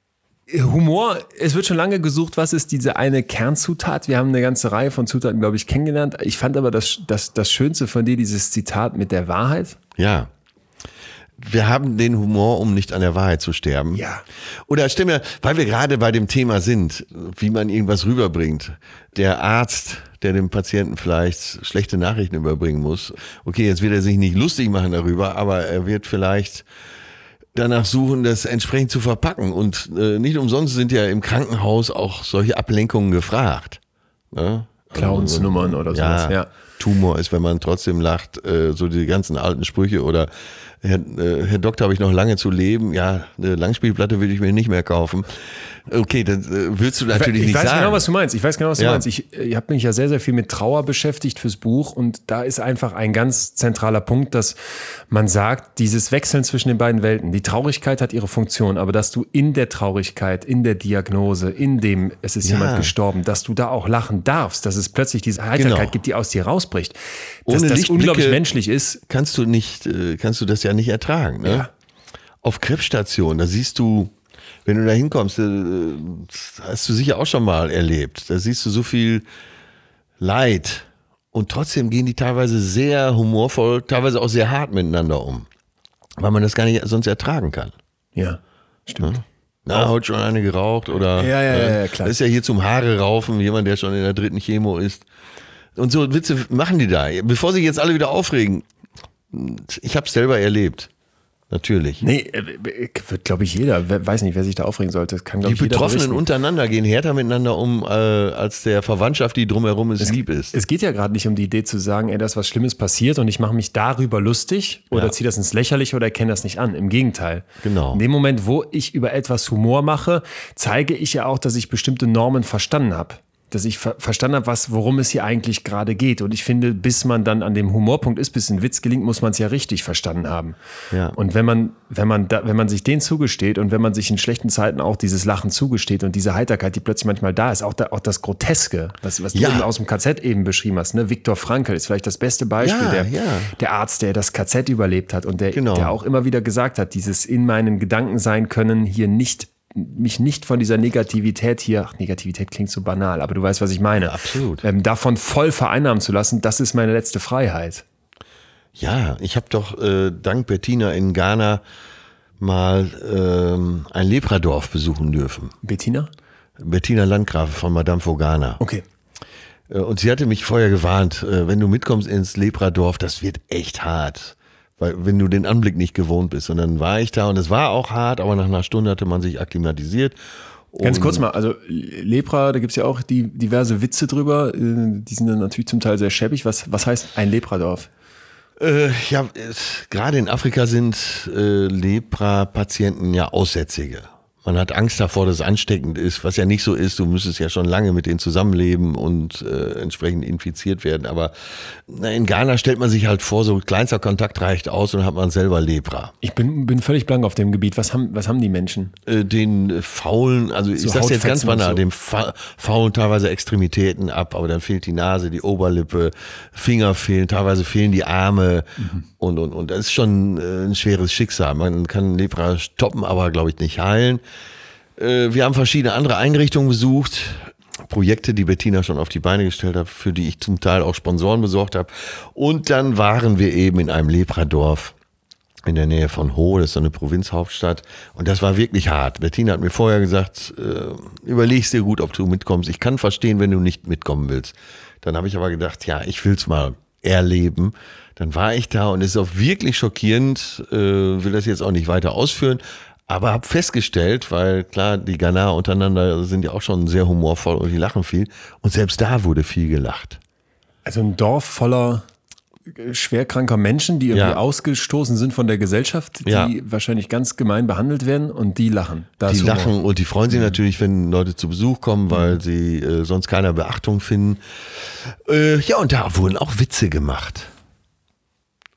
Humor, es wird schon lange gesucht, was ist diese eine Kernzutat? Wir haben eine ganze Reihe von Zutaten, glaube ich, kennengelernt. Ich fand aber das Schönste von dir, dieses Zitat mit der Wahrheit. Ja. Wir haben den Humor, um nicht an der Wahrheit zu sterben. Ja. Oder stimmt ja, weil wir gerade bei dem Thema sind, wie man irgendwas rüberbringt. Der Arzt, der dem Patienten vielleicht schlechte Nachrichten überbringen muss. Okay, jetzt wird er sich nicht lustig machen darüber, aber er wird vielleicht danach suchen, das entsprechend zu verpacken. Und nicht umsonst sind ja im Krankenhaus auch solche Ablenkungen gefragt. Ne? Clownsnummern oder sowas. Ja. Tumor ist, wenn man trotzdem lacht, so die ganzen alten Sprüche oder Herr Doktor, habe ich noch lange zu leben? Ja, eine Langspielplatte will ich mir nicht mehr kaufen. Okay, dann willst du natürlich nicht sagen. Ich weiß genau, was du meinst. Ich habe mich ja sehr, sehr viel mit Trauer beschäftigt fürs Buch und da ist einfach ein ganz zentraler Punkt, dass man sagt, dieses Wechseln zwischen den beiden Welten, die Traurigkeit hat ihre Funktion, aber dass du in der Traurigkeit, in der Diagnose, in dem es ist jemand gestorben, dass du da auch lachen darfst, dass es plötzlich diese Heiterkeit gibt, die aus dir rausbricht. Dass Ohne das unglaublich menschlich ist. Kannst du das ja nicht ertragen. Ne? Ja. Auf Krebsstationen, da siehst du, wenn du da hinkommst, hast du sicher auch schon mal erlebt. Da siehst du so viel Leid und trotzdem gehen die teilweise sehr humorvoll, teilweise auch sehr hart miteinander um, weil man das gar nicht sonst ertragen kann. Ja, stimmt. Ja? Na, heute schon eine geraucht oder? Ja, klar. Das ist ja hier zum Haare raufen, jemand, der schon in der 3. Chemo ist. Und so Witze machen die da, bevor sich jetzt alle wieder aufregen. Ich habe es selber erlebt. Natürlich. Nee, wird, glaube ich, jeder. Weiß nicht, wer sich da aufregen sollte. Das kann, die Betroffenen untereinander gehen härter miteinander um, als der Verwandtschaft, die drumherum lieb ist. Es geht ja gerade nicht um die Idee zu sagen, da ist was Schlimmes passiert und ich mache mich darüber lustig oder ziehe das ins Lächerliche oder erkenne das nicht an. Im Gegenteil. Genau. In dem Moment, wo ich über etwas Humor mache, zeige ich ja auch, dass ich bestimmte Normen verstanden habe. Dass ich verstanden habe, worum es hier eigentlich gerade geht. Und ich finde, bis man dann an dem Humorpunkt ist, bis ein Witz gelingt, muss man es ja richtig verstanden haben. Ja. Und wenn man sich den zugesteht und wenn man sich in schlechten Zeiten auch dieses Lachen zugesteht und diese Heiterkeit, die plötzlich manchmal da ist, auch das Groteske, was du eben aus dem KZ eben beschrieben hast, ne? Viktor Frankl ist vielleicht das beste Beispiel, der Arzt, der das KZ überlebt hat und der auch immer wieder gesagt hat, dieses in meinen Gedanken sein können, hier mich nicht von dieser Negativität Negativität klingt so banal, aber du weißt, was ich meine. Ja, absolut. Davon voll vereinnahmen zu lassen, das ist meine letzte Freiheit. Ja, ich habe doch dank Bettina in Ghana mal ein Lepradorf besuchen dürfen. Bettina? Bettina Landgraf von Madame Fogana. Okay. Und sie hatte mich vorher gewarnt, wenn du mitkommst ins Lepradorf, das wird echt hart. Weil wenn du den Anblick nicht gewohnt bist. Und dann war ich da und es war auch hart, aber nach einer Stunde hatte man sich akklimatisiert. Ganz kurz mal, also Lepra, da gibt's ja auch diverse Witze drüber, die sind dann natürlich zum Teil sehr schäbig. Was heißt ein Lepradorf? Gerade in Afrika sind Lepra-Patienten ja Aussätzige. Man hat Angst davor, dass es ansteckend ist, was ja nicht so ist. Du müsstest ja schon lange mit denen zusammenleben und entsprechend infiziert werden. Aber in Ghana stellt man sich halt vor, so kleinster Kontakt reicht aus und dann hat man selber Lepra. Ich bin völlig blank auf dem Gebiet. Was haben die Menschen? Den faulen, also ich sag's jetzt ganz banal, dem faulen teilweise Extremitäten ab, aber dann fehlt die Nase, die Oberlippe, Finger fehlen, teilweise fehlen die Arme und das ist schon ein schweres Schicksal. Man kann Lepra stoppen, aber glaube ich nicht heilen. Wir haben verschiedene andere Einrichtungen besucht, Projekte, die Bettina schon auf die Beine gestellt hat, für die ich zum Teil auch Sponsoren besorgt habe. Und dann waren wir eben in einem Lepradorf in der Nähe von Ho, das ist so eine Provinzhauptstadt. Und das war wirklich hart. Bettina hat mir vorher gesagt, überlegst dir gut, ob du mitkommst. Ich kann verstehen, wenn du nicht mitkommen willst. Dann habe ich aber gedacht, ja, ich will's mal erleben. Dann war ich da und es ist auch wirklich schockierend, will das jetzt auch nicht weiter ausführen. Aber habe festgestellt, weil klar, die Ghanaer untereinander sind ja auch schon sehr humorvoll und die lachen viel. Und selbst da wurde viel gelacht. Also ein Dorf voller schwerkranker Menschen, die irgendwie ausgestoßen sind von der Gesellschaft, die wahrscheinlich ganz gemein behandelt werden und die lachen. Die lachen und die freuen sich natürlich, wenn Leute zu Besuch kommen, weil sie sonst keiner Beachtung finden. Und da wurden auch Witze gemacht.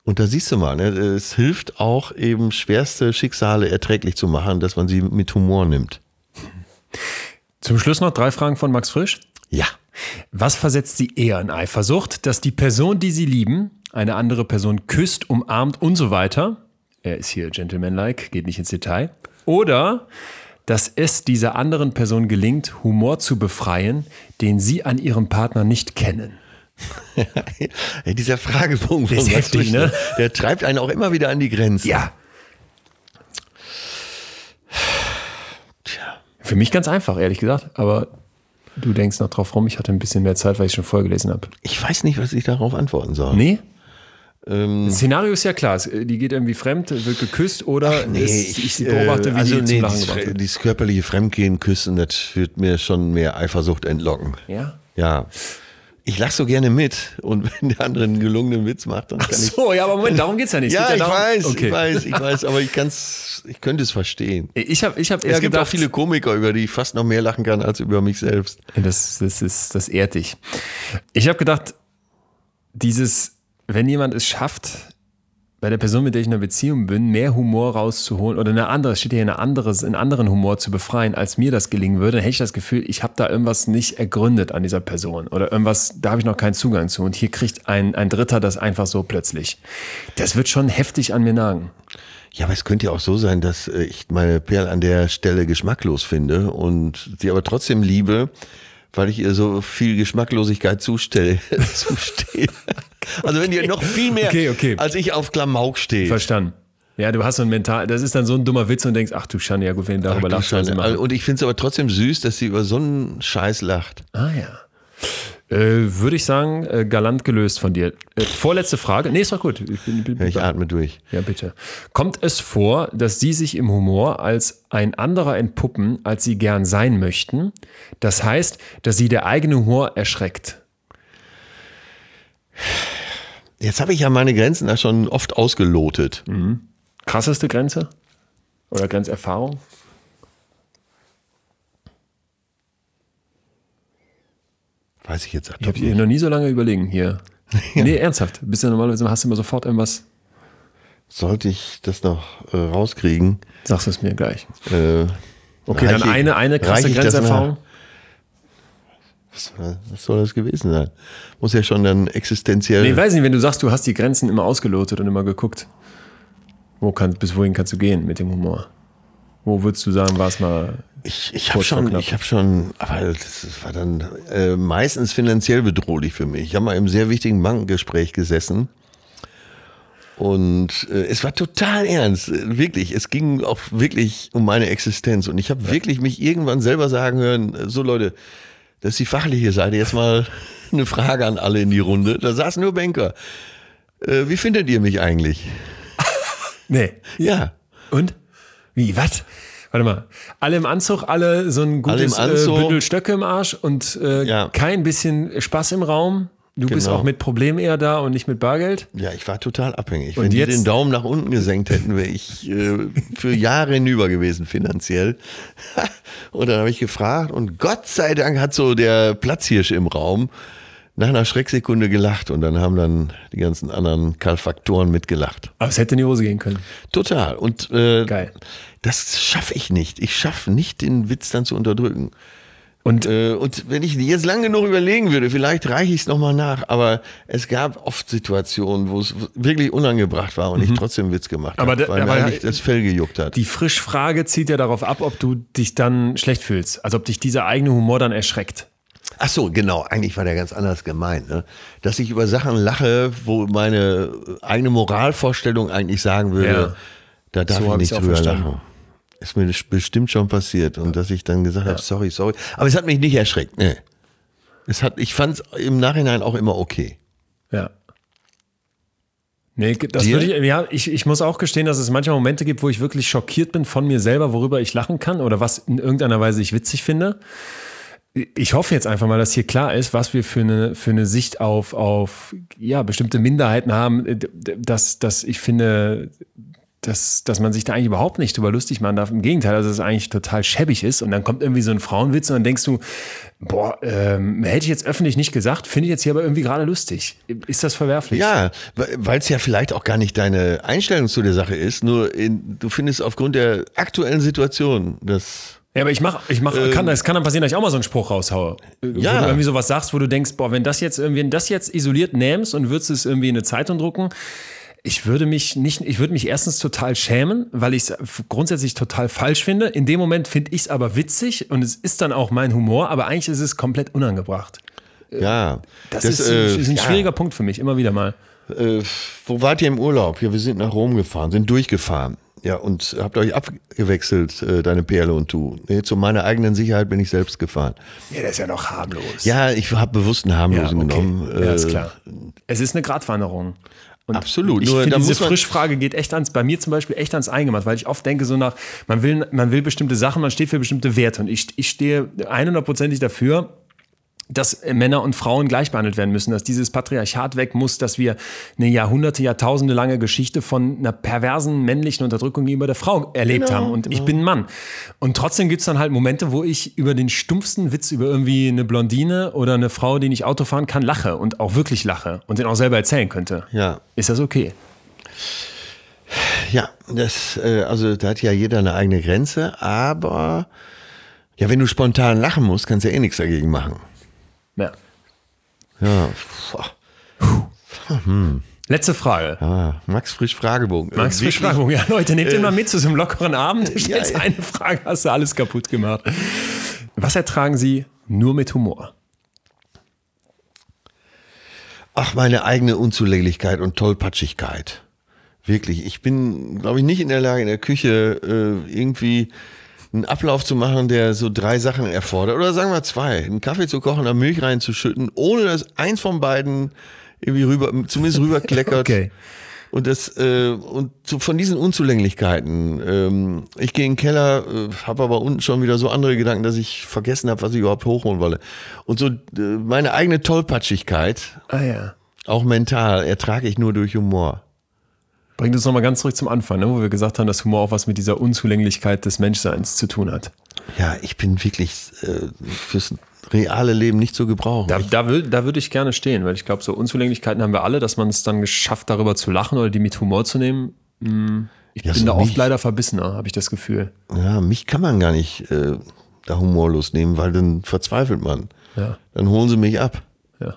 Und da siehst du mal, ne, es hilft auch eben schwerste Schicksale erträglich zu machen, dass man sie mit Humor nimmt. Zum Schluss noch 3 Fragen von Max Frisch. Ja. Was versetzt Sie eher in Eifersucht, dass die Person, die Sie lieben, eine andere Person küsst, umarmt und so weiter? Er ist hier gentlemanlike, geht nicht ins Detail. Oder dass es dieser anderen Person gelingt, Humor zu befreien, den Sie an Ihrem Partner nicht kennen. Hey, dieser Fragebogen Der ist von heftig, ne? Der treibt einen auch immer wieder an die Grenzen. Ja. Für mich ganz einfach, ehrlich gesagt. Aber du denkst noch drauf rum. Ich hatte ein bisschen mehr Zeit, weil ich schon vorgelesen habe. Ich weiß nicht, was ich darauf antworten soll. Nee? Das Szenario ist ja klar. Die geht irgendwie fremd, wird geküsst oder ich beobachte, wie sie zum Lachen gebracht wird. Dieses körperliche Fremdgehen, Küssen, das wird mir schon mehr Eifersucht entlocken. Ja? Ja. Ich lache so gerne mit und wenn der andere einen gelungenen Witz macht, dann kann ich... So, ja, aber Moment, darum geht's ja nicht. Ja, ich darum, weiß, aber ich könnte es verstehen. Ich hab eher Es gibt gedacht, auch viele Komiker, über die ich fast noch mehr lachen kann als über mich selbst. das ehrt dich. Ich habe gedacht, wenn jemand es schafft, bei der Person, mit der ich in einer Beziehung bin, mehr Humor rauszuholen oder einen anderen Humor zu befreien, als mir das gelingen würde, dann hätte ich das Gefühl, ich habe da irgendwas nicht ergründet an dieser Person oder irgendwas, da habe ich noch keinen Zugang zu. Und hier kriegt ein Dritter das einfach so plötzlich. Das wird schon heftig an mir nagen. Ja, aber es könnte ja auch so sein, dass ich meine Perl an der Stelle geschmacklos finde und sie aber trotzdem liebe, weil ich ihr so viel Geschmacklosigkeit zustehe. Also wenn ihr noch viel mehr, Okay. als ich auf Klamauk stehe. Verstanden. Ja, du hast so ein das ist dann so ein dummer Witz und denkst, ach du Schande, ja gut, wenn du darüber lachst, soll sie machen. Und ich finde es aber trotzdem süß, dass sie über so einen Scheiß lacht. Ah ja. Würde ich sagen, galant gelöst von dir. Vorletzte Frage. Nee, ist doch gut. Ich atme durch. Ja, bitte. Kommt es vor, dass Sie sich im Humor als ein anderer entpuppen, als Sie gern sein möchten? Das heißt, dass Sie der eigene Humor erschreckt. Jetzt habe ich ja meine Grenzen da schon oft ausgelotet. Mhm. Krasseste Grenze? Oder Grenzerfahrung? Weiß ich jetzt Ich habe hier noch nie so lange überlegen hier. Ja. Nee, ernsthaft. Bist ja normalerweise, hast du immer sofort irgendwas. Sollte ich das noch rauskriegen? Sagst du es mir gleich. Okay, dann eine krasse Grenzerfahrung. Was soll das gewesen sein? Muss ja schon dann existenziell... Nee, weiß nicht, wenn du sagst, du hast die Grenzen immer ausgelotet und immer geguckt. Bis wohin kannst du gehen mit dem Humor? Wo würdest du sagen, war es mal... Ich habe schon, aber das war dann meistens finanziell bedrohlich für mich. Ich habe mal im sehr wichtigen Bankengespräch gesessen und es war total ernst, wirklich. Es ging auch wirklich um meine Existenz und ich habe wirklich mich irgendwann selber sagen hören, so Leute, das ist die fachliche Seite, jetzt mal eine Frage an alle in die Runde. Da saßen nur Banker. Wie findet ihr mich eigentlich? Nee. Ja. Und? Wie, was? Warte mal, alle im Anzug, alle so ein gutes Bündel Stöcke im Arsch und kein bisschen Spaß im Raum. Du bist auch mit Problemen eher da und nicht mit Bargeld. Ja, ich war total abhängig. Und wenn jetzt, die den Daumen nach unten gesenkt hätten, wäre ich für Jahre hinüber gewesen finanziell. Und dann habe ich gefragt und Gott sei Dank hat so der Platzhirsch im Raum nach einer Schrecksekunde gelacht und dann haben dann die ganzen anderen Kalfaktoren mitgelacht. Aber es hätte in die Hose gehen können. Total. Und geil. Das schaffe ich nicht. Ich schaffe nicht, den Witz dann zu unterdrücken. Und wenn ich jetzt lang genug überlegen würde, vielleicht reiche ich es nochmal nach, aber es gab oft Situationen, wo es wirklich unangebracht war und ich trotzdem Witz gemacht habe, weil mir eigentlich das Fell gejuckt hat. Die Frischfrage zieht ja darauf ab, ob du dich dann schlecht fühlst, also ob dich dieser eigene Humor dann erschreckt. Ach so, genau, eigentlich war der ganz anders gemeint, ne? Dass ich über Sachen lache, wo meine eigene Moralvorstellung eigentlich sagen würde, da darf ich nicht drüber lachen. Ist mir bestimmt schon passiert und dass ich dann gesagt habe, sorry. Aber es hat mich nicht erschreckt, ne. Ich fand es im Nachhinein auch immer okay. Ja. Nee, das würde ich muss auch gestehen, dass es manchmal Momente gibt, wo ich wirklich schockiert bin von mir selber, worüber ich lachen kann oder was in irgendeiner Weise ich witzig finde. Ich hoffe jetzt einfach mal, dass hier klar ist, was wir für eine Sicht auf bestimmte Minderheiten haben, dass ich finde, dass man sich da eigentlich überhaupt nicht drüber lustig machen darf. Im Gegenteil, dass es eigentlich total schäbig ist. Und dann kommt irgendwie so ein Frauenwitz und dann denkst du, hätte ich jetzt öffentlich nicht gesagt, finde ich jetzt hier aber irgendwie gerade lustig. Ist das verwerflich? Ja, weil es ja vielleicht auch gar nicht deine Einstellung zu der Sache ist, nur du findest aufgrund der aktuellen Situation, dass... Ja, aber es kann dann passieren, dass ich auch mal so einen Spruch raushaue. Wo du irgendwie sowas sagst, wo du denkst, wenn das jetzt isoliert nimmst und würdest es irgendwie in eine Zeitung drucken, ich würde mich erstens total schämen, weil ich es grundsätzlich total falsch finde. In dem Moment finde ich es aber witzig und es ist dann auch mein Humor, aber eigentlich ist es komplett unangebracht. Ja. Das ist ein schwieriger Punkt für mich, immer wieder mal. Wo wart ihr im Urlaub? Ja, wir sind nach Rom gefahren, sind durchgefahren. Ja, und habt euch abgewechselt, deine Perle und du. Zu meiner eigenen Sicherheit bin ich selbst gefahren. Ja, das ist ja noch harmlos. Ja, ich habe bewusst einen harmlosen genommen. Ja, ist klar. Es ist eine Gratwanderung. Und absolut. Ich finde, diese Frischfrage geht bei mir zum Beispiel echt ans Eingemachte, weil ich oft denke so man will bestimmte Sachen, man steht für bestimmte Werte und ich stehe 100%ig dafür, dass Männer und Frauen gleich behandelt werden müssen, dass dieses Patriarchat weg muss, dass wir eine Jahrtausende lange Geschichte von einer perversen männlichen Unterdrückung gegenüber der Frau erlebt haben und ich bin ein Mann. Und trotzdem gibt es dann halt Momente, wo ich über den stumpfsten Witz über irgendwie eine Blondine oder eine Frau, die nicht Auto fahren kann, lache und auch wirklich lache und den auch selber erzählen könnte. Ja. Ist das okay? Ja, also da hat ja jeder eine eigene Grenze, aber ja, wenn du spontan lachen musst, kannst du ja eh nichts dagegen machen. Ja. Ja. Letzte Frage. Ja, Max Frisch Fragebogen. Max Frisch Fragebogen. Ja, Leute, nehmt ihn mal mit zu so einem lockeren Abend. Stellst eine Frage, hast du alles kaputt gemacht. Was ertragen Sie nur mit Humor? Ach, meine eigene Unzulänglichkeit und Tollpatschigkeit. Wirklich. Ich bin, glaube ich, nicht in der Lage, in der Küche irgendwie einen Ablauf zu machen, der so 3 Sachen erfordert. Oder sagen wir 2. Einen Kaffee zu kochen, da Milch reinzuschütten, ohne dass eins von beiden irgendwie zumindest rüberkleckert. Okay. Und von diesen Unzulänglichkeiten. Ich gehe in den Keller, habe aber unten schon wieder so andere Gedanken, dass ich vergessen habe, was ich überhaupt hochholen wolle. Und so meine eigene Tollpatschigkeit, auch mental, ertrage ich nur durch Humor. Bringt uns nochmal ganz zurück zum Anfang, wo wir gesagt haben, dass Humor auch was mit dieser Unzulänglichkeit des Menschseins zu tun hat. Ja, ich bin wirklich fürs reale Leben nicht zu gebrauchen. Da würde ich gerne stehen, weil ich glaube, so Unzulänglichkeiten haben wir alle, dass man es dann geschafft, darüber zu lachen oder die mit Humor zu nehmen. Ich bin da oft leider verbissener, habe ich das Gefühl. Ja, mich kann man gar nicht da humorlos nehmen, weil dann verzweifelt man. Ja. Dann holen sie mich ab. Ja.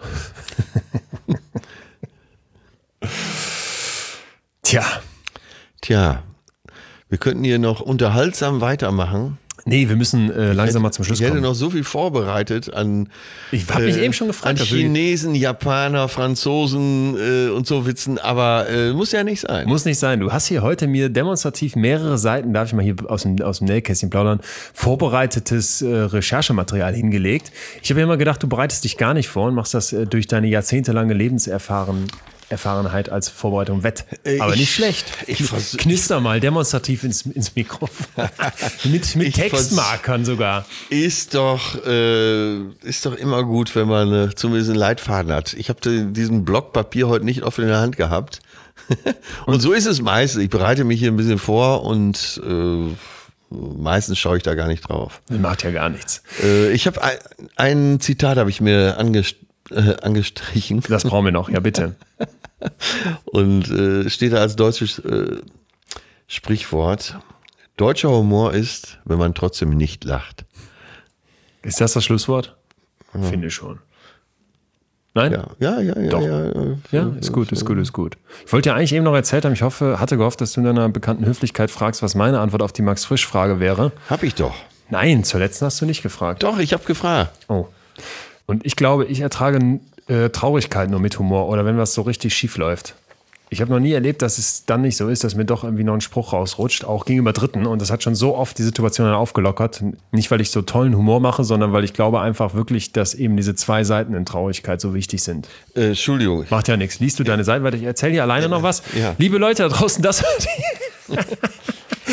Tja, wir könnten hier noch unterhaltsam weitermachen. Nee, wir müssen langsam mal zum Schluss kommen. Ich hätte noch so viel vorbereitet an Ich habe mich eben schon gefragt. An Chinesen, Japaner, Franzosen und so Witzen, aber muss ja nicht sein. Muss nicht sein. Du hast hier heute mir demonstrativ mehrere Seiten, darf ich mal hier aus dem Nähkästchen plaudern, vorbereitetes Recherchematerial hingelegt. Ich habe ja immer gedacht, du bereitest dich gar nicht vor und machst das durch deine jahrzehntelange Lebenserfahrenheit als Vorbereitung wett. Aber nicht schlecht. Ich knister mal demonstrativ ins Mikrofon. mit Textmarkern sogar. Ist doch immer gut, wenn man zumindest einen Leitfaden hat. Ich habe diesen Block Papier heute nicht oft in der Hand gehabt. Und so ist es meistens. Ich bereite mich hier ein bisschen vor und meistens schaue ich da gar nicht drauf. Das macht ja gar nichts. Ich habe ein Zitat habe ich mir angestrichen. Das brauchen wir noch, ja bitte. Und steht da als deutsches Sprichwort: Deutscher Humor ist, wenn man trotzdem nicht lacht. Ist das Schlusswort? Ja. Finde ich schon. Nein? Ja. Doch. Ja, ist gut. Ich wollte ja eigentlich eben noch erzählt haben, hatte gehofft, dass du in deiner bekannten Höflichkeit fragst, was meine Antwort auf die Max-Frisch-Frage wäre. Hab ich doch. Nein, zur letzten hast du nicht gefragt. Doch, ich habe gefragt. Oh. Und ich glaube, ich ertrage Traurigkeit nur mit Humor oder wenn was so richtig schief läuft. Ich habe noch nie erlebt, dass es dann nicht so ist, dass mir doch irgendwie noch ein Spruch rausrutscht, auch gegenüber Dritten. Und das hat schon so oft die Situation dann aufgelockert. Nicht, weil ich so tollen Humor mache, sondern weil ich glaube einfach wirklich, dass eben diese 2 Seiten in Traurigkeit so wichtig sind. Entschuldigung. Macht ja nichts. Liest du deine Seite weiter? Ich erzähle dir alleine noch was. Ja. Liebe Leute da draußen, das...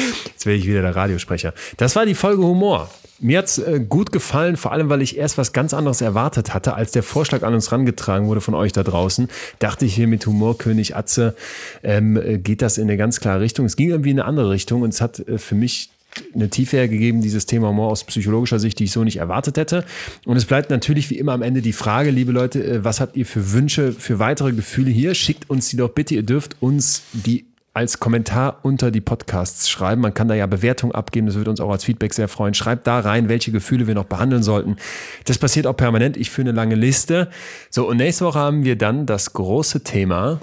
Jetzt werde ich wieder der Radiosprecher. Das war die Folge Humor. Mir hat's gut gefallen, vor allem, weil ich erst was ganz anderes erwartet hatte, als der Vorschlag an uns rangetragen wurde von euch da draußen. Dachte ich hier mit Humorkönig Atze, geht das in eine ganz klare Richtung. Es ging irgendwie in eine andere Richtung und es hat für mich eine Tiefe hergegeben, dieses Thema Humor aus psychologischer Sicht, die ich so nicht erwartet hätte. Und es bleibt natürlich wie immer am Ende die Frage, liebe Leute, was habt ihr für Wünsche, für weitere Gefühle hier? Schickt uns die doch bitte, ihr dürft uns die als Kommentar unter die Podcasts schreiben. Man kann da ja Bewertungen abgeben, das würde uns auch als Feedback sehr freuen. Schreibt da rein, welche Gefühle wir noch behandeln sollten. Das passiert auch permanent, ich führe eine lange Liste. So, und nächste Woche haben wir dann das große Thema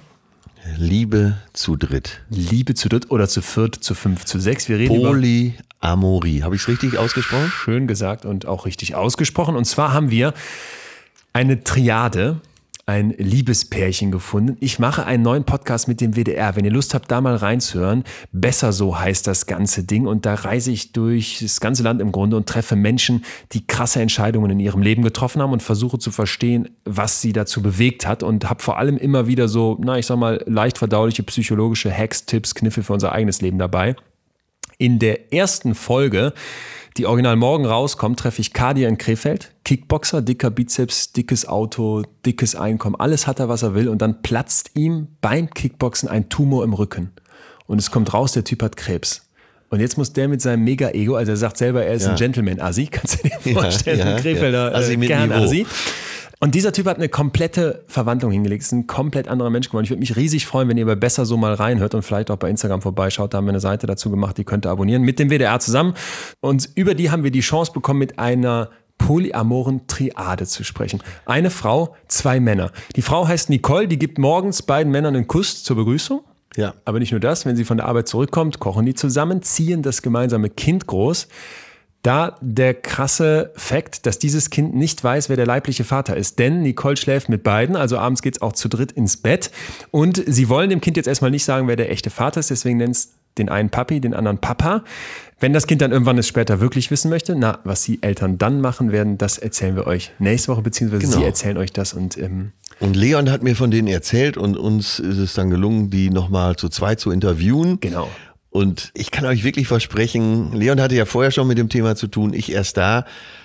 Liebe zu dritt. Liebe zu dritt oder zu viert, zu fünf, zu sechs. Wir reden Polyamorie. Habe ich es richtig ausgesprochen? Schön gesagt und auch richtig ausgesprochen. Und zwar haben wir eine Triade, ein Liebespärchen gefunden. Ich mache einen neuen Podcast mit dem WDR. Wenn ihr Lust habt, da mal reinzuhören. Besser so heißt das ganze Ding. Und da reise ich durch das ganze Land im Grunde und treffe Menschen, die krasse Entscheidungen in ihrem Leben getroffen haben und versuche zu verstehen, was sie dazu bewegt hat. Und habe vor allem immer wieder so, ich sag mal, leicht verdauliche psychologische Hacks, Tipps, Kniffe für unser eigenes Leben dabei. In der ersten Folge, die original morgen rauskommt, treffe ich Kadir in Krefeld. Kickboxer, dicker Bizeps, dickes Auto, dickes Einkommen. Alles hat er, was er will. Und dann platzt ihm beim Kickboxen ein Tumor im Rücken. Und es kommt raus, der Typ hat Krebs. Und jetzt muss der mit seinem Mega-Ego, also er sagt selber, er ist ein Gentleman-Assi. Kannst du dir vorstellen? Ein Krefelder Kern-Assi. Und dieser Typ hat eine komplette Verwandlung hingelegt. Ist ein komplett anderer Mensch geworden. Ich würde mich riesig freuen, wenn ihr bei Besser so mal reinhört und vielleicht auch bei Instagram vorbeischaut. Da haben wir eine Seite dazu gemacht, die könnt ihr abonnieren. Mit dem WDR zusammen. Und über die haben wir die Chance bekommen, mit einer polyamoren Triade zu sprechen. Eine Frau, 2 Männer. Die Frau heißt Nicole, die gibt morgens beiden Männern einen Kuss zur Begrüßung. Ja. Aber nicht nur das, wenn sie von der Arbeit zurückkommt, kochen die zusammen, ziehen das gemeinsame Kind groß. Da der krasse Fakt, dass dieses Kind nicht weiß, wer der leibliche Vater ist. Denn Nicole schläft mit beiden, also abends geht's auch zu dritt ins Bett. Und sie wollen dem Kind jetzt erstmal nicht sagen, wer der echte Vater ist. Deswegen nennt es den einen Papi, den anderen Papa. Wenn das Kind dann irgendwann es später wirklich wissen möchte, was die Eltern dann machen werden, das erzählen wir euch nächste Woche, beziehungsweise Sie erzählen euch das. Und Leon hat mir von denen erzählt und uns ist es dann gelungen, die nochmal zu zweit zu interviewen. Genau. Und ich kann euch wirklich versprechen, Leon hatte ja vorher schon mit dem Thema zu tun, ich erst da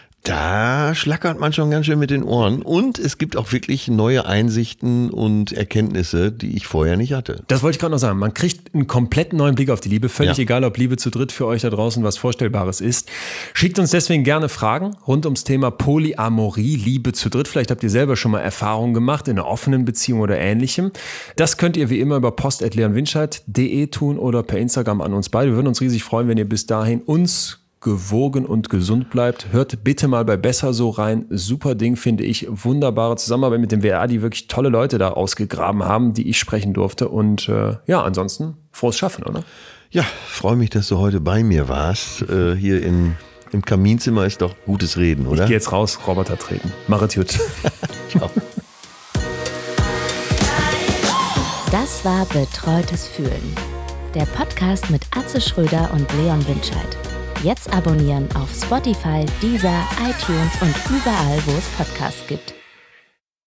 schlackert man schon ganz schön mit den Ohren. Und es gibt auch wirklich neue Einsichten und Erkenntnisse, die ich vorher nicht hatte. Das wollte ich gerade noch sagen. Man kriegt einen komplett neuen Blick auf die Liebe. Völlig egal, ob Liebe zu dritt für euch da draußen was Vorstellbares ist. Schickt uns deswegen gerne Fragen rund ums Thema Polyamorie, Liebe zu dritt. Vielleicht habt ihr selber schon mal Erfahrungen gemacht in einer offenen Beziehung oder Ähnlichem. Das könnt ihr wie immer über post@leonwinscheid.de tun oder per Instagram an uns beide. Wir würden uns riesig freuen, wenn ihr bis dahin uns gewogen und gesund bleibt. Hört bitte mal bei Besser so rein. Super Ding, finde ich. Wunderbare Zusammenarbeit mit dem WDR, die wirklich tolle Leute da ausgegraben haben, die ich sprechen durfte. Und ansonsten frohes Schaffen, oder? Ja, freue mich, dass du heute bei mir warst. Hier im Kaminzimmer ist doch gutes Reden, oder? Ich gehe jetzt raus, Roboter treten. Mach es gut. Ciao. Das war Betreutes Fühlen. Der Podcast mit Atze Schröder und Leon Winscheid. Jetzt abonnieren auf Spotify, Deezer, iTunes und überall, wo es Podcasts gibt.